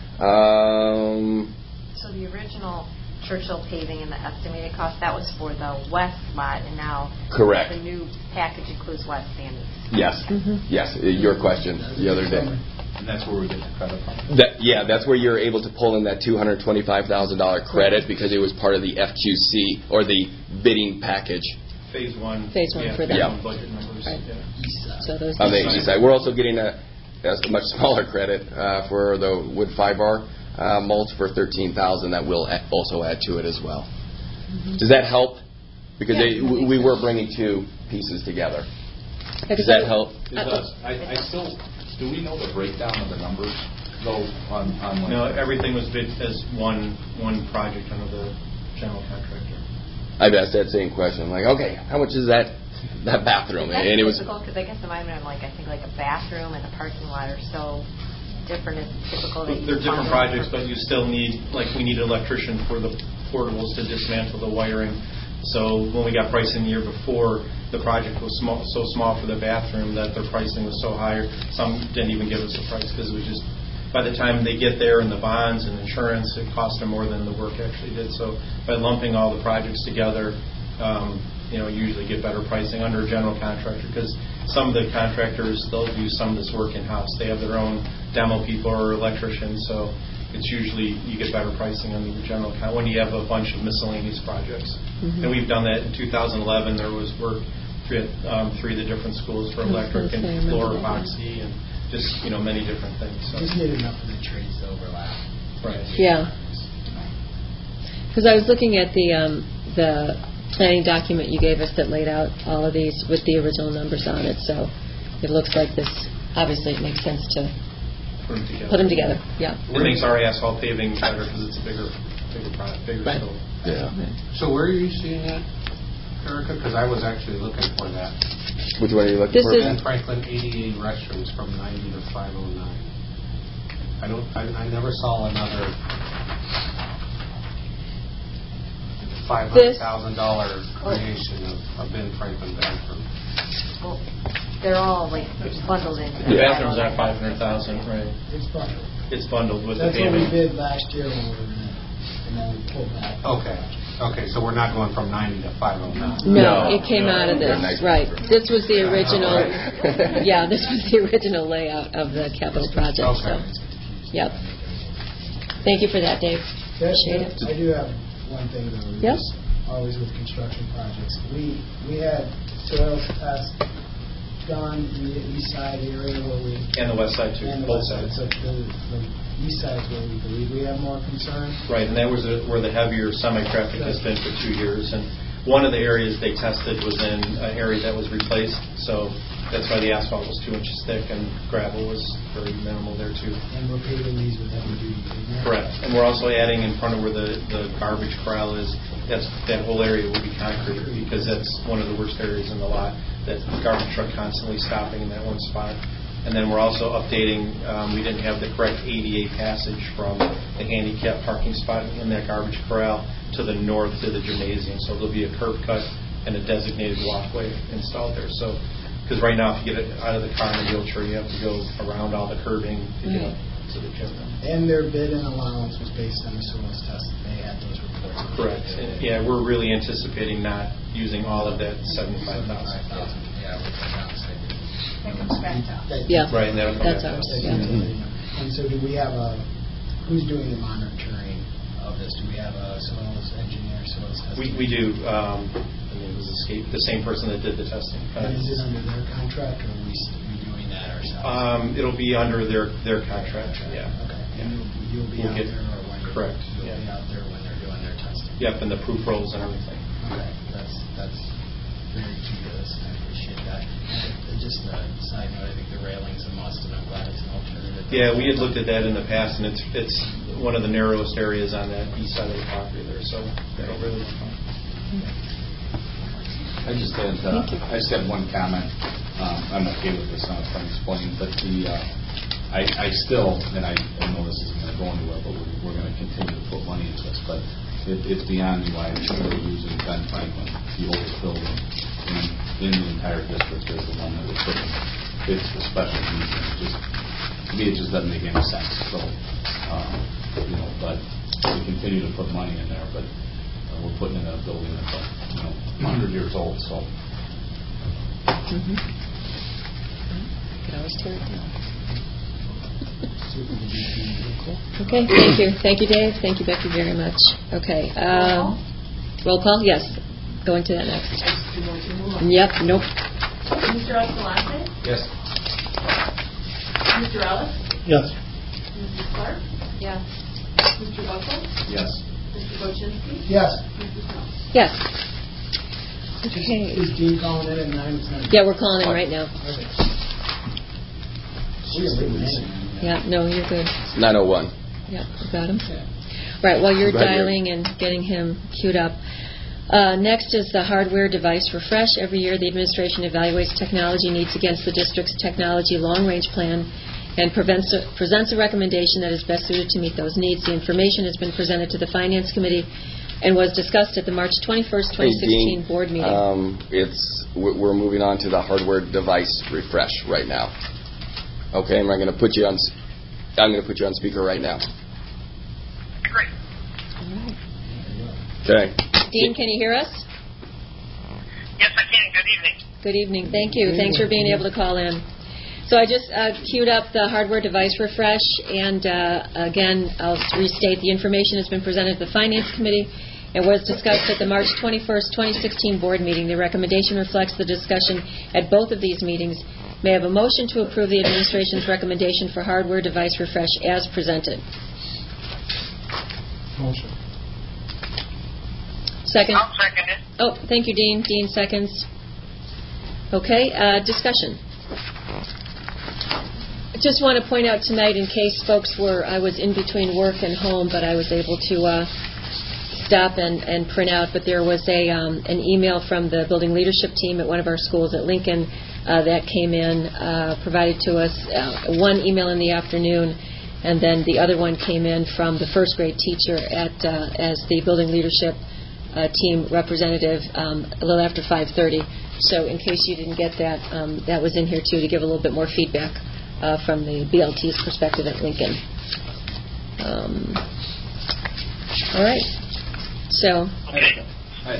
Um, so the original Churchill paving and the estimated cost, that was for the west lot, and now correct. The new package includes west and east. Yes, mm-hmm. yes. Your question the other day. And that's where we get the credit from. That, yeah, that's where you're able to pull in that two hundred twenty-five thousand dollars credit, because it was part of the F Q C or the bidding package. Phase one. Phase one yeah, for that. Yeah. Budget numbers. Right. Yeah. So those on the east side. We're also getting a, a much smaller credit uh, for the wood five-bar uh, mulch for thirteen thousand dollars that will also add to it as well. Mm-hmm. Does that help? Because yeah, they, we, we were bringing two pieces together. Does that help? It does. I, I still... Do we know the breakdown of the numbers, though, on, on like no, everything was bid as one one project under the general contractor. I've asked that same question. I'm like, okay, how much is that that bathroom? That's and it was difficult, because I guess in my mind, like, I think like a bathroom and a parking lot are so different. It's typical that They're different projects, but you still need, like, we need an electrician for the portables to dismantle the wiring. So when we got pricing the year before, the project was small, so small for the bathroom that their pricing was so high. Some didn't even give us a price, because it was just, by the time they get there and the bonds and insurance, it cost them more than the work actually did. So by lumping all the projects together, um, you know, you usually get better pricing under a general contractor, because some of the contractors, they'll do some of this work in-house. They have their own demo people or electricians, so it's usually you get better pricing on the general account when you have a bunch of miscellaneous projects. Mm-hmm. And we've done that in two thousand eleven. There was work at um, three of the different schools for electric and floor epoxy and just, you know, many different things. So. Just need enough of the trades to overlap. Right. Yeah. Because I was looking at the um, the planning document you gave us that laid out all of these with the original numbers on it. So it looks like this obviously it makes sense to Put them together. Put them together. Yeah. It makes our asphalt paving better because it's a bigger, bigger product, bigger right. scope. Yeah. Right. So where are you seeing that, Erica? Because I was actually looking for that. Which one are you looking this for? Ben Franklin eighty-eight restrooms from ninety to five oh nine. I don't. I, I never saw another five hundred thousand dollar creation of a Ben Franklin bathroom. Well, they're all like bundled in. The bathroom's at five hundred thousand, right? It's bundled. It's bundled with That's the payment. what we did last year when we were in it, and then we pulled back. Okay. Okay, so we're not going from ninety to five oh nine. No, it came out of this, right. This was the original, yeah, this was the original layout of the capital project, so, yep. Thank you for that, Dave. Appreciate it. I do have one thing, though. Yes. Always with construction projects. We we had soils tests done in the east side area where we... And the west side, too, and the both west side. sides. So the, the east side is where we believe we have more concern. Right, and that was a, where the heavier semi-traffic has been for two years. And one of the areas they tested was in an area that was replaced, so that's why the asphalt was two inches thick and gravel was very minimal there, too. And we're paving these with heavy duty. Correct. And we're also adding in front of where the, the garbage corral is, that's, that whole area will be concrete because that's one of the worst areas in the lot, that garbage truck constantly stopping in that one spot. And then we're also updating, um, we didn't have the correct A D A passage from the handicap parking spot in that garbage corral to the north to the gymnasium. So there'll be a curb cut and a designated walkway installed there. So, because right now if you get it out of the car in a wheelchair, you have to go around all the curbing to get up to the gym. And their bid and allowance was based on the soils test. They had those reports. Correct. And, yeah, we're really anticipating not using all of that seventy-five thousand. Yeah, That comes back to us. Yeah. Right, and that'll come That's back to ours. us. Yeah. And so do we have a, who's doing the monitoring of this? Do we have a soils engineer, soils tester? We, we do. Um, I mean, it was escape, the same person that did the testing. And is it under their contract, or are we, we doing that ourselves? Um, it'll be under their, their contract, yeah. Okay. And you'll, you'll be We'll out get- there, or when you're, correct, you'll yeah. be out there when they're doing their testing? Yep, and the proof rolls and everything. Okay, that's, that's very key to this, and I appreciate that. And just a side note, I think the railing's a must, and I'm glad it's an alternative. Yeah, we had looked at that in the past, and it's it's one of the narrowest areas on that east side of the property there, so that'll really be fun. I just had uh, I just had one comment. Um, I'm okay with this. I'm trying to explain, but the uh, I, I still, and I, I know this isn't going to go anywhere, but we're, we're going to continue to put money into this. But it, it's beyond me why I'm still using Ben Franklin, the oldest building in, in the entire district, as the one that we're putting kids with special needs. And it just to me, it just doesn't make any sense. So, um, you know, but we continue to put money in there, but. We're putting in a building that's, uh, you know, one hundred years old, so. Mm-hmm. You could always tear it down. Okay, thank you. Thank you, Dave. Thank you, Becky, very much. Okay. Um, roll call? Yes. Going to that next. Yep, nope. Mister Escalante? Yes. Mister Ellis? Yes. Missus Clark? Yes. Mister Buckle? Yes. Mister Boczynski? Yes. Missus Snow? Yes. Okay. Is Dean calling in at nine? It's nine. Yeah, we're calling in right now. Okay. We're leaving anyway. Yeah, no, you're good. nine oh one. Yeah, you got him. Right, while you're Right here. dialing and getting him queued up. Uh, next is the hardware device refresh. Every year, the administration evaluates technology needs against the district's technology long-range plan and prevents, presents a recommendation that is best suited to meet those needs. The information has been presented to the Finance Committee and was discussed at the March twenty-first, twenty sixteen Hey, Dean, board meeting. Um, it's we're we're moving on to the hardware device refresh right now. Okay, and I'm going to put you on. I'm going to put you on speaker right now. Great. All right. Okay. Dean, can you hear us? Yes, I can. Good evening. Good evening. Thank you. Thanks for being able to call in. So I just uh, queued up the hardware device refresh, and uh, again, I'll restate the information has been presented to the Finance Committee and was discussed at the March twenty-first, twenty sixteen board meeting. The recommendation reflects the discussion at both of these meetings. May I have a motion to approve the administration's recommendation for hardware device refresh as presented? Motion. Second? I'll second it. Oh, thank you, Dean. Dean seconds. Okay, uh, discussion. I just want to point out tonight, in case folks were, I was in between work and home, but I was able to uh, stop and, and print out, but there was a um, an email from the building leadership team at one of our schools at Lincoln uh, that came in, uh, provided to us uh, one email in the afternoon, and then the other one came in from the first grade teacher at uh, as the building leadership uh, team representative um, a little after five thirty. So in case you didn't get that, um, that was in here too to give a little bit more feedback uh, from the B L T's perspective at Lincoln. Um, all right. So. Okay. I,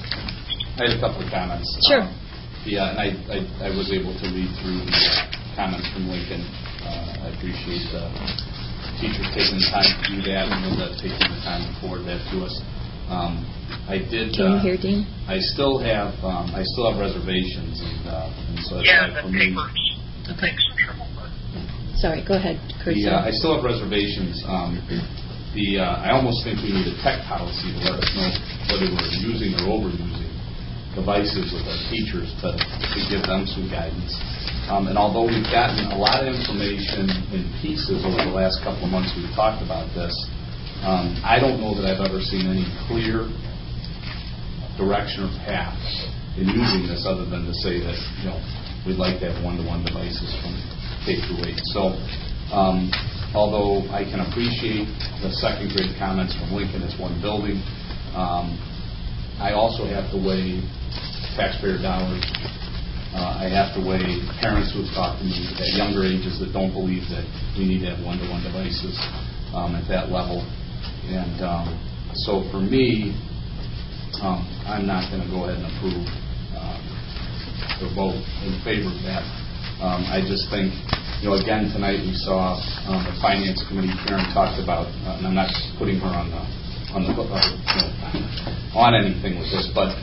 I had a couple of comments. Sure. Um, yeah, and I, I, I was able to read through the uh, comments from Lincoln. Uh, I appreciate the teachers taking the time to do that and Linda taking the time to forward that to us. Um, I did. Can you uh, hear, Dean? I still have um, I still have reservations, and, uh, and so that's Yeah, why the for me. papers. Okay. Sorry, go ahead, Kurt. The, uh, I still have reservations. Um, the uh, I almost think we need a tech policy to let us know whether we're using or overusing devices with our teachers to, to give them some guidance. Um, and although we've gotten a lot of information in pieces over the last couple of months we've talked about this, um, I don't know that I've ever seen any clear direction or path in using this other than to say that, you know, we'd like to have one-to-one devices from K through eight. So um, although I can appreciate the second grade comments from Lincoln as one building, um, I also have to weigh taxpayer dollars. Uh, I have to weigh parents who have talked to me at younger ages that don't believe that we need to have one-to-one devices um, at that level. And um, so for me, um, I'm not going to go ahead and approve um, or vote in favor of that. Um, I just think, you know, again, tonight we saw um, the Finance Committee, Karen talked about, uh, and I'm not putting her on the, on, the, uh, you know, on anything with this, but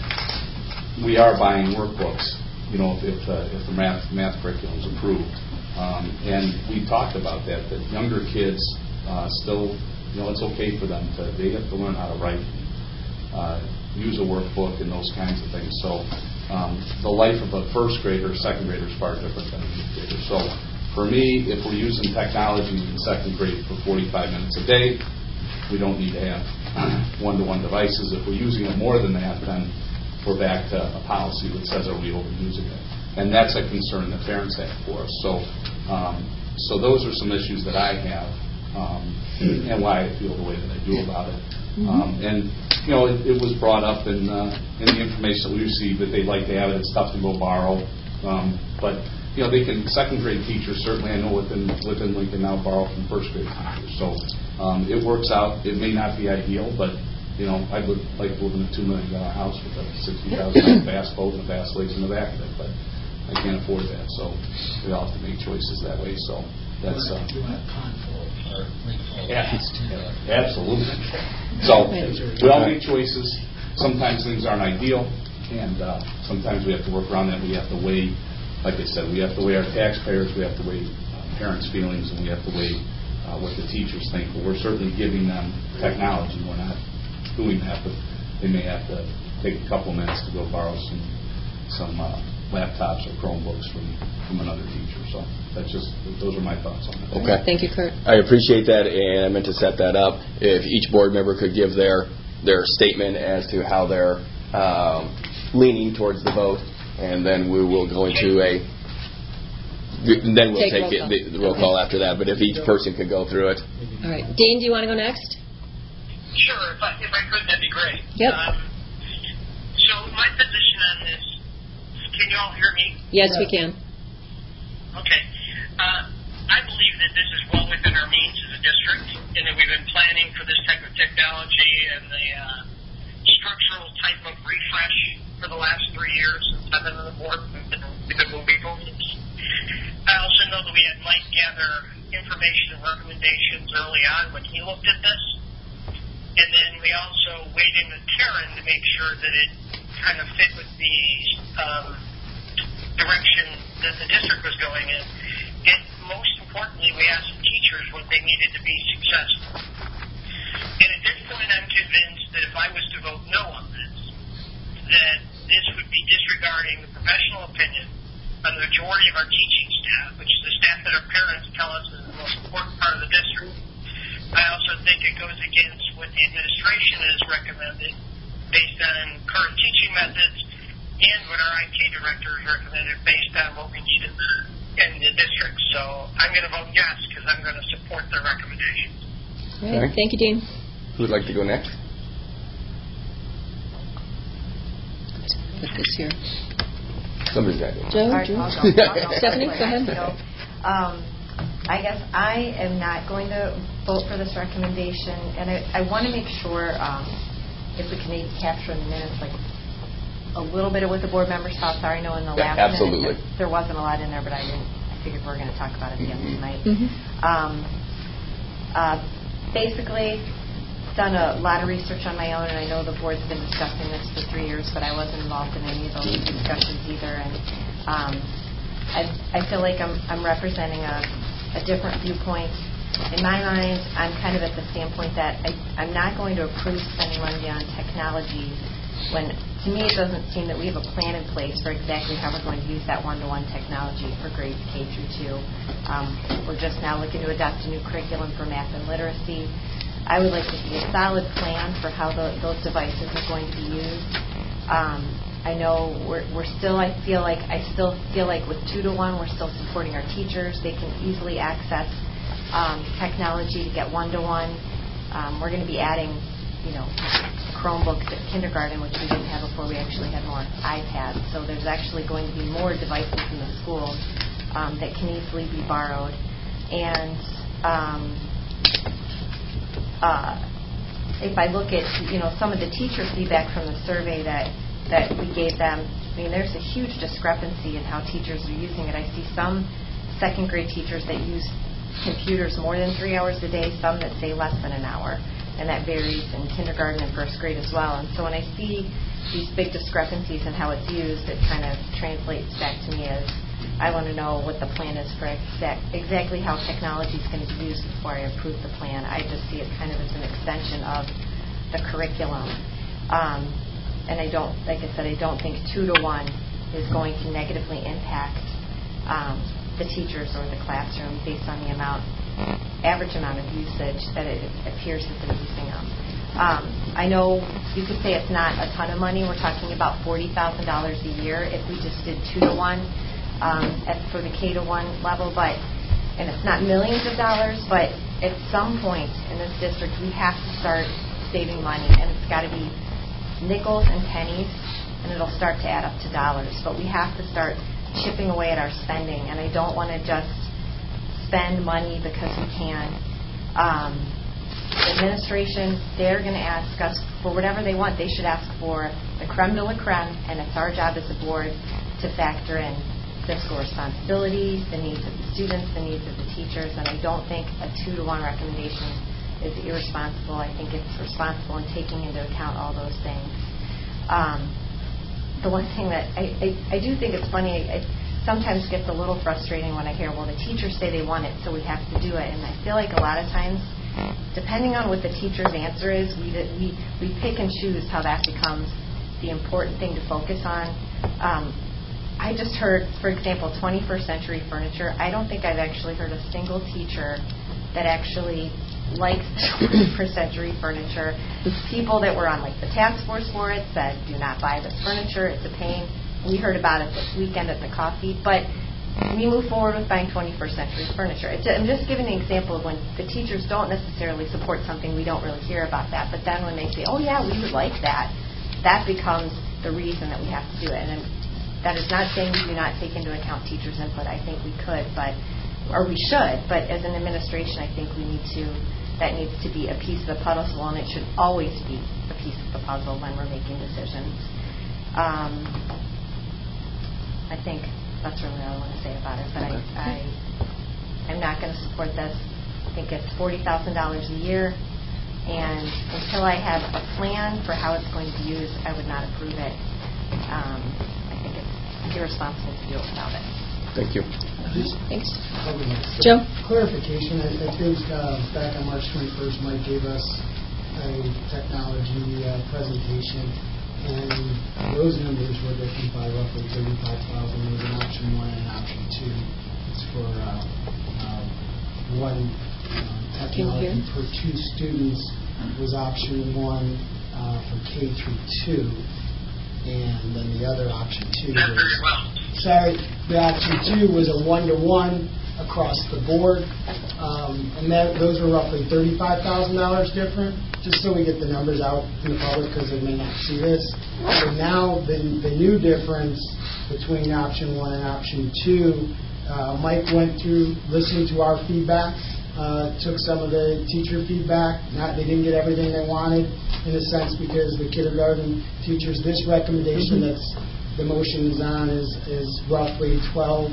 we are buying workbooks, you know, if, if, uh, if the math, math curriculum is approved. Um, and we talked about that, that younger kids uh, still, you know, it's okay for them to, they have to learn how to write, uh, use a workbook and those kinds of things. So um, the life of a first grader or second grader is far different than a fifth grader. So for me, if we're using technology in second grade for forty-five minutes a day, we don't need to have one-to-one devices. If we're using it more than that, then we're back to a policy that says, are we overusing it? And that's a concern that parents have for us. So um, so those are some issues that I have um, and why I feel the way that I do about it. Mm-hmm. Um, and, you know, it, it was brought up in, uh, in the information that we received that they'd like to have it. It's tough to go borrow. Um, but, you know, they can, second grade teachers, certainly I know within within Lincoln now borrow from first grade teachers. So um, it works out. It may not be ideal, but, you know, I would like to live in a two million dollars house with a sixty thousand dollars bass boat and a bass lakes in the back of it. But I can't afford that. So we all have to make choices that way. So that's... You uh, want Confold or Linkfold. Yeah, absolutely. So we all make choices. Sometimes things aren't ideal, and uh, sometimes we have to work around that. We have to weigh, like I said, we have to weigh our taxpayers, we have to weigh uh, parents' feelings, and we have to weigh uh, what the teachers think. But we're certainly giving them technology. We're not doing that, but they may have to take a couple minutes to go borrow some some uh, laptops or Chromebooks from, from another teacher. So that's just, those are my thoughts on it. Okay. Thank you, Kurt. I appreciate that, and I meant to set that up. If each board member could give their their statement as to how they're um, leaning towards the vote, and then we will go into a then we'll take, take it, the, the roll call after that. But if each person could go through it. All right. Dean, do you want to go next? Sure, if I, if I could, that'd be great. Yep. Um, so my position on this, can you all hear me? Yes, we can. Okay. Uh, I believe that this is well within our means as a district, and that we've been planning for this type of technology and the uh, structural type of refresh for the last three years since I've been on the board. We've been moving forward. I also know that we had Mike gather information and recommendations early on when he looked at this. And then we also weighed in with Karen to make sure that it kind of fit with the um, direction that the district was going in. And most importantly, we asked the teachers what they needed to be successful. And at this point, I'm convinced that if I was to vote no on this, that this would be disregarding the professional opinion of the majority of our teaching staff, which is the staff that our parents tell us is the most important part of the district. I also think it goes against what the administration has recommended based on current teaching methods and what our I T director has recommended based on what we need in the, in the district. So I'm going to vote yes because I'm going to support their recommendations. All right. Thank you, Dean. Who would like to go next? put this here. Somebody's got it. Joe? All right, Joe? I'll go. I'll go. Stephanie, go ahead. So, um, I guess I am not going to vote for this recommendation, and I, I want to make sure um, if we can maybe capture in the minutes, like a little bit of what the board members' thoughts are. I know in the Yeah, last absolutely. minute there wasn't a lot in there, but I didn't. I figured we were going to talk about it again Mm-hmm. tonight. Mhm. Um, uh, basically, done a lot of research on my own, and I know the board's been discussing this for three years, but I wasn't involved in any of those discussions either. And um, I, I feel like I'm, I'm representing a, a different viewpoint. In my mind, I'm kind of at the standpoint that I, I'm not going to approve spending money on technology when, to me, it doesn't seem that we have a plan in place for exactly how we're going to use that one-to-one technology for grades K through two. Um, we're just now looking to adopt a new curriculum for math and literacy. I would like to see a solid plan for how the, those devices are going to be used. Um, I know we're, we're still, I feel like, I still feel like with two to one, we're still supporting our teachers. They can easily access um, technology to get one to one. Um, we're going to be adding, you know, Chromebooks at kindergarten, which we didn't have before. We actually had more iPads. So there's actually going to be more devices in the schools um, that can easily be borrowed. And um, Uh, if I look at, you know, some of the teacher feedback from the survey that, that we gave them, I mean, there's a huge discrepancy in how teachers are using it. I see some second grade teachers that use computers more than three hours a day, some that say less than an hour, and that varies in kindergarten and first grade as well. And so when I see these big discrepancies in how it's used, it kind of translates back to me as I want to know what the plan is for exact, exactly how technology is going to be used before I approve the plan. I just see it kind of as an extension of the curriculum. Um, and I don't, like I said, I don't think two to one is going to negatively impact um, the teachers or the classroom based on the amount, average amount of usage that it appears that they're using them. Um, I know you could say it's not a ton of money. We're talking about forty thousand dollars a year if we just did two to one. Um, at, for the K to one level, but and it's not millions of dollars, but at some point in this district we have to start saving money, and it's got to be nickels and pennies, and it'll start to add up to dollars. But we have to start chipping away at our spending, and I don't want to just spend money because we can. Um, the administration, they're going to ask us for whatever they want. They should ask for the creme de la creme, and it's our job as a board to factor in fiscal responsibility, the needs of the students, the needs of the teachers, and I don't think a two to one recommendation is irresponsible. I think it's responsible in taking into account all those things. Um, the one thing that I, I, I do think it's funny, it sometimes gets a little frustrating when I hear, well, the teachers say they want it, so we have to do it, and I feel like a lot of times, depending on what the teacher's answer is, we we, we pick and choose how that becomes the important thing to focus on. Um, I just heard, for example, twenty-first century furniture. I don't think I've actually heard a single teacher that actually likes twenty-first century furniture. People that were on like the task force for it said, do not buy this furniture, it's a pain. We heard about it this weekend at the coffee, but we move forward with buying twenty-first century furniture. It's, I'm just giving an example of when the teachers don't necessarily support something, we don't really hear about that, but then when they say, oh yeah, we would like that, that becomes the reason that we have to do it. And that is not saying we do not take into account teachers' input. I think we could, but or we should. But as an administration, I think we need to. That needs to be a piece of the puzzle, and it should always be a piece of the puzzle when we're making decisions. Um, I think that's really all I want to say about it. But I, I, I'm not going to support this. I think it's forty thousand dollars a year, and until I have a plan for how it's going to be used, I would not approve it. Um, I think it's irresponsible to do it without it. Thank you. Thanks. Joe? Clarification. I, I think uh, back on March twenty-first, Mike gave us a technology uh, presentation, and those numbers were different by roughly thirty-five thousand. There was an option one and an option two. It's for uh, uh, one uh, technology per two students was option one uh, for K through two. And then the other option two was, sorry, the option two was a one-to-one across the board, um, and that, those are roughly thirty-five thousand dollars different, just so we get the numbers out in the public because they may not see this. So now the, the new difference between option one and option two, uh, Mike went through, listened to our feedback, uh, took some of the teacher feedback. Not they didn't get everything they wanted in a sense because the kindergarten teachers, this recommendation that's the motion is on is, is roughly twelve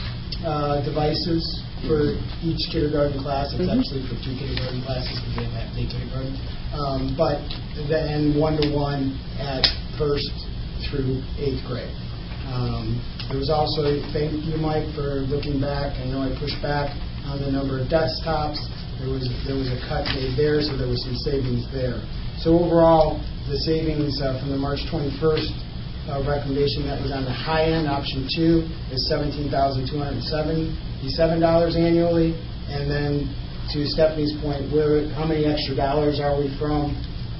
uh, devices for each kindergarten class. It's mm-hmm. actually for two kindergarten classes because they have half day kindergarten. Um, but then one-to-one at first through eighth grade. Um, there was also, thank you, Mike, for looking back. I know I pushed back on the number of desktops. There was there was a cut made there, so there was some savings there. So overall, the savings uh, from the March twenty-first Uh, recommendation that was on the high end, option two, is seventeen thousand two hundred seventy-seven dollars annually. And then to Stephanie's point, where how many extra dollars are we from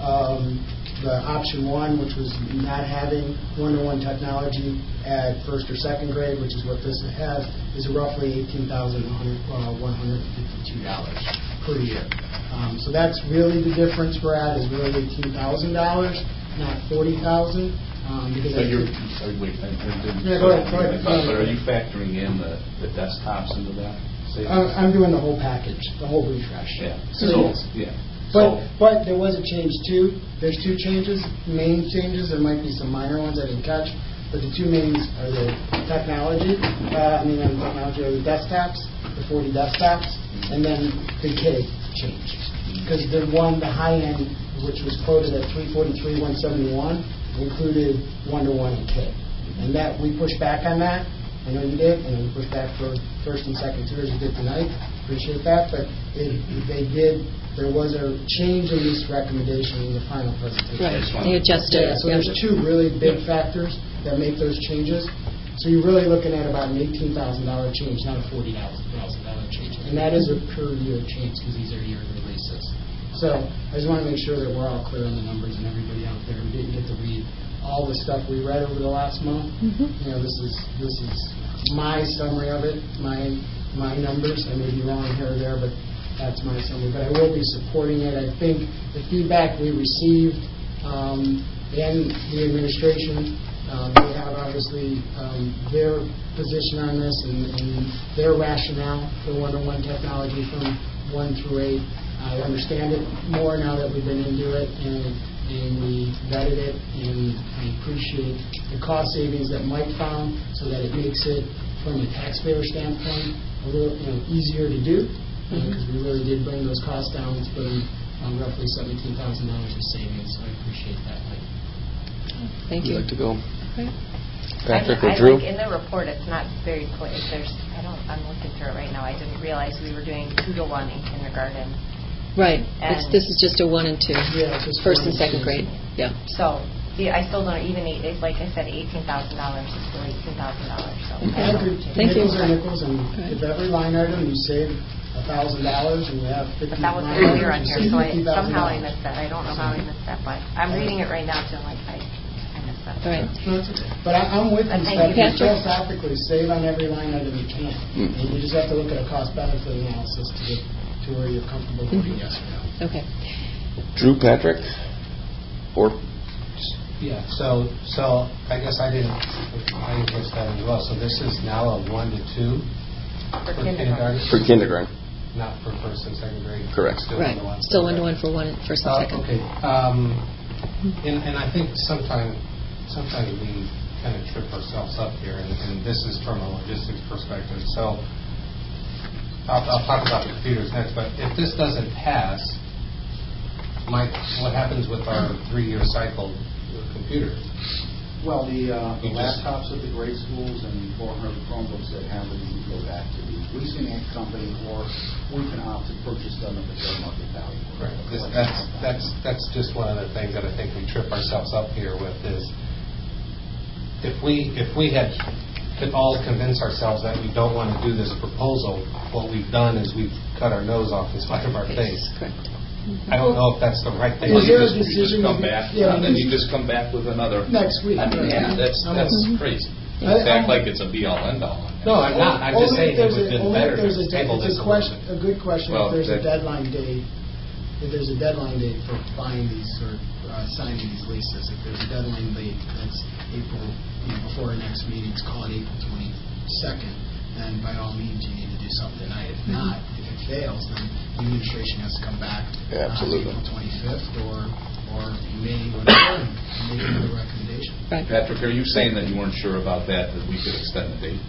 um, the option one, which was not having one-to-one technology at first or second grade, which is what this has, is roughly eighteen thousand one hundred fifty-two dollars per year. Um, so that's really the difference we're at, is really eighteen thousand dollars, not forty thousand dollars. Um, but you're, sorry, wait, I, I didn't yeah, go ahead, go ahead. But, but are you factoring in the, the desktops into that? Uh, I'm doing the whole package, the whole refresh. Yeah. So, so yes. yeah. But so, but there was a change too. There's two changes, main changes. There might be some minor ones I didn't catch, but the two mains are the technology. Uh, I mean, the technology are the desktops, the forty desktops, and then the K change. Because the one, the high end, which was quoted at three forty-three one seventy-one, included one-to-one and K. And that, we pushed back on that. I know you did, and we pushed back for first and second tiers. You did tonight. Appreciate that. But it, they did, there was a change in this recommendation in the final presentation. Right. They adjusted. Yeah, so there's two really big factors that make those changes. So you're really looking at about an eighteen thousand dollars change, not a forty thousand dollars change. And that is a per year change because these are yearly releases. So I just want to make sure that we're all clear on the numbers and everybody out there who didn't get to read all the stuff we read over the last month. Mm-hmm. You know, this is this is my summary of it, my my numbers. I may be wrong here or there, but that's my summary. But I will be supporting it. I think the feedback we received um, and the administration, um, they have obviously um, their position on this and, and their rationale for one-to-one technology from one through eight. I understand it more now that we've been into it and, and we vetted it, and I appreciate the cost savings that Mike found so that it makes it, from a taxpayer standpoint, a little you know, easier to do because mm-hmm. we really did bring those costs down. It's been um, roughly seventeen thousand dollars of savings, so I appreciate that, Mike. Thank you. Would you like to go? Okay. Patrick I, or I Drew? Like in the report, it's not very clear. There's, I don't, I'm looking through it right now. I didn't realize we were doing two to one in kindergarten. Right. It's, this is just a one and two. Yeah, just first and second grade. Yeah. So yeah, I still don't even eight. It's like I said, eighteen thousand dollars is still eighteen thousand dollars. So okay. Thank nickels you. are nickels, and right. if every line item you save a thousand dollars and you have fifty. But that was earlier on here, so I, somehow I missed that. I don't know how I missed that, but I'm reading it right now too. Like I. Right. But I, I'm with you, Thank you philosophically, save on every line item you can. Mm. And you just have to look at a cost-benefit analysis to get to where you're comfortable voting mm-hmm. yes or no. Okay. Drew, Patrick, or yeah. So, so I guess I didn't. I didn't catch that as well. So this is now a one to two for, for kindergarten. kindergarten. For kindergarten. Not for first and second grade. Correct. Still right. One to one. Still one to one for one first and uh, second. Okay. Um, and, and I think sometimes. Sometimes we kind of trip ourselves up here, and, and this is from a logistics perspective. So I'll, I'll talk about the computers next, but if this doesn't pass, Mike, what happens with our three-year cycle with computers? Well, the, uh, the laptops at the grade schools and four hundred Chromebooks that have them, we go back to the leasing company, or we can opt to purchase them at the fair market value. Right. This, that's, that's, that's just one of the things that I think we trip ourselves up here with is If we if we had could all convince ourselves that we don't want to do this proposal, what we've done is we've cut our nose off in spite of our face. Correct. I don't know if that's the right thing. Well, Is you there just, a decision? you just come back, Yeah, and then you just come back with another next week. I mean, yeah, that's that's mm-hmm. crazy. It's act like it's a be-all, end-all. No, I'm not. I'm just saying it would have been better to table It's this a a question, little a good question, Well, if there's a that- deadline date, if there's a deadline date for buying these or uh, signing these leases, if there's a deadline date that's April, you know, before our next meeting, it's called April twenty-second, then by all means, you need to do something tonight. If not, if it fails, then the administration has to come back Yeah, absolutely. on April twenty-fifth or, or May, whatever, and make another recommendation. Right. Patrick, are you saying that you weren't sure about that, that we could extend the date?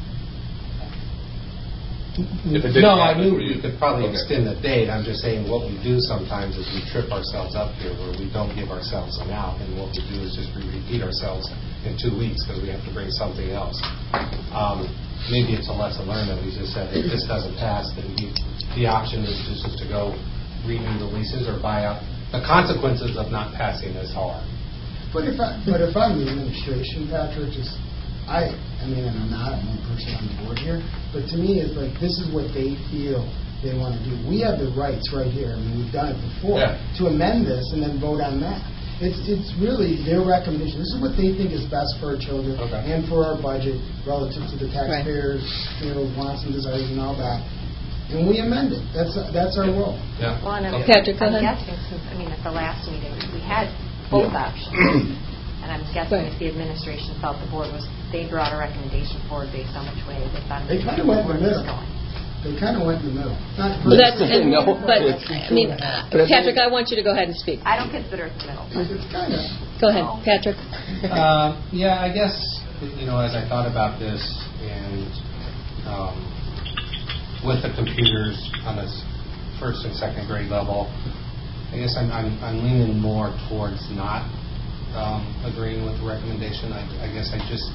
If it didn't No, I happen knew for you. we could probably Okay. extend the date. I'm just saying what we do sometimes is we trip ourselves up here where we don't give ourselves an out, and what we do is just we repeat ourselves in two weeks because we have to bring something else. Um, maybe it's a lesson learned that we just said if this doesn't pass, then we, the option is just to go renew the leases or buy out. The consequences of not passing this hard. But if I, but if I'm the administration, Patrick, just I, I mean, and I'm not, I'm one person on the board here, but to me, it's like this is what they feel they want to do. We have the rights right here. I mean, we've done it before Yeah. to amend this and then vote on that. It's it's really their recommendation. This is what they think is best for our children Okay. and for our budget relative to the taxpayers, you know, wants and desires and all that. And we amend it. That's that's our role. Yeah. Well, and I'm, Okay. Patrick, go I'm ahead. guessing, since, I mean, at the last meeting, we had both options. And I'm guessing Right. if the administration felt the board was, they brought a recommendation forward based on which way they thought They the kind of went in board the was middle. going. They kind of went in the middle. Not Well, that's, and, No, but, it's- I mean, uh, Patrick, I want you to go ahead and speak. I don't consider it the middle. It's kind of. Go ahead, Patrick. Uh, yeah, I guess, you know, as I thought about this and um, with the computers on this first and second grade level, I guess I'm, I'm, I'm leaning more towards not um, agreeing with the recommendation. I, I guess I just,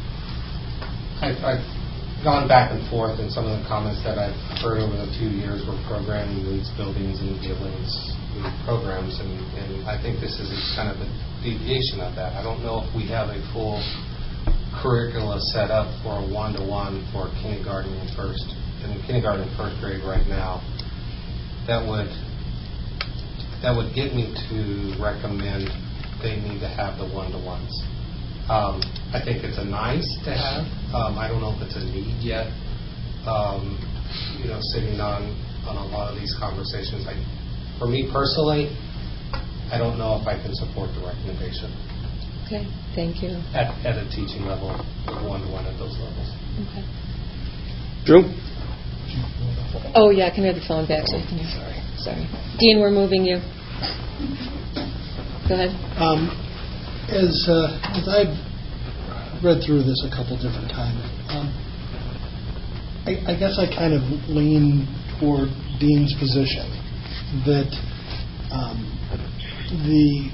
I've, I've gone back and forth in some of the comments that I've heard over the few years where programming leads buildings and buildings lead programs, and, and I think this is kind of a deviation of that. I don't know if we have a full curricula set up for a one-to-one for kindergarten and first, in kindergarten and first grade right now. That would that would get me to recommend they need to have the one-to-ones. Um, I think it's a nice to have. Um, I don't know if it's a need yet. Um, you know, sitting on, on a lot of these conversations. I, for me personally, I don't know if I can support the recommendation. Okay, thank you. At, at a teaching level, one-to-one at those levels. Okay. Drew? Oh, yeah, can we have the phone back? So you can, sorry. Sorry. Dean, we're moving you. Go ahead. Um, as, uh, as I've read through this a couple different times, um, I, I guess I kind of lean toward Dean's position that um, the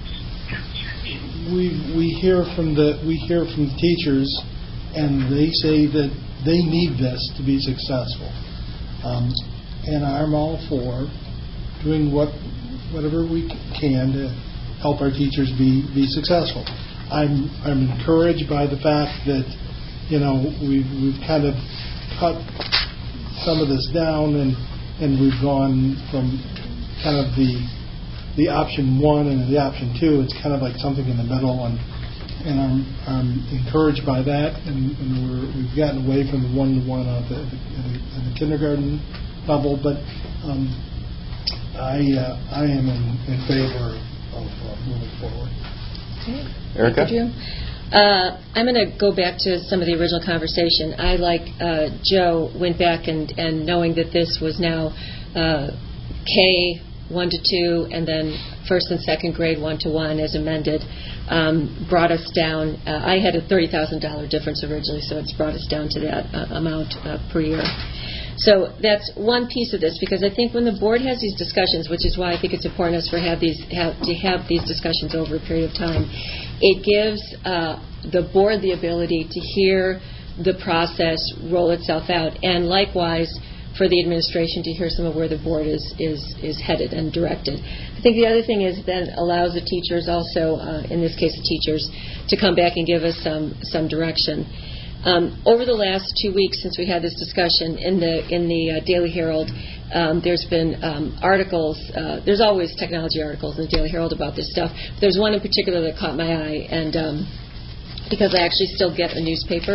we we hear from the we hear from the teachers, and they say that they need this to be successful, um, and I'm all for doing what whatever we can to help our teachers be, be successful. I'm I'm encouraged by the fact that, you know, we've we've kind of cut some of this down, and and we've gone from kind of the the option one and the option two. It's kind of like something in the middle, and and I'm I'm encouraged by that, and, and we're we've gotten away from the one to one at the, at the, at the kindergarten level, but um, I uh, I am in, in favor of uh, moving forward. Okay. Erica? Thank you, Drew. Uh, I'm going to go back to some of the original conversation. I, like uh, Joe, went back and, and knowing that this was now uh, K one to two and then first and second grade one to one as amended, um, brought us down. Uh, I had a thirty thousand dollars difference originally, so it's brought us down to that uh, amount uh, per year. So that's one piece of this, because I think when the board has these discussions, which is why I think it's important us for have these have, to have these discussions over a period of time, it gives uh, the board the ability to hear the process roll itself out, and likewise for the administration to hear some of where the board is is, is headed and directed. I think the other thing is then allows the teachers also, uh, in this case the teachers, to come back and give us some some direction. Um, over the last two weeks since we had this discussion in the in the uh, Daily Herald, um, there's been um, articles. Uh, there's always technology articles in the Daily Herald about this stuff. There's one in particular that caught my eye, and um, because I actually still get a newspaper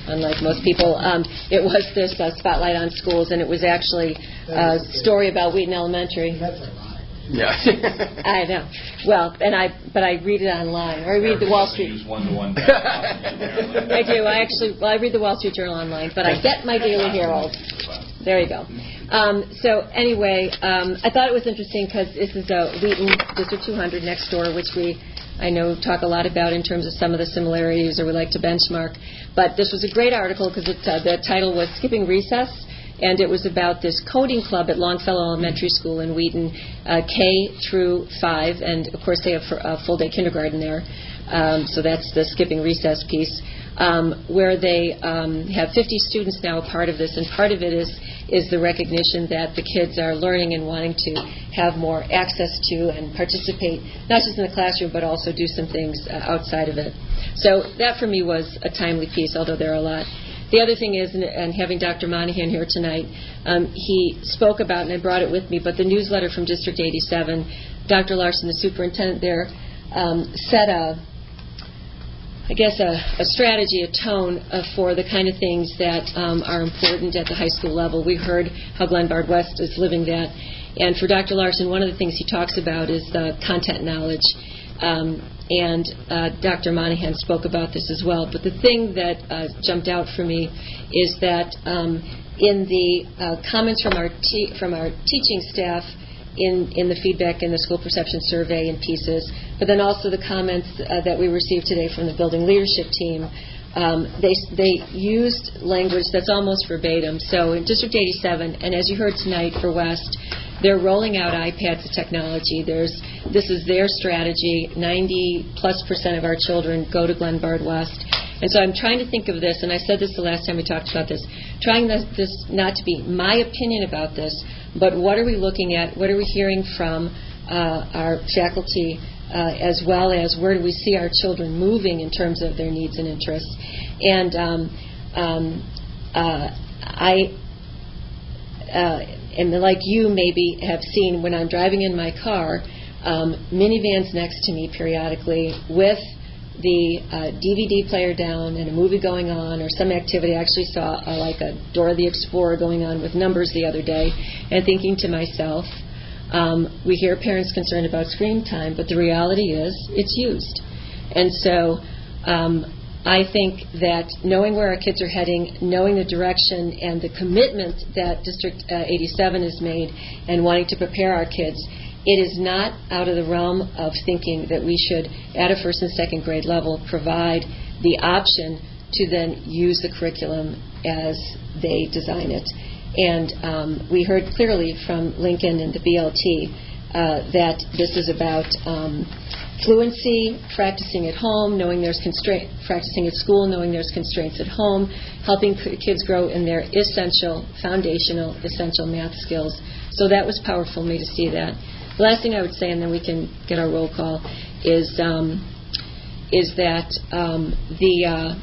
unlike most people. Um, it was this uh, Spotlight on Schools, and it was actually a story about Wheaton Elementary. Yeah. I know. Well, and I, but I read it online, or I read the Wall Street. Use one-to-one. I do. I actually, well, I read the Wall Street Journal online, but I get my Daily Herald. There you go. Um, so anyway, um, I thought it was interesting because this is uh, Wheaton District two hundred next door, which we, I know, talk a lot about in terms of some of the similarities, or we like to benchmark. But this was a great article because uh, the title was Skipping Recess, and it was about this coding club at Longfellow Elementary School in Wheaton, uh, K through five, and of course they have a full-day kindergarten there. Um, so that's the skipping recess piece, um, where they um, have fifty students now a part of this, and part of it is is the recognition that the kids are learning and wanting to have more access to and participate, not just in the classroom, but also do some things uh, outside of it. So that for me was a timely piece, although there are a lot. The other thing is, and, and having Doctor Monahan here tonight, um, he spoke about, and I brought it with me, but the newsletter from District eighty-seven, Doctor Larson, the superintendent there, um, set a I guess, a, a strategy, a tone uh, for the kind of things that um, are important at the high school level. We heard how Glenbard West is living that. And for Doctor Larson, one of the things he talks about is the content knowledge. Um, and uh, Doctor Monahan spoke about this as well. But the thing that uh, jumped out for me is that um, in the uh, comments from our te- from our teaching staff, in, in the feedback in the school perception survey and pieces, but then also the comments uh, that we received today from the building leadership team, um, they they used language that's almost verbatim. So in District eighty-seven, and as you heard tonight for West, they're rolling out iPads and technology. There's this is their strategy. ninety plus percent of our children go to Glenbard West. And so I'm trying to think of this, and I said this the last time we talked about this, trying this, this not to be my opinion about this, but what are we looking at, what are we hearing from uh, our faculty, uh, as well as where do we see our children moving in terms of their needs and interests. And um, um, uh, I, uh, and like you maybe have seen when I'm driving in my car, um, minivans next to me periodically with the uh, D V D player down and a movie going on or some activity. I actually saw uh, like a Dora the Explorer going on with Numbers the other day, and thinking to myself, um, we hear parents concerned about screen time, but the reality is it's used. And so um, I think that knowing where our kids are heading, knowing the direction and the commitment that District uh, eighty-seven has made and wanting to prepare our kids, it is not out of the realm of thinking that we should, at a first and second grade level, provide the option to then use the curriculum as they design it. And um, we heard clearly from Lincoln and the B L T uh, that this is about um, fluency, practicing at home, knowing there's constraint, practicing at school, knowing there's constraints at home, helping kids grow in their essential, foundational, essential math skills. So that was powerful for me to see that. The last thing I would say, and then we can get our roll call, is um, is that um, the uh,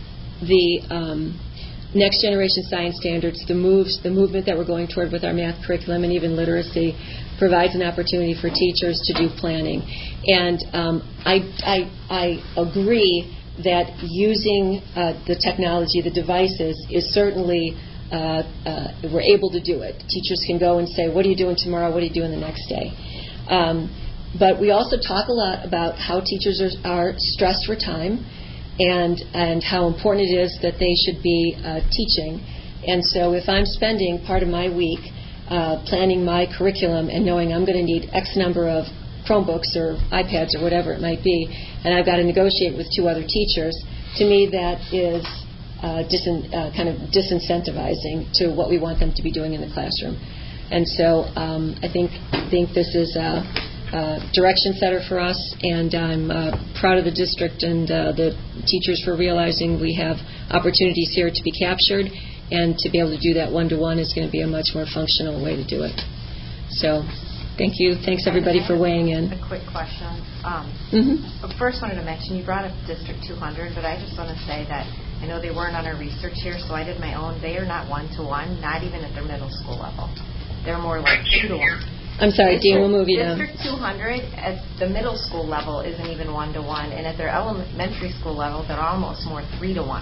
the um, next generation science standards, the moves, the movement that we're going toward with our math curriculum and even literacy, provides an opportunity for teachers to do planning. And um, I, I I agree that using uh, the technology, the devices, is certainly. Uh, uh, we're able to do it. Teachers can go and say, what are you doing tomorrow? What are you doing the next day? Um, but we also talk a lot about how teachers are, are stressed for time and, and how important it is that they should be uh, teaching. And so if I'm spending part of my week uh, planning my curriculum and knowing I'm going to need X number of Chromebooks or iPads or whatever it might be, and I've got to negotiate with two other teachers, to me that is Uh, disin, uh, kind of disincentivizing to what we want them to be doing in the classroom. And so um, I think think this is a, a direction setter for us, and I'm uh, proud of the district and uh, the teachers for realizing we have opportunities here to be captured, and to be able to do that one-to-one is going to be a much more functional way to do it. So thank you. Thanks, everybody, for weighing in. A quick question. Um, mm-hmm. First, wanted to mention, you brought up District two hundred, but I just want to say that I know they weren't on our research here, so I did my own. They are not one-to-one, not even at their middle school level. They're more like two-to-one. I'm sorry, Dean, we'll move you down. District two hundred at the middle school level isn't even one-to-one, and at their elementary school level, they're almost more three-to-one.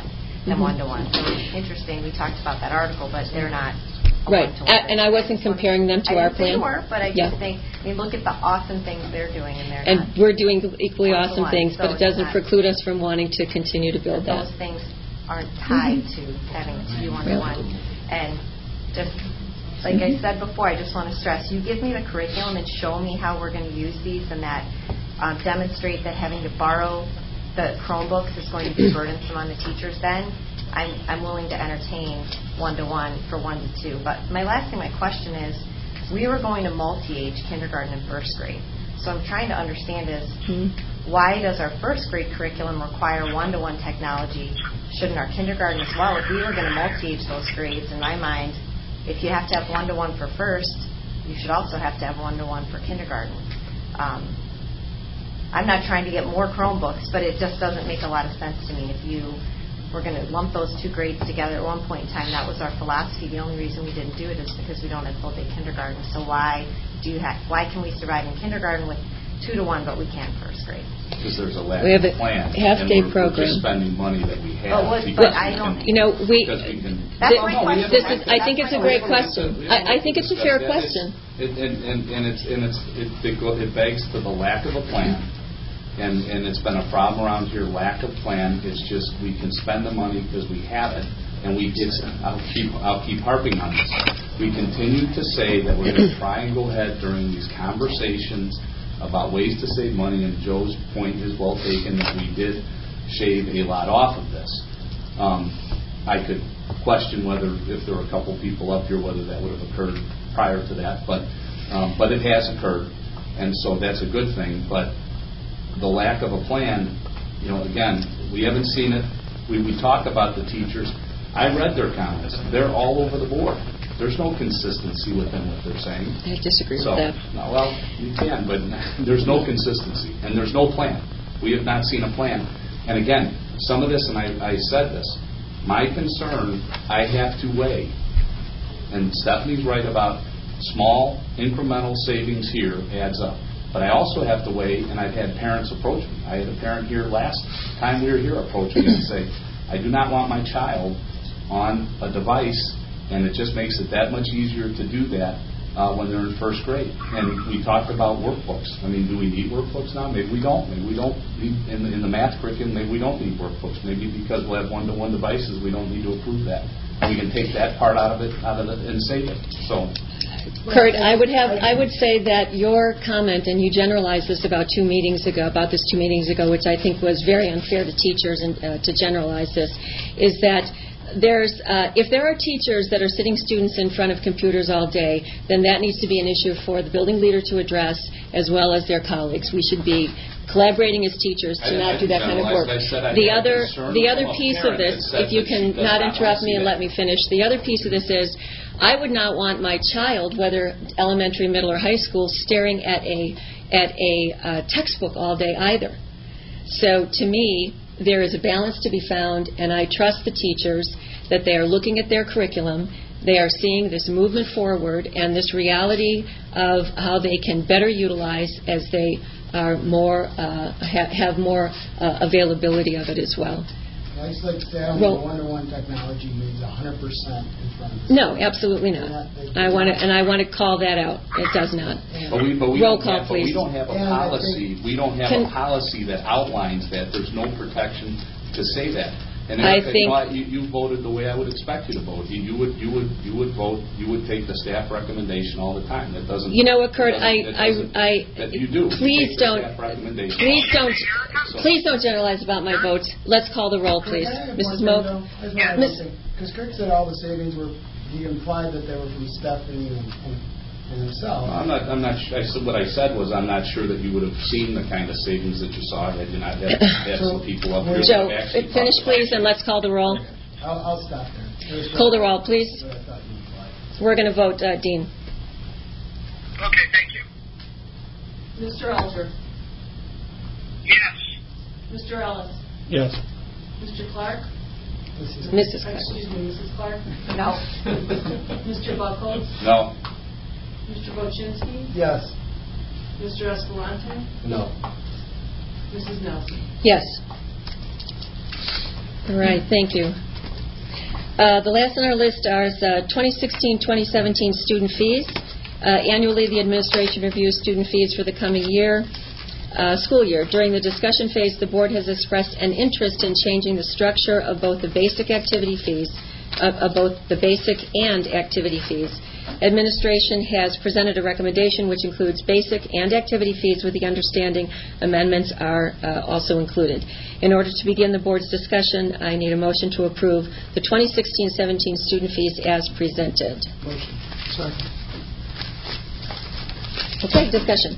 than Mhm. one-to-one. So it's interesting, we talked about that article, but they're not a Right. one-to-one. A- and I wasn't comparing them to I our didn't say plan. you were, but I Yeah. just think, I mean, look at the awesome things they're doing, and they're And not. we're doing equally awesome One-to-one, things, so but it it's doesn't not- preclude us from wanting to continue to build that. Those things aren't tied Mhm. to having to be one-to-one. And just, like I said before, I just want to stress, you give me the curriculum and show me how we're going to use these, and that um, demonstrate that having to borrow the Chromebooks is going to be burdensome on the teachers, then I'm, I'm willing to entertain one-to-one for one to two. But my last thing, my question is, we were going to multi-age kindergarten and first grade. So I'm trying to understand is, why does our first grade curriculum require one-to-one technology? Shouldn't our kindergarten as well? If we were going to multi-age those grades, in my mind, if you have to have one-to-one for first, you should also have to have one-to-one for kindergarten. Um, I'm not trying to get more Chromebooks, but it just doesn't make a lot of sense to me. If you were going to lump those two grades together at one point in time, that was our philosophy. The only reason we didn't do it is because we don't have full-day kindergarten. So why do you have? Why can we survive in kindergarten with two to one, but we can't first grade? Because there's a lack We have of a plan. half-day and we're, program. We're just spending money that we have. But what- because but I we don't- can- You know, we. because we can- That's Th- my question. This is. I think it's a great We haven't question. discussed- we haven't I, I think it's a fair discussed that. question. It, and, and, and it's and it's it, it, go, it begs to the lack of a plan, and and it's been a problem around here. Lack of plan. It's just we can spend the money because we have it, and we. It's. I'll keep I'll keep harping on this. We continue to say that we're going to try and go ahead during these conversations about ways to save money, and Joe's point is well taken that we did shave a lot off of this. Um, I could question whether, if there were a couple people up here, whether that would have occurred prior to that, but um, but it has occurred, and so that's a good thing. But the lack of a plan, you know, again, we haven't seen it. We, we talk about the teachers. I read their comments. They're all over the board. There's no consistency within what they're saying. I disagree so, with that. no, well, you can, but there's no consistency, and there's no plan. We have not seen a plan. And again, some of this, and I, I said this, my concern, I have to weigh, and Stephanie's right about small incremental savings here adds up. But I also have to weigh, and I've had parents approach me. I had a parent here last time we were here approach me and say, I do not want my child on a device, and it just makes it that much easier to do that uh, when they're in first grade. And we talked about workbooks. I mean, do we need workbooks now? Maybe we don't. Maybe we don't need, in the, in the math curriculum, maybe we don't need workbooks. Maybe because we'll have one-to-one devices, we don't need to approve that. We can take that part out of it, out of it, and save it. So, Kurt, I would have. I would say that your comment, and you generalized this about two meetings ago, about this two meetings ago, which I think was very unfair to teachers and uh, to generalize this, is that there's, uh, if there are teachers that are sitting students in front of computers all day, then that needs to be an issue for the building leader to address, as well as their colleagues. We should be collaborating as teachers to not do that kind of work. The other, the other piece of this, if you can not interrupt me and let me finish, the other piece of this is, I would not want my child, whether elementary, middle, or high school, staring at a at a uh, textbook all day either. So to me, there is a balance to be found, and I trust the teachers that they are looking at their curriculum, they are seeing this movement forward and this reality of how they can better utilize as they are more uh, ha- have more uh, availability of it as well. I just like to say, I don't Well- think one-to-one technology means one hundred percent in front of the No, absolutely not. I want to, and I want to call that out. It does not. But we, but we Roll don't call, have, but we please. don't have a And I policy. We don't have Can- a policy that outlines that. There's no protection to say that. And I Erica, think- you, know, you, you voted the way I would expect you to vote. You, you would, you would, you would vote. You would take the staff recommendation all the time. That doesn't. You know what, Kurt? that I, doesn't- I, that doesn't- I. that you do. You Please take the don't. staff recommendation. Please don't. So- Please don't generalize about my votes. Let's call the roll, please. Missus Moak. Miss- Because Kurt said all the savings were, he implied that they were from Stephanie and, and, and himself. I'm not. I'm not. I said what I said was I'm not sure that you would have seen the kind of savings that you saw had you not had, had some people up here. Joe, that have actually finish, talked about please, and let's call the roll. I'll, I'll stop there. Call the roll, please. But I thought you implied. We're going to vote, uh, Dean. Okay, thank you. Mister Alger. Yes. Mister Ellis. Yes. Mister Clark. Missus Clark. Excuse me, Missus Clark. No. Mister Buckholz. No. Mister Bochinsky. Yes. Mister Escalante. No. Missus Nelson. Yes. All right, thank you. Uh, the last on our list are uh, twenty sixteen twenty seventeen student fees. Uh, annually, the administration reviews student fees for the coming year, uh, school year. During the discussion phase, the board has expressed an interest in changing the structure of both the basic activity fees, of, of both the basic and activity fees. Administration has presented a recommendation which includes basic and activity fees with the understanding amendments are uh, also included. In order to begin the board's discussion, I need a motion to approve the twenty sixteen seventeen student fees as presented. Motion. Second. Okay, discussion.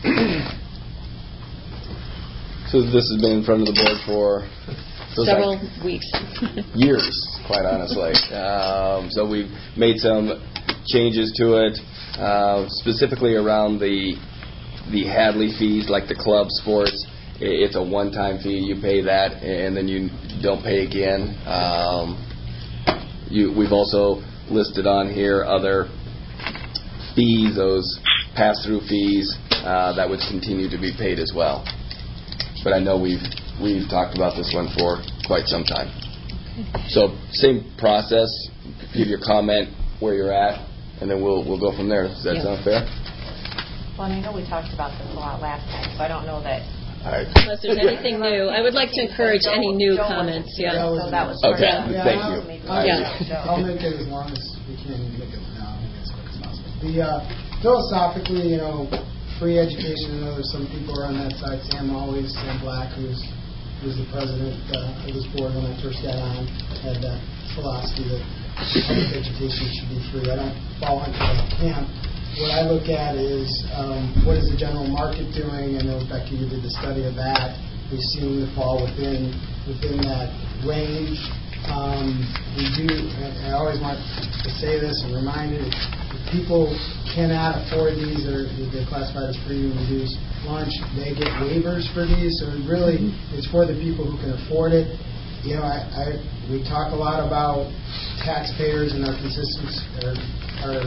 So this has been in front of the board for several like weeks. years, quite honestly. Um, so we've made some changes to it, uh, specifically around the the Hadley fees, like the club sports. It's a one-time fee. You pay that, and then you don't pay again. Um, you, we've also listed on here other fees, those pass-through fees uh, that would continue to be paid as well. But I know we've we've talked about this one for quite some time. So same process. Give your comment where you're at, and then we'll we'll go from there. Does that yeah. sound fair? Well, and I know we talked about this a lot last time, so I don't know that. All right. Unless there's anything new, I would like to encourage any new comments. Yeah. So that was okay. Yeah, Thank I'll, you. I'll, Yeah. I'll make it as long as we can make it now, as quick as possible. The uh, philosophically, you know, free education. I know there's some people around that side. Sam always, Sam Black, who's who's the president uh, of this board when I first got on, had that philosophy that public education should be free. I don't fall into that camp. What I look at is um, what is the general market doing? I know, Becky, you did the study of that. We've seen the fall within within that range. Um, we do, and I always want to say this and remind it, if people cannot afford these, or they're classified as free and reduced lunch, they get waivers for these. So it really, it's for the people who can afford it. You know, I, I we talk a lot about taxpayers and our consistency, our, our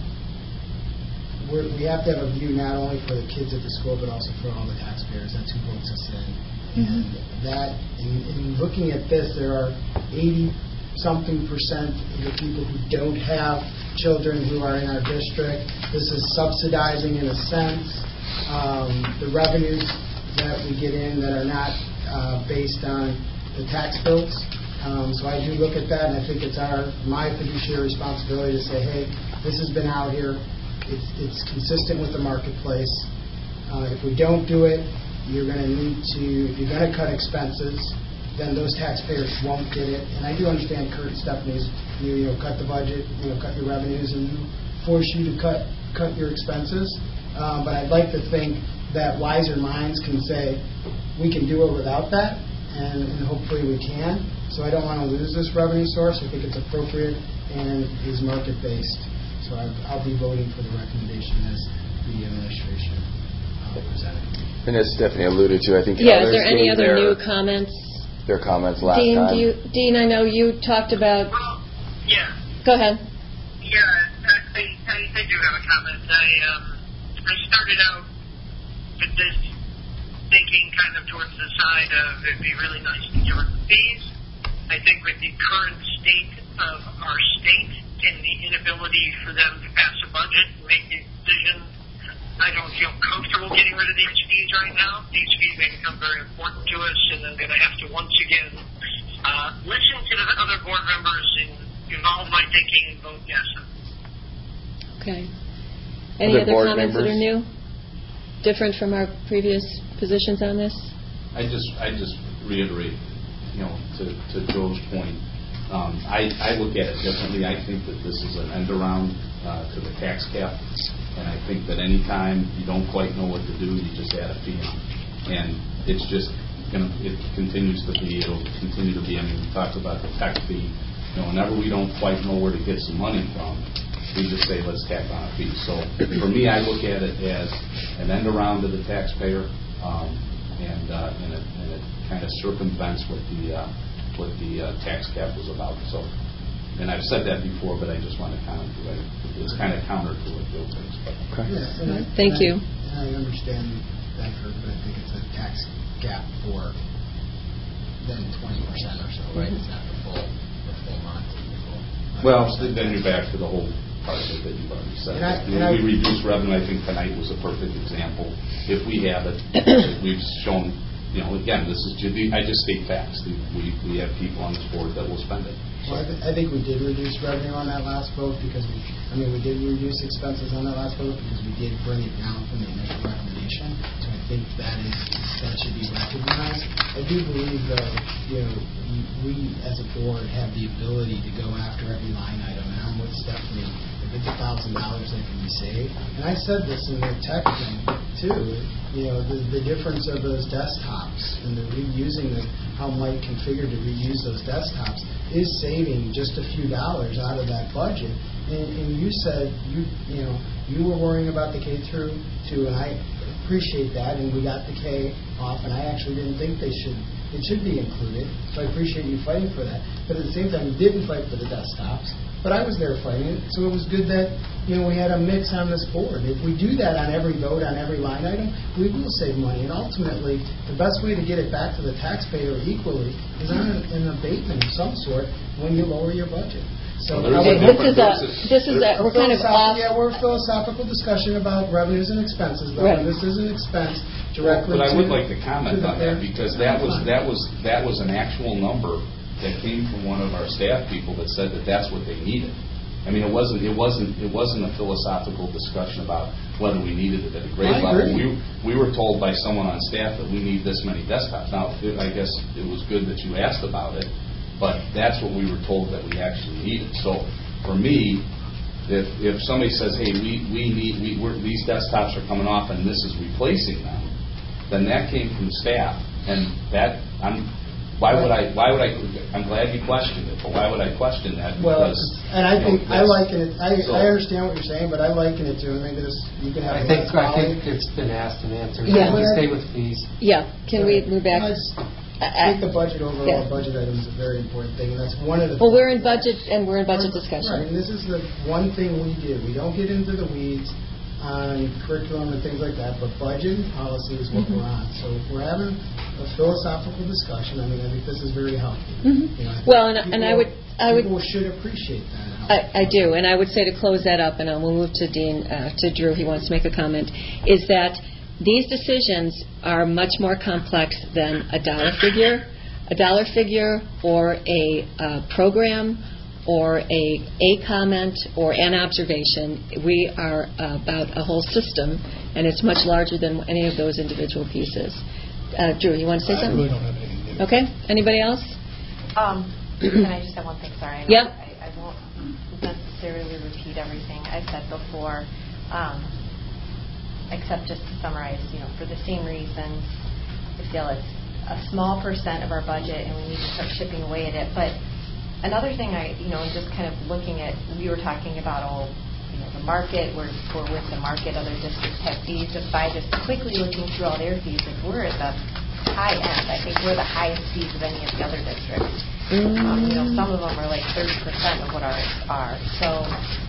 We're, we have to have a view not only for the kids at the school, but also for all the taxpayers. That's who votes us in. Mm-hmm. And that, in, in looking at this, there are eighty-something percent of the people who don't have children who are in our district. This is subsidizing, in a sense, um, the revenues that we get in that are not uh, based on the tax bills. Um, so I do look at that, and I think it's our my fiduciary responsibility to say, hey, this has been out here. It's, it's consistent with the marketplace. Uh, if we don't do it, you're going to need to, if you're going to cut expenses, then those taxpayers won't get it. And I do understand Kurt and Stephanie's, you, you know, cut the budget, you know, cut your revenues, and force you to cut cut your expenses. Um, but I'd like to think that wiser minds can say, we can do it without that, and, and hopefully we can. So I don't want to lose this revenue source. I think it's appropriate and is market-based. So I'll be voting for the recommendation as the administration uh, presented. And as Stephanie alluded to, I think yeah. others Is there any gave other their, new comments? Their comments last Dean, time. do you, Dean, I know you talked about. Well, yeah. Go ahead. Yeah, I, I, I do have a comment. I um, I started out with this thinking kind of towards the side of it'd be really nice to get rid of the fees. I think with the current state of our state and the inability for them to pass a budget and make a decision, I don't feel comfortable getting rid of these fees right now. These fees may become very important to us, and I'm going to have to once again uh, listen to the other board members and involve my thinking and vote yes. Okay. Any other, other comments members? that are new? Different from our previous positions on this? I just I just reiterate, you know, to, to Joe's point, um, I, I look at it differently. I think that this is an end around uh, to the tax cap, and I think that any time you don't quite know what to do, you just add a fee on. And it's just going to, it continues to be, it'll continue to be, I mean, we talked about the tech fee. You know, whenever we don't quite know where to get some money from, we just say, let's tack on a fee. So for me, I look at it as an end around to the taxpayer, um, and, uh, and, it, and it kind of circumvents what the uh, what the uh, tax cap was about. So, and I've said that before, but I just want to comment to it. It's kind of counter to what Bill thinks. Okay. Yeah, and I, Thank and you. I, and I understand that, but I think it's a tax gap for then twenty percent or so, right? It's not the full the full month. Well, then you're back to the whole part of it that you've already said. And I, we and I, we reduce revenue. I think tonight was a perfect example. If we have it, we've shown, you know, again, this is, I just state facts. We, we have people on this board that will spend it. Well, I, th- I think we did reduce revenue on that last vote because we, I mean, we did reduce expenses on that last vote because we did bring it down from the initial recommendation. So I think that is that should be recognized. I do believe, though, you know, we as a board have the ability to go after every line item, and I'm with Stephanie. If it's a thousand dollars that can be saved, and I said this in the tech thing too. You know, the, the difference of those desktops and the reusing of how Mike configured to reuse those desktops is saving just a few dollars out of that budget. And, and you said you you know you were worrying about the K through two, and I appreciate that. And we got the K off, and I actually didn't think they should it should be included. So I appreciate you fighting for that. But at the same time, you didn't fight for the desktops. But I was there fighting it, so it was good that you know we had a mix on this board. If we do that on every vote, on every line item, we will save money. And ultimately, the best way to get it back to the taxpayer equally is on an, an abatement of some sort when you lower your budget. So well, this is a this is a we're kind of off. Yeah, we're a philosophical discussion about revenues and expenses, though. Right. And this is an expense directly. But I would to, like to comment on that because that was that was that was an actual number that came from one of our staff people that said that that's what they needed. I mean, it wasn't it wasn't it wasn't a philosophical discussion about whether we needed it at a grade I level. agree. We we were told by someone on staff that we need this many desktops. Now, it, I guess it was good that you asked about it, but that's what we were told that we actually needed. So, for me, if if somebody says, "Hey, we we need we we're, these desktops are coming off and this is replacing them," then that came from staff, and that I'm. Why would I? Why would I? I'm glad you questioned it, but why would I question that? Well, Because, and I think you know, I liken it. I, so, I understand what you're saying, but I liken it to and maybe this you can have. I think I think it's been asked and answered. Yeah. Can we stay with fees? Yeah. Can we move back? Let's take the budget overall. Yeah. Budget item is a very important thing, and that's one of the. Well, we're in budget and we're in budget discussion. Right, and this is the one thing we do. We don't get into the weeds on curriculum and things like that, but budget and policy is what mm-hmm. we're on. So if we're having a philosophical discussion, I mean, I think this is very healthy. Mm-hmm. You know, well, and, people, and I would, I would, people should appreciate that. I, I do, and I would say to close that up, and we'll move to Dean, uh, to Drew. He wants to make a comment. Is that these decisions are much more complex than a dollar figure, a dollar figure, or a uh, program, or a a comment, or an observation. We are about a whole system, and it's much larger than any of those individual pieces. Uh, Drew, you want to say I something? really don't have anything new. Okay. Anybody else? Um, can I just have one thing? Sorry. Yeah. I, I won't necessarily repeat everything I said before, um, except just to summarize. You know, for the same reasons, I feel it's a small percent of our budget, and we need to start chipping away at it. But another thing, I you know, just kind of looking at, we were talking about all. You know, the market, we're, we're with the market, other districts have fees. Just by just quickly looking through all their fees, if we're at the high end, I think we're the highest fees of any of the other districts. Mm. Um, you know, some of them are like thirty percent of what ours are. So,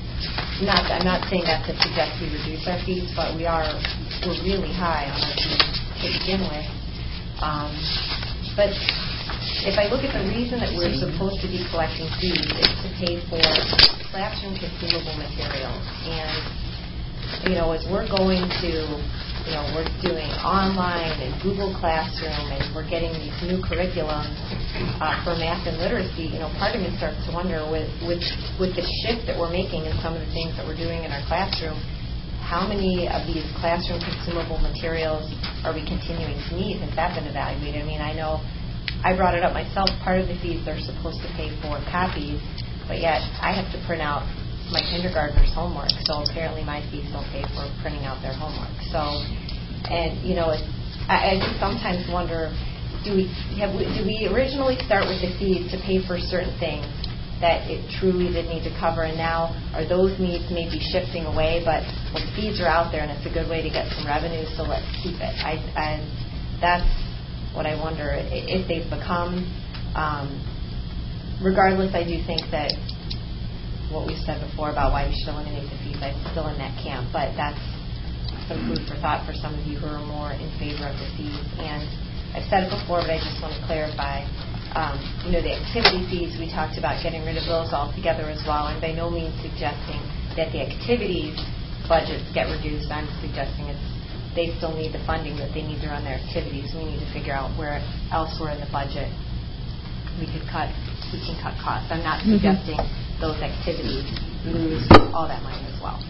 not I'm not saying that to suggest we reduce our fees, but we are, we're really high on our fees to begin with. Um, but if I look at the reason that we're supposed to be collecting fees, it's to pay for classroom consumable materials. And, you know, as we're going to, you know, we're doing online and Google Classroom, and we're getting these new curriculums uh, for math and literacy, you know, part of me starts to wonder with, with, with the shift that we're making in some of the things that we're doing in our classroom, how many of these classroom consumable materials are we continuing to need? Has that been evaluated? I mean, I know I brought it up myself. Part of the fees they're supposed to pay for copies, but yet I have to print out my kindergartner's homework. So apparently my fees don't pay for printing out their homework. So, and you know, it's, I, I just sometimes wonder, do we have we, do we originally start with the fees to pay for certain things that it truly did need to cover, and now are those needs maybe shifting away? But well, the fees are out there, and it's a good way to get some revenue, so let's keep it. I, I that's what I wonder if they've become. Um, regardless, I do think that what we said before about why we should eliminate the fees, I'm still in that camp, but that's some food for thought for some of you who are more in favor of the fees. And I've said it before, but I just want to clarify, um, you know, the activity fees, we talked about getting rid of those altogether as well, and by no means suggesting that the activities budgets get reduced. I'm suggesting it's they still need the funding that they need to run their activities. We need to figure out where elsewhere in the budget we could cut, we can cut costs. I'm not Mm-hmm. suggesting those activities lose all that money as well.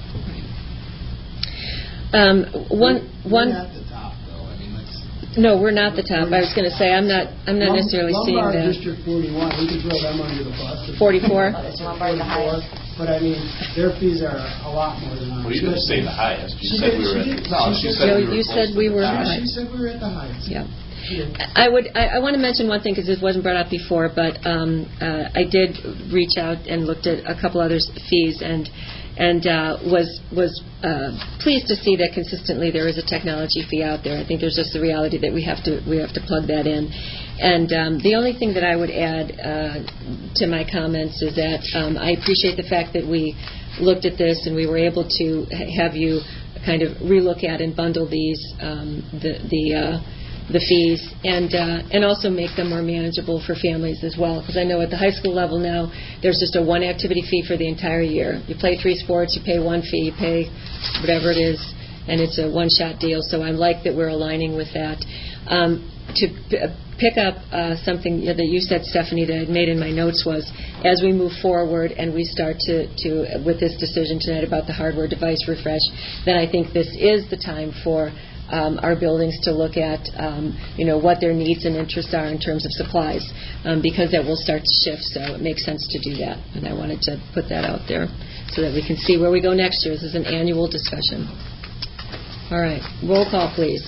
Um, one, one. We're at the top, though. I mean, let's. No, we're not the top. I was going to say I'm not. I'm not necessarily seeing Lombard that. District forty-one, we could throw them under the bus. forty-four. Lombard the highest. But I mean, their fees are a lot more than ours. Well, you didn't say the highest. You She said did- we were she at did- the no. she She said- said No, we were you close said to we the were top. high. She said we were at the highest. Yeah. Yeah. I would. I, I want to mention one thing because it wasn't brought up before, but um, uh, I did reach out and looked at a couple other fees and and uh, was was uh, pleased to see that consistently there is a technology fee out there. I think there's just the reality that we have to we have to plug that in. And um, the only thing that I would add uh, to my comments is that um, I appreciate the fact that we looked at this and we were able to have you kind of relook at and bundle these um, the the uh, the fees and uh, and also make them more manageable for families as well. Because I know at the high school level now, there's just a one activity fee for the entire year. You play three sports, you pay one fee, you pay whatever it is, and it's a one-shot deal. So I like that we're aligning with that. Um, to p- pick up uh, something that you said, Stephanie, that I made in my notes was, as we move forward and we start to, to with this decision tonight about the hardware device refresh, then I think this is the time for Um, our buildings to look at, um, you know, what their needs and interests are in terms of supplies, um, because that will start to shift. So it makes sense to do that, and I wanted to put that out there so that we can see where we go next year. This is an annual discussion. All right, roll call, please.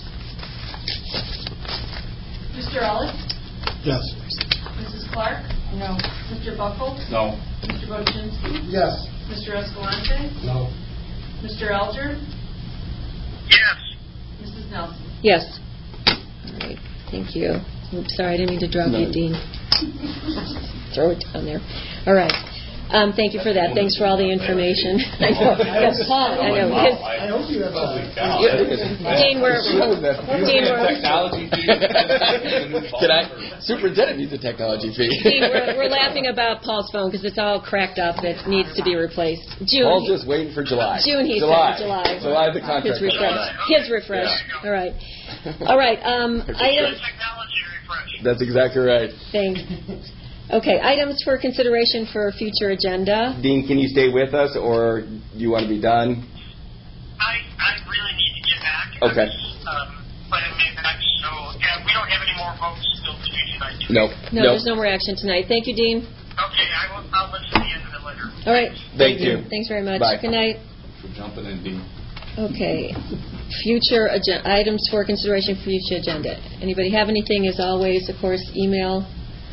Mister Ellis? Yes. Missus Clark? No. Mister Buckle? No. Mister Bochinsky? Yes. Mister Escalante? No. Mister Alger? Yes. Missus Nelson? Yes. All right, thank you. Oops, sorry, I didn't mean to drop you, Dean. Throw it down there. All right. Um, thank you for that. Thanks for all the information. I know. Yes, Paul, I know. His, I hope you have a... Dean, we're... Dean, we're... Technology fee. Can I? Superintendent needs a technology fee. Dean, we're, we're laughing about Paul's phone because it's all cracked up. It needs to be replaced. June. Paul's just waiting for July. June, he July. said. July. July, the contract. His refresh. His refresh. Yeah. All right. All right. Um, items. That's exactly right. Thanks. Okay. Items for consideration for future agenda. Dean, can you stay with us, or do you want to be done? I, I really need to get back. Okay. Um, but I mean, I'm so yeah, we don't have any more votes still to do tonight. do we? Nope. No, nope. there's no more action tonight. Thank you, Dean. Okay, I will. I'll listen to the end of it later. All right. Thank you. Thanks very much. Bye. Good night. For jumping in, Dean. Okay. Future agen- items for consideration for future agenda. Anybody have anything? As always, of course, email.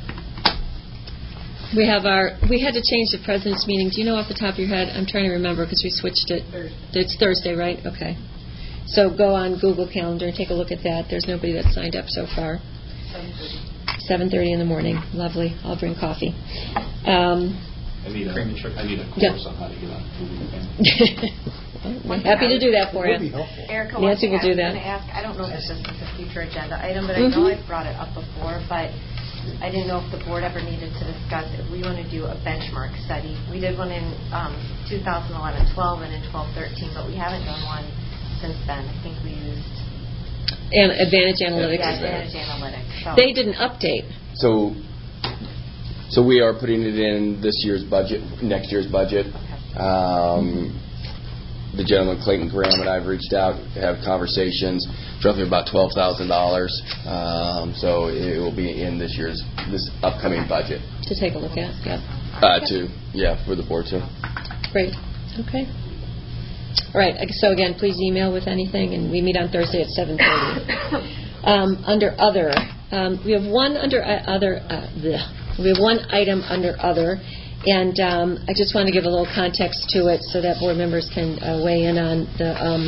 We have our. We had to change the president's meeting. Do you know off the top of your head? I'm trying to remember because we switched it. Thursday. It's Thursday, right? Okay. So go on Google Calendar and take a look at that. There's nobody that's signed up so far. seven thirty in the morning. Lovely. I'll bring coffee. Um, I need a, I need a course Yeah. on how to get on Google. We're happy to do that for you. Erica, one Nancy thing will I do was that. going to ask, I don't know if this is a future agenda item, but I Mhm. know I've brought it up before, but I didn't know if the board ever needed to discuss if we want to do a benchmark study. We did one in um, two thousand eleven twelve and in twelve thirteen, but we haven't done one since then. I think we used And Advantage Analytics. yeah, Advantage Analytics. So. They did an update. So, so we are putting it in this year's budget, next year's budget. Um, the gentleman Clayton Graham and I have reached out, have conversations. It's roughly about twelve thousand dollars. Um, so it will be in this year's, this upcoming budget. To take a look at, yeah. Uh, to yeah, for the board too. Great. Okay. All right. So again, please email with anything, and we meet on Thursday at seven thirty. Um, under other, um, we have one under uh, other. Uh, bleh. We have one item under other, and um, I just want to give a little context to it so that board members can uh, weigh in on the um,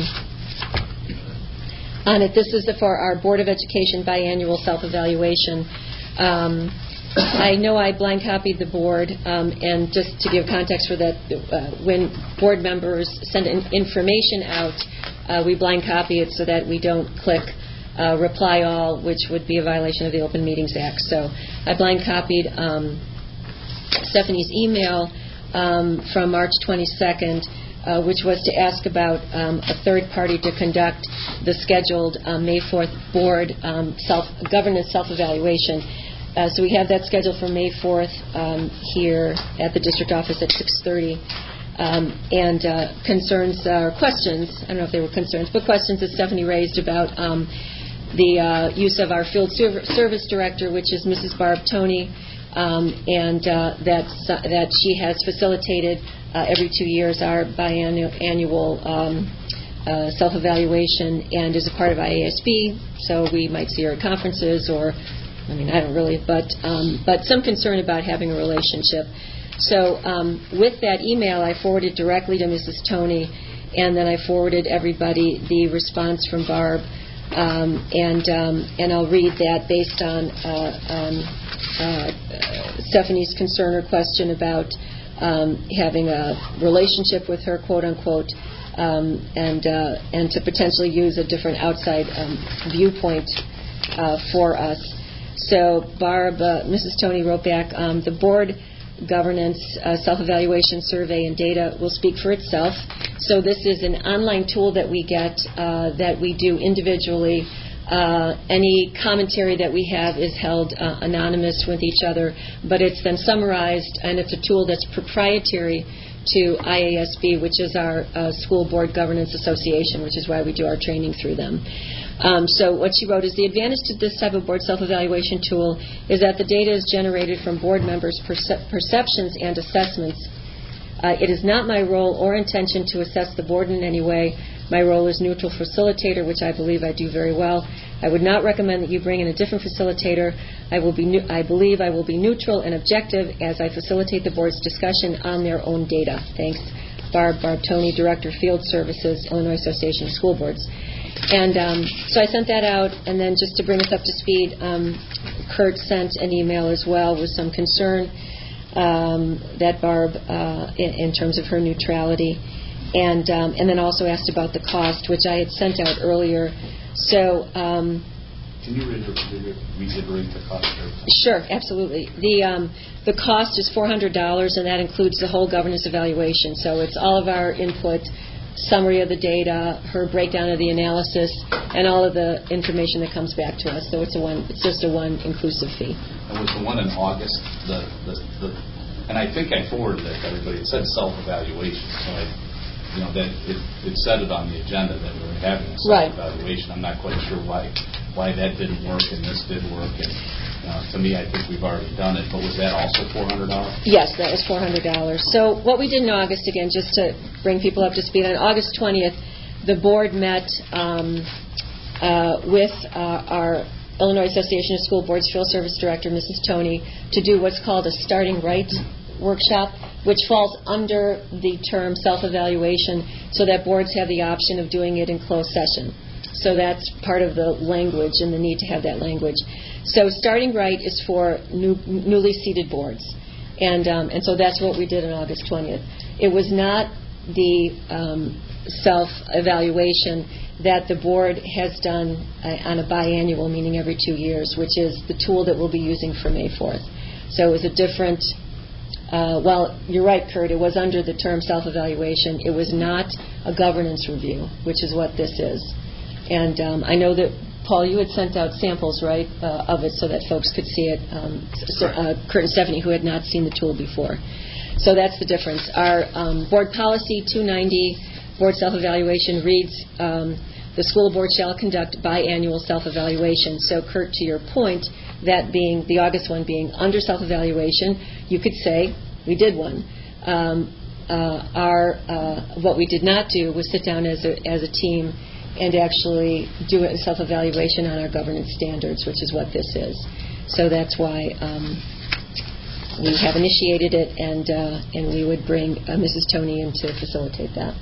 on it. This is the, for our Board of Education biannual self-evaluation. Um, I know I blind copied the board, um, and just to give context for that, uh, when board members send in information out, uh, we blind copy it so that we don't click uh, reply all, which would be a violation of the Open Meetings Act. So I blind copied um, Stephanie's email um, from March twenty-second, uh, which was to ask about um, a third party to conduct the scheduled um, May fourth board um, self governance self-evaluation. Uh, so we have that scheduled for May fourth um, here at the district office at six thirty. Um, and uh, concerns or uh, questions, I don't know if they were concerns, but questions that Stephanie raised about um, the uh, use of our field serv- service director, which is Missus Barb Toney, um, and uh, that's, uh, that she has facilitated uh, every two years our biannual um, uh, self-evaluation and is a part of I A S B, so we might see her at conferences or, I mean, I don't really, but um, but some concern about having a relationship. So um, with that email, I forwarded directly to Missus Toney, and then I forwarded everybody the response from Barb, um, and um, and I'll read that based on uh, um, uh, Stephanie's concern or question about um, having a relationship with her, quote unquote, um, and uh, and to potentially use a different outside um, viewpoint uh, for us. So Barb, uh, Missus Toney wrote back, um, the board governance uh, self-evaluation survey and data will speak for itself. So this is an online tool that we get uh, that we do individually. Uh, any commentary that we have is held uh, anonymous with each other, but it's then summarized, and it's a tool that's proprietary to I A S B, which is our uh, School Board Governance Association, which is why we do our training through them. Um, so what she wrote is, the advantage to this type of board self-evaluation tool is that the data is generated from board members' perce- perceptions and assessments. Uh, it is not my role or intention to assess the board in any way. My role is neutral facilitator, which I believe I do very well. I would not recommend that you bring in a different facilitator. I will be. Ne- I believe I will be neutral and objective as I facilitate the board's discussion on their own data. Thanks, Barb Barb Toney, Director, Field Services, Illinois Association of School Boards. And um, so I sent that out, and then just to bring us up to speed, um, Kurt sent an email as well with some concern um, that Barb, uh, in, in terms of her neutrality, and um, and then also asked about the cost, which I had sent out earlier. So. Um, Can you reiterate the cost? Sure, absolutely. The um, the cost is four hundred dollars, and that includes the whole governance evaluation. So it's all of our input, summary of the data, her breakdown of the analysis, and all of the information that comes back to us. So it's a one. It's just a one inclusive fee. And was the one in August the the, the and I think I forwarded it to everybody. It said self-evaluation, so I, you know, that it, it said it on the agenda that we were having a self-evaluation. Right. I'm not quite sure why why that didn't work and this did work. And uh, to me, I think we've already done it. But was that also four hundred dollars? Yes, that was four hundred dollars. So what we did in August, again, just to bring people up to speed, on August twentieth, the board met um, uh, with uh, our Illinois Association of School Boards Field Service Director, Missus Toney, to do what's called a starting right workshop, which falls under the term self-evaluation, so that boards have the option of doing it in closed session. So that's part of the language and the need to have that language. So starting right is for new, newly seated boards. And um, and so that's what we did on August twentieth. It was not the um, self-evaluation that the board has done uh, on a biannual, meaning every two years, which is the tool that we'll be using for May fourth. So it was a different, uh, well, you're right, Kurt, it was under the term self-evaluation. It was not a governance review, which is what this is. And um, I know that, Paul, you had sent out samples, right, uh, of it so that folks could see it, um, so, uh, Kurt and Stephanie, who had not seen the tool before. So that's the difference. Our um, board policy two ninety, board self-evaluation, reads, um, the school board shall conduct biannual self-evaluation. So, Kurt, to your point, that being, the August one being under self-evaluation, you could say, we did one. Um, uh, our, uh, what we did not do was sit down as a, as a team and actually do a self-evaluation on our governance standards, which is what this is. So that's why um, we have initiated it, and uh, and we would bring uh, Missus Toney in to facilitate that.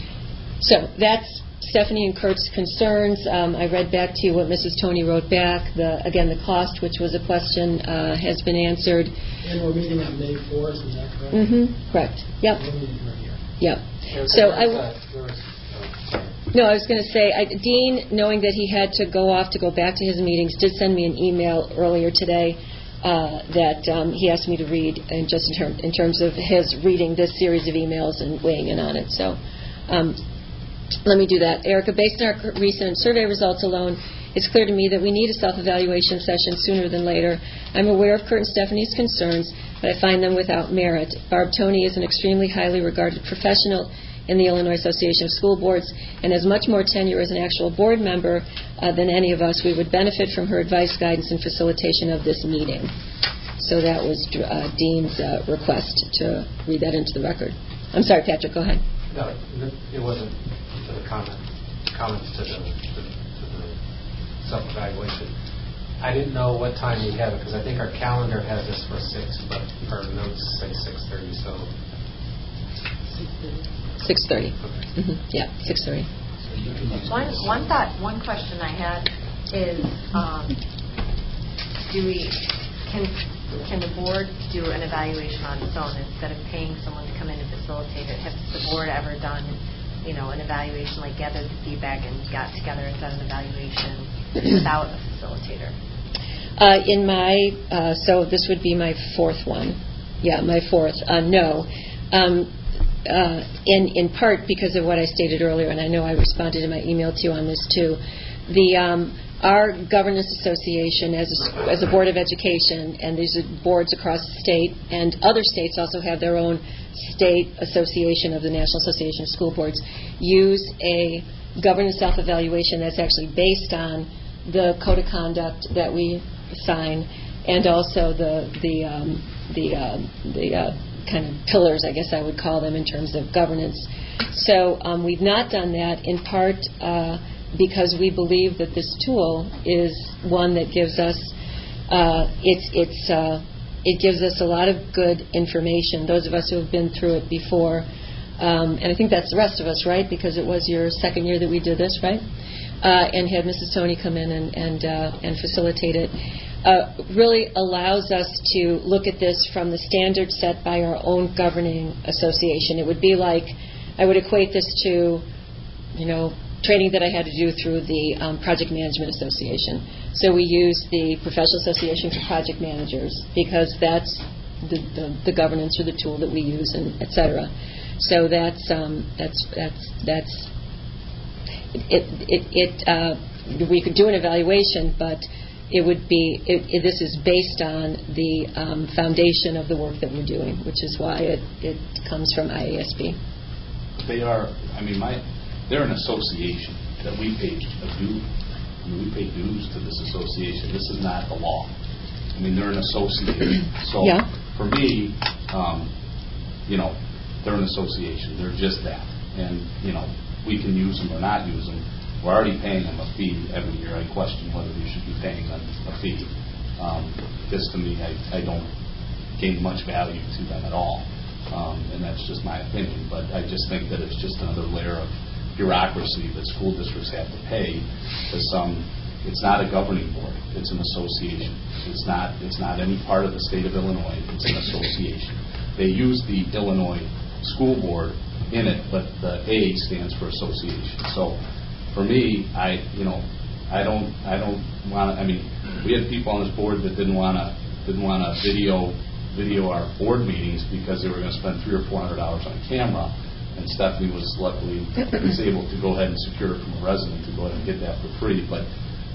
So that's Stephanie and Kurt's concerns. Um, I read back to you what Missus Toney wrote back. The, again, the cost, which was a question, uh, has been answered. And we're meeting on May fourth, is that correct? Mm-hmm. Correct. Yep. We're meeting right here. Yep. There, so there I. Was, uh, there was, oh, sorry. No, I was going to say, I, Dean, knowing that he had to go off to go back to his meetings, did send me an email earlier today uh, that um, he asked me to read, and just in, term, in terms of his reading this series of emails and weighing in on it. So um, let me do that. Erica, based on our recent survey results alone, it's clear to me that we need a self-evaluation session sooner than later. I'm aware of Kurt and Stephanie's concerns, but I find them without merit. Barb Toney is an extremely highly regarded professional in the Illinois Association of School Boards and has much more tenure as an actual board member uh, than any of us. We would benefit from her advice, guidance, and facilitation of this meeting. So that was uh, Dean's uh, request to read that into the record. I'm sorry, Patrick, go ahead. No, it wasn't to the comment, comments to the, to the, to the self-evaluation. I didn't know what time we have it, because I think our calendar has this for six, but our notes say six thirty, so... six thirty. Okay. Mm-hmm. Yeah, six thirty. One, one thought, one question I had is, um, do we, can, can the board do an evaluation on its own instead of paying someone to come in and facilitate it? Has the board ever done, you know, an evaluation, like gathered the feedback and got together and done an evaluation without a facilitator? Uh, in my, uh, so this would be my fourth one. Yeah, my fourth. Uh, no. Um, uh, in, in part because of what I stated earlier, and I know I responded in my email to you on this too. The um, our governance association as a, as a board of education, and these are boards across the state, and other states also have their own state association of the National Association of School Boards, use a governance self-evaluation that's actually based on the code of conduct that we sign, and also the the um, the uh, the uh, kind of pillars, I guess I would call them, in terms of governance. So um, we've not done that in part uh, because we believe that this tool is one that gives us uh, it's it's uh, it gives us a lot of good information. Those of us who have been through it before, um, and I think that's the rest of us, right? Because it was your second year that we did this, right? Uh, and had Missus Toney come in and and, uh, and facilitate it, uh, really allows us to look at this from the standards set by our own governing association. It would be like, I would equate this to, you know, training that I had to do through the um, Project Management Association. So we use the Professional Association for Project Managers because that's the, the, the governance or the tool that we use, and et cetera. So that's um, that's that's that's. It, it, it, uh, we could do an evaluation, but it would be, it, it, this is based on the um, foundation of the work that we're doing, which is why it, it comes from I A S B. They are, I mean, my, they're an association that we pay a due. I mean, we pay dues to this association. This is not the law. I mean, they're an association. So yeah. For me, um, you know, they're an association. They're just that. And, you know, we can use them or not use them. We're already paying them a fee every year. I question whether we should be paying them a fee. Um, because to me, I, I don't gain much value to them at all. Um, and that's just my opinion. But I just think that it's just another layer of bureaucracy that school districts have to pay. Because um, it's not a governing board. It's an association. It's not, it's not any part of the state of Illinois. It's an association. They use the Illinois School Board in it, but the A stands for association. So for me, I you know I don't I don't want to. I mean, we had people on this board that didn't want to didn't want to video video our board meetings because they were going to spend three or four hundred dollars on camera. And Stephanie was luckily was able to go ahead and secure it from a resident to go ahead and get that for free. But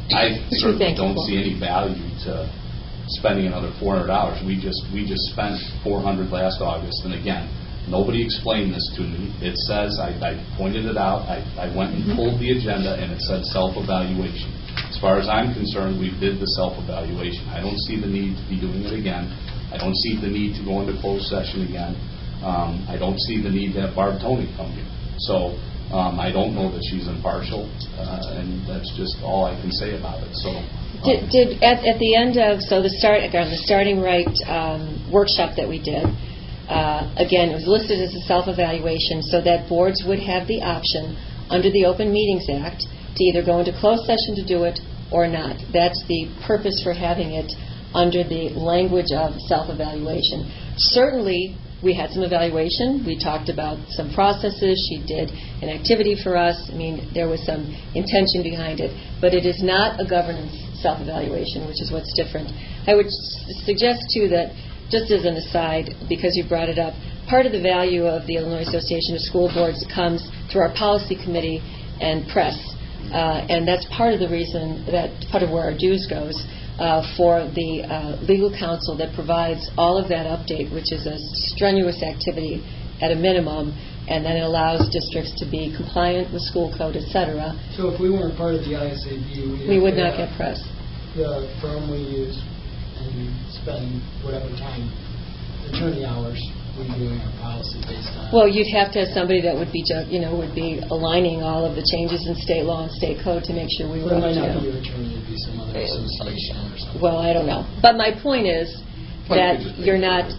I certainly don't see any value to spending another four hundred dollars. We just we just spent four hundred dollars last August, and again, nobody explained this to me. It says, I, I pointed it out, I, I went and pulled the agenda, and it said self-evaluation. As far as I'm concerned, we did the self-evaluation. I don't see the need to be doing it again. I don't see the need to go into closed session again. Um, I don't see the need to have Barb Toney come here. So um, I don't know that she's impartial, uh, and that's just all I can say about it. So um, did, did at, at the end of, so the start, again, the starting right um, workshop that we did, Uh, again, it was listed as a self-evaluation so that boards would have the option under the Open Meetings Act to either go into closed session to do it or not. That's the purpose for having it under the language of self-evaluation. Certainly, we had some evaluation. We talked about some processes. She did an activity for us. I mean, there was some intention behind it. But it is not a governance self-evaluation, which is what's different. I would s- suggest, too, that just as an aside, because you brought it up, part of the value of the Illinois Association of School Boards comes through our policy committee and press. Uh, and that's part of the reason that part of where our dues goes uh, for the uh, legal counsel that provides all of that update, which is a strenuous activity at a minimum, and then it allows districts to be compliant with school code, et cetera. So if we weren't part of the I S A B, we would not get press. The firm we use and spend whatever time, attorney hours, we doing our policy based on. Well, you'd have to have somebody that would be, ju- you know, would be aligning all of the changes in state law and state code to make sure we were. Well, it might not be your attorney; it'd be some other association or something. Well, I don't know, but my point is that you're not.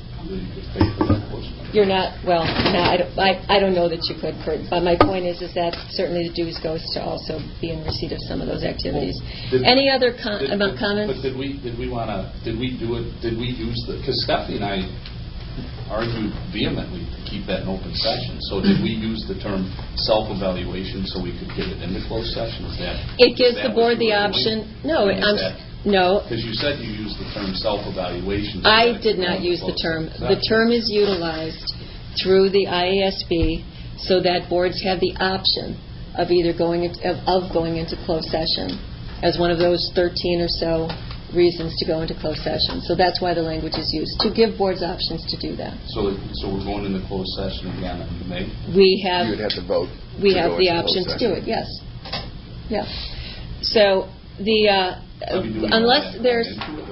You're not. Well, no, I don't. I, I don't know that you could, Kurt. But my point is, is that certainly the dues goes to also be in receipt of some of those activities. Did, Any other com- did, about did, comments? But did we did we want to did we do it? Did we use the? Because Stephanie and I argued vehemently to keep that in open session. So did we use the term self-evaluation so we could get it into closed session? Is that it gives that the board the doing? option? No, I mean, I'm. that, no. Because you said you used the term self-evaluation. So I did not use the term. The term is utilized through the I A S B so that boards have the option of either going into, of, of going into closed session as one of those thirteen or so reasons to go into closed session. So that's why the language is used, to give boards options to do that. So so we're going into closed session again in May? We have. You would have to vote. We have the option to do it, yes. Yeah. So the, uh, unless there's.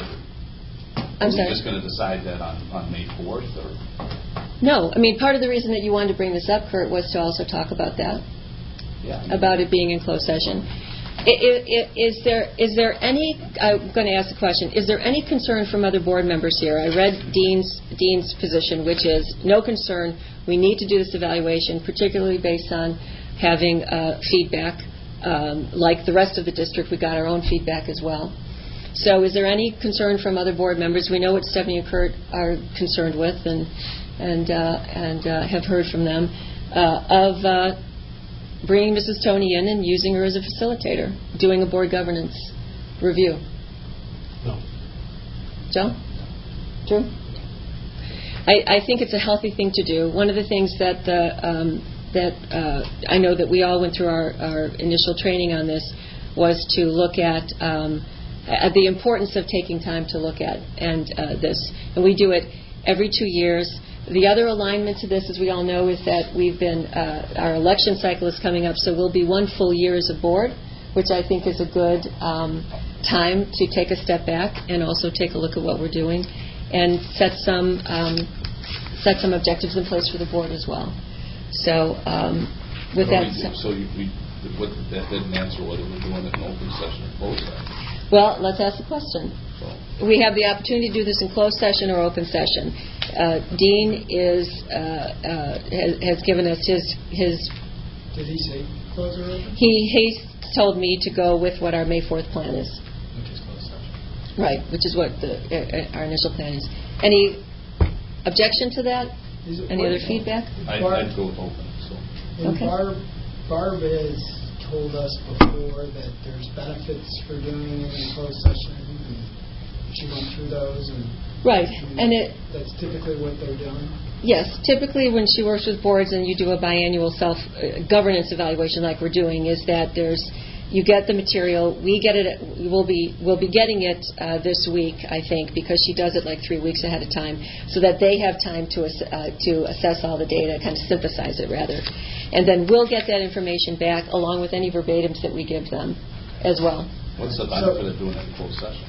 I'm Are we sorry. just going to decide that on, on May fourth? Or? No. I mean, part of the reason that you wanted to bring this up, Kurt, was to also talk about that, yeah, about it being in closed session. Is there is there any? I'm going to ask a question. Is there any concern from other board members here? I read Dean's Dean's position, which is no concern. We need to do this evaluation, particularly based on having uh, feedback. Um, like the rest of the district, we got our own feedback as well. So, is there any concern from other board members? We know what Stephanie and Kurt are concerned with, and and uh, and uh, have heard from them uh, of. Uh, bringing Missus Tony in and using her as a facilitator, doing a board governance review. No. Joe? Drew? I, I think it's a healthy thing to do. One of the things that the, um, that uh, I know that we all went through our, our initial training on this was to look at um, at the importance of taking time to look at and uh, this. And we do it every two years. The other alignment to this, as we all know, is that we've been, uh, our election cycle is coming up, so we'll be one full year as a board, which I think is a good um, time to take a step back and also take a look at what we're doing and set some um, set some objectives in place for the board as well. So um, with so that... We, so you, we, what, that didn't answer whether we're doing it in open session or closed session. Well, let's ask the question. We have the opportunity to do this in closed session or open session. Uh, Dean is uh, uh, has, has given us his his. Did he say close or open? He he told me to go with what our May fourth plan is. Which is closed session. Right, which is what the, uh, our initial plan is. Any objection to that? Any other feedback? I, I'd go with open. So. And okay. Barb, Barb has told us before that there's benefits for doing it in closed session, and she went through those. And right, and, and it that's typically what they're doing. Yes, typically when she works with boards and you do a biannual self uh, governance evaluation like we're doing, is that there's you get the material, we get it, we'll be we'll be getting it uh, this week, I think, because she does it like three weeks ahead of time, so that they have time to uh, to assess all the data, kind of synthesize it rather, and then we'll get that information back along with any verbatims that we give them as well. What's the benefit so, of doing it in closed session?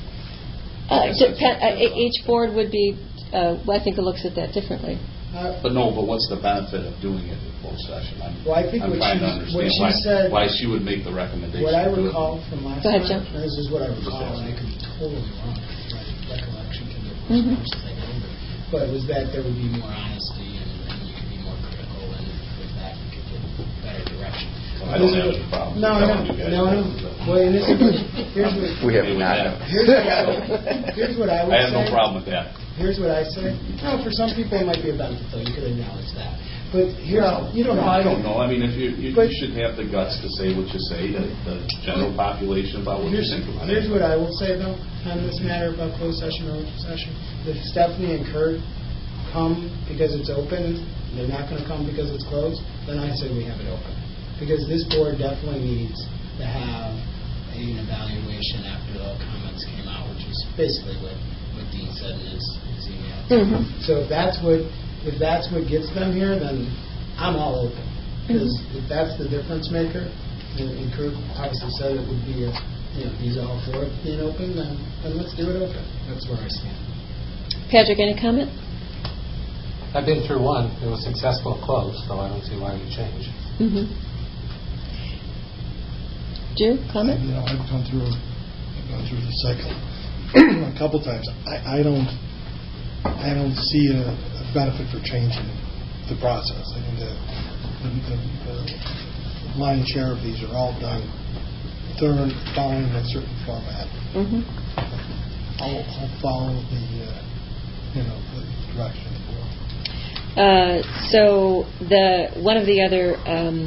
Uh, dep- uh, each board would be, uh, well, I think it looks at that differently. Uh, but no, but what's the benefit of doing it in closed session? I'm, well, I think I'm what trying she, to understand what she why, said, why she would make the recommendation. What I recall from last Go ahead, time, John. this is what I recall, and I could be totally wrong. My recollection can get worse mm-hmm. as I get older. But it was that there would be more honesty and, and you could be more critical, and with that you could get better direction. Well, I don't have any problem. No, no, no, no. Well, and this is what, here's what we have not. Here's what I, here's what I would I have say. no problem with that. here's what I say. No, for some people it might be a benefit, though. You could acknowledge that. But here's, well, you don't no, know. I don't know. I mean, if you, you, but, you should have the guts to say what you say to the general population about what you think about it. Here's what I will say, though, on this matter about closed session or open session. If Stephanie and Kurt come because it's open, and they're not going to come because it's closed, then I say we have it open. Because this board definitely needs to have an evaluation after the comments came out, which is basically what, what Dean said in his, his email. Mm-hmm. So if that's what if that's what gets them here, then I'm all open. Because mm-hmm. if that's the difference maker, and, and Kurt obviously said it would be a, you know, he's all for it being open, then, then let's do it open. That's where I stand. Patrick, any comment? I've been through one. It was successful closed, so I don't see why we change. Mm-hmm. Drew, comment? You know, I've gone through, I've gone through the cycle a couple times. I, I don't, I don't see a, a benefit for changing the process. I mean, the, the, the, the lion's share of these are all done thorough, following a certain format. Mm-hmm. I'll, I'll follow the, uh, you know, the direction of the board. Uh, so the one of the other um,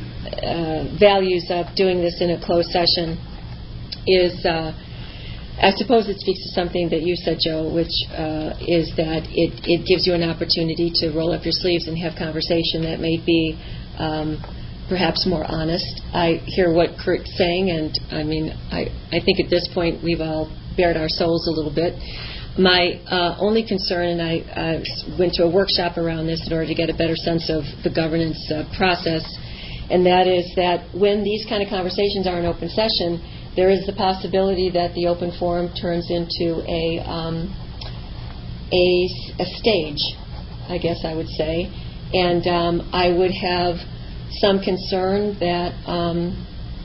uh, values of doing this in a closed session is, uh, I suppose it speaks to something that you said, Joe, which uh, is that it, it gives you an opportunity to roll up your sleeves and have conversation that may be um, perhaps more honest. I hear what Kurt's saying, and I mean, I, I think at this point we've all bared our souls a little bit. My uh, only concern, and I uh, went to a workshop around this in order to get a better sense of the governance uh, process, and that is that when these kind of conversations are in open session, there is the possibility that the open forum turns into a um, a, a stage, I guess I would say, and um, I would have some concern that um,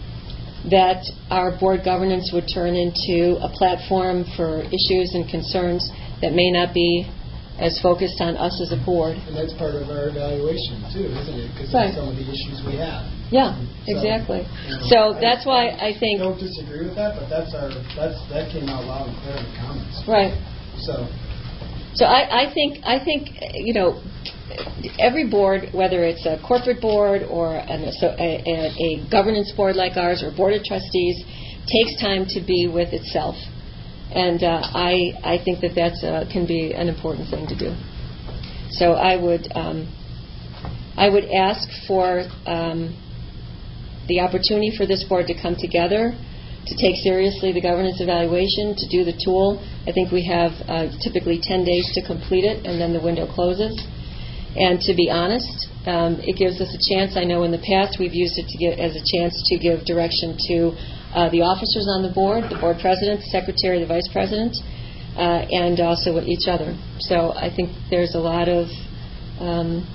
that our board governance would turn into a platform for issues and concerns that may not be as focused on us as a board. And that's part of our evaluation, too, isn't it? Because right. of some of the issues we have. Yeah, so, exactly. You know, so I, that's why I think... I don't disagree with that, but that's our that's that came out loud and clear in the comments. Right. So... So I, I think, I think, you know, every board, whether it's a corporate board or an, a, a, a governance board like ours or board of trustees, takes time to be with itself. And uh, I, I think that that's uh, can be an important thing to do. So I would, um, I would ask for um, the opportunity for this board to come together, to take seriously the governance evaluation, to do the tool. I think we have uh, typically ten days to complete it, and then the window closes. And to be honest, um, it gives us a chance. I know in the past we've used it to get, as a chance to give direction to uh, the officers on the board, the board president, the secretary, the vice president, uh, and also each other. So I think there's a lot of um,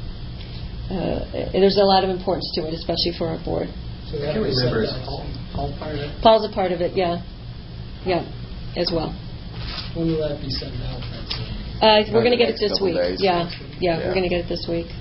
uh, there's a lot of importance to it, especially for our board. So that was Paul, Paul part of it? Paul's a part of it, yeah. Yeah, as well. When will that be sent out? Uh, we're going to get it this week. Days. Yeah, yeah, yeah, we're going to get it this week.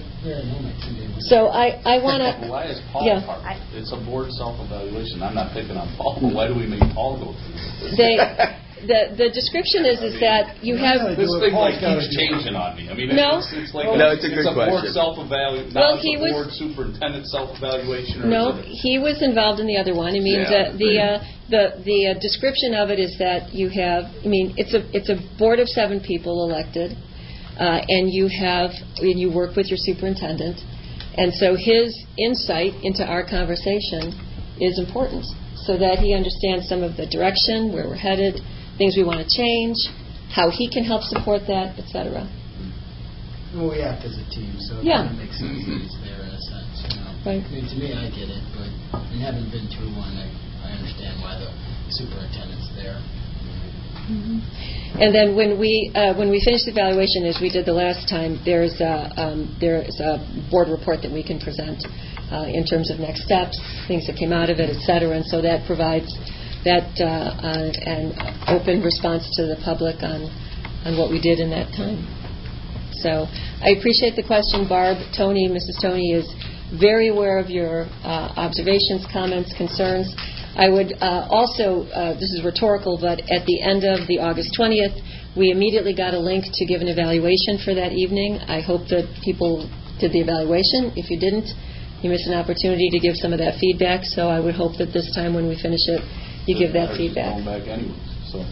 So I, I want to... Why is Paul yeah. part? It's a board self-evaluation. I'm not picking on Paul, but why do we make Paul go through this? They... The the description is is that you have this thing like keeps changing on me. I mean, no, it's, it's like no, a, it's a, it's good a board question. self-evaluation. Well, not he a was board superintendent self-evaluation. Or no, is it? he was involved in the other one. I mean, yeah, the the uh, the, the uh, description of it is that you have. I mean, it's a it's a board of seven people elected, uh, and you have and you work with your superintendent, and so his insight into our conversation is important, so that he understands some of the direction, where we're headed, things we want to change, how he can help support that, et cetera. Well, we act as a team, so it yeah. kind of makes sense that it's there in a sense. You know? Right. I mean, to me, I get it, but and having been through one, I, I understand why the superintendent's there. Mm-hmm. And then when we uh, when we finish the evaluation, as we did the last time, there's a, um, there's a board report that we can present uh, in terms of next steps, things that came out of it, et cetera. And so that provides that uh, uh, an open response to the public on on what we did in that time. So I appreciate the question, Barb. Tony, Missus Tony is very aware of your uh, observations, comments, concerns. I would uh, also, uh, this is rhetorical, but at the end of the August twentieth, we immediately got a link to give an evaluation for that evening. I hope that people did the evaluation. If you didn't, you missed an opportunity to give some of that feedback. So I would hope that this time when we finish it, you give that feedback. Going back anyways, so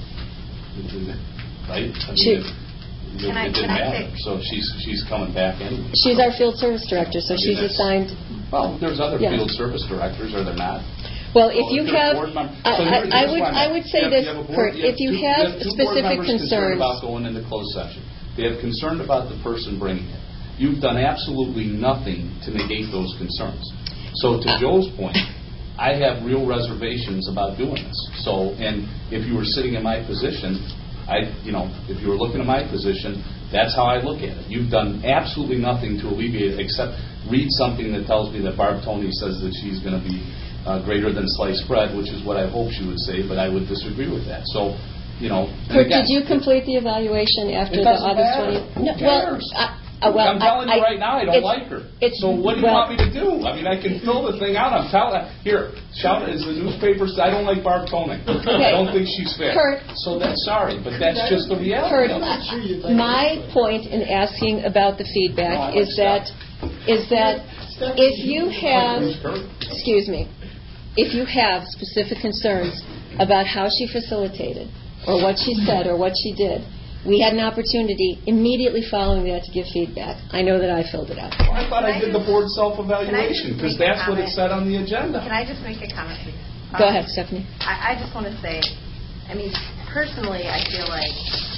right? I mean, She, it, it, Can I- it didn't can I matter. say- So she's she's coming back anyway. she's our field service director, so I mean, she's that's- assigned. Well, there's other Yeah. field service directors, are there not? Well, So if you there's have, board mem- I, so I, here's- I here's would, what I I'm- would say you have- this, you have a board- Kurt, you have if you two- have two board specific members concerned concerns. about going into closed session. They have concern about the person bringing it. You've done absolutely nothing to negate those concerns. So to Joe's point, I have real reservations about doing this. So, and if you were sitting in my position, I, you know, if you were looking at my position, that's how I look at it. You've done absolutely nothing to alleviate it except read something that tells me that Barb Toney says that she's going to be uh, greater than sliced bread, which is what I hope she would say, but I would disagree with that. So, you know. Kurt, again, did you complete the evaluation after it the doesn't August matter. twentieth? Who No, well, cares? I, uh, well, I'm telling I, you right now, I don't it's- like her. It's, So what do you well, want me to do? I mean, I can fill the thing out. I'm telling here, shout as the newspapers. I don't like Barb Toney. I don't think she's fair. Kurt. So that's sorry, but that's just the reality. Kurt, of it. uh, my point in asking about the feedback No, I is that is that if you have, excuse me, if you have specific concerns about how she facilitated or what she said or what she did, we had an opportunity immediately following that to give feedback. I know that I filled it out. Well, I thought I, Can I did the just- board can I self-evaluation just because make a that's what it comment? said on the agenda. Can I just make a comment, please? Go Um, ahead, Stephanie. I, I just want to say, I mean, personally, I feel like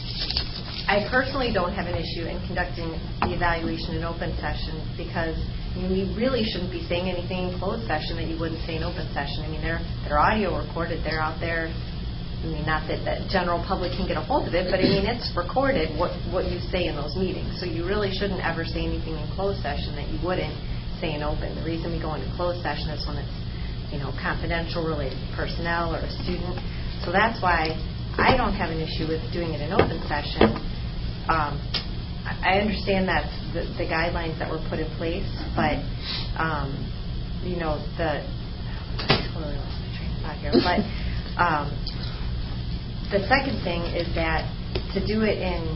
I personally don't have an issue in conducting the evaluation in open session because I mean, we really shouldn't be saying anything in closed session that you wouldn't say in open session. I mean, they're they're audio recorded. They're out there. I mean, not that the general public can get a hold of it, but I mean, it's recorded what what you say in those meetings. So you really shouldn't ever say anything in closed session that you wouldn't say in open. The reason we go into closed session is when it's, you know, confidential, related to personnel or a student. So that's why I don't have an issue with doing it in open session. Um, I I understand that's the, the guidelines that were put in place, but um, you know, the I totally lost my train of thought here, but. Um, The second thing is that to do it in,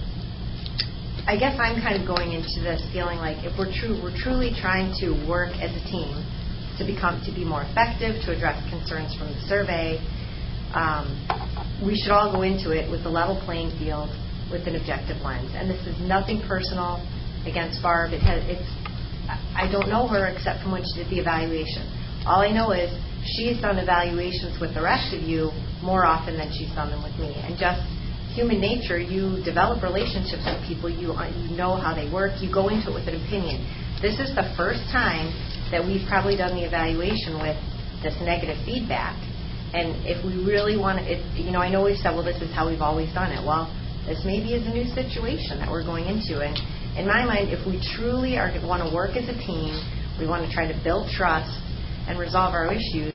I guess I'm kind of going into this feeling like if we're true, we're truly trying to work as a team to become to be more effective, to address concerns from the survey. Um, we should all go into it with a level playing field, with an objective lens. And this is nothing personal against Barb. It has, it's, I don't know her except from when she did the evaluation. All I know is she's done evaluations with the rest of you more often than she's done them with me. And just human nature, you develop relationships with people, you, you know how they work, you go into it with an opinion. This is the first time that we've probably done the evaluation with this negative feedback. And if we really want to, it, you know, I know we've said, well, this is how we've always done it. Well, this maybe is a new situation that we're going into. And in my mind, if we truly are want to work as a team, we want to try to build trust and resolve our issues,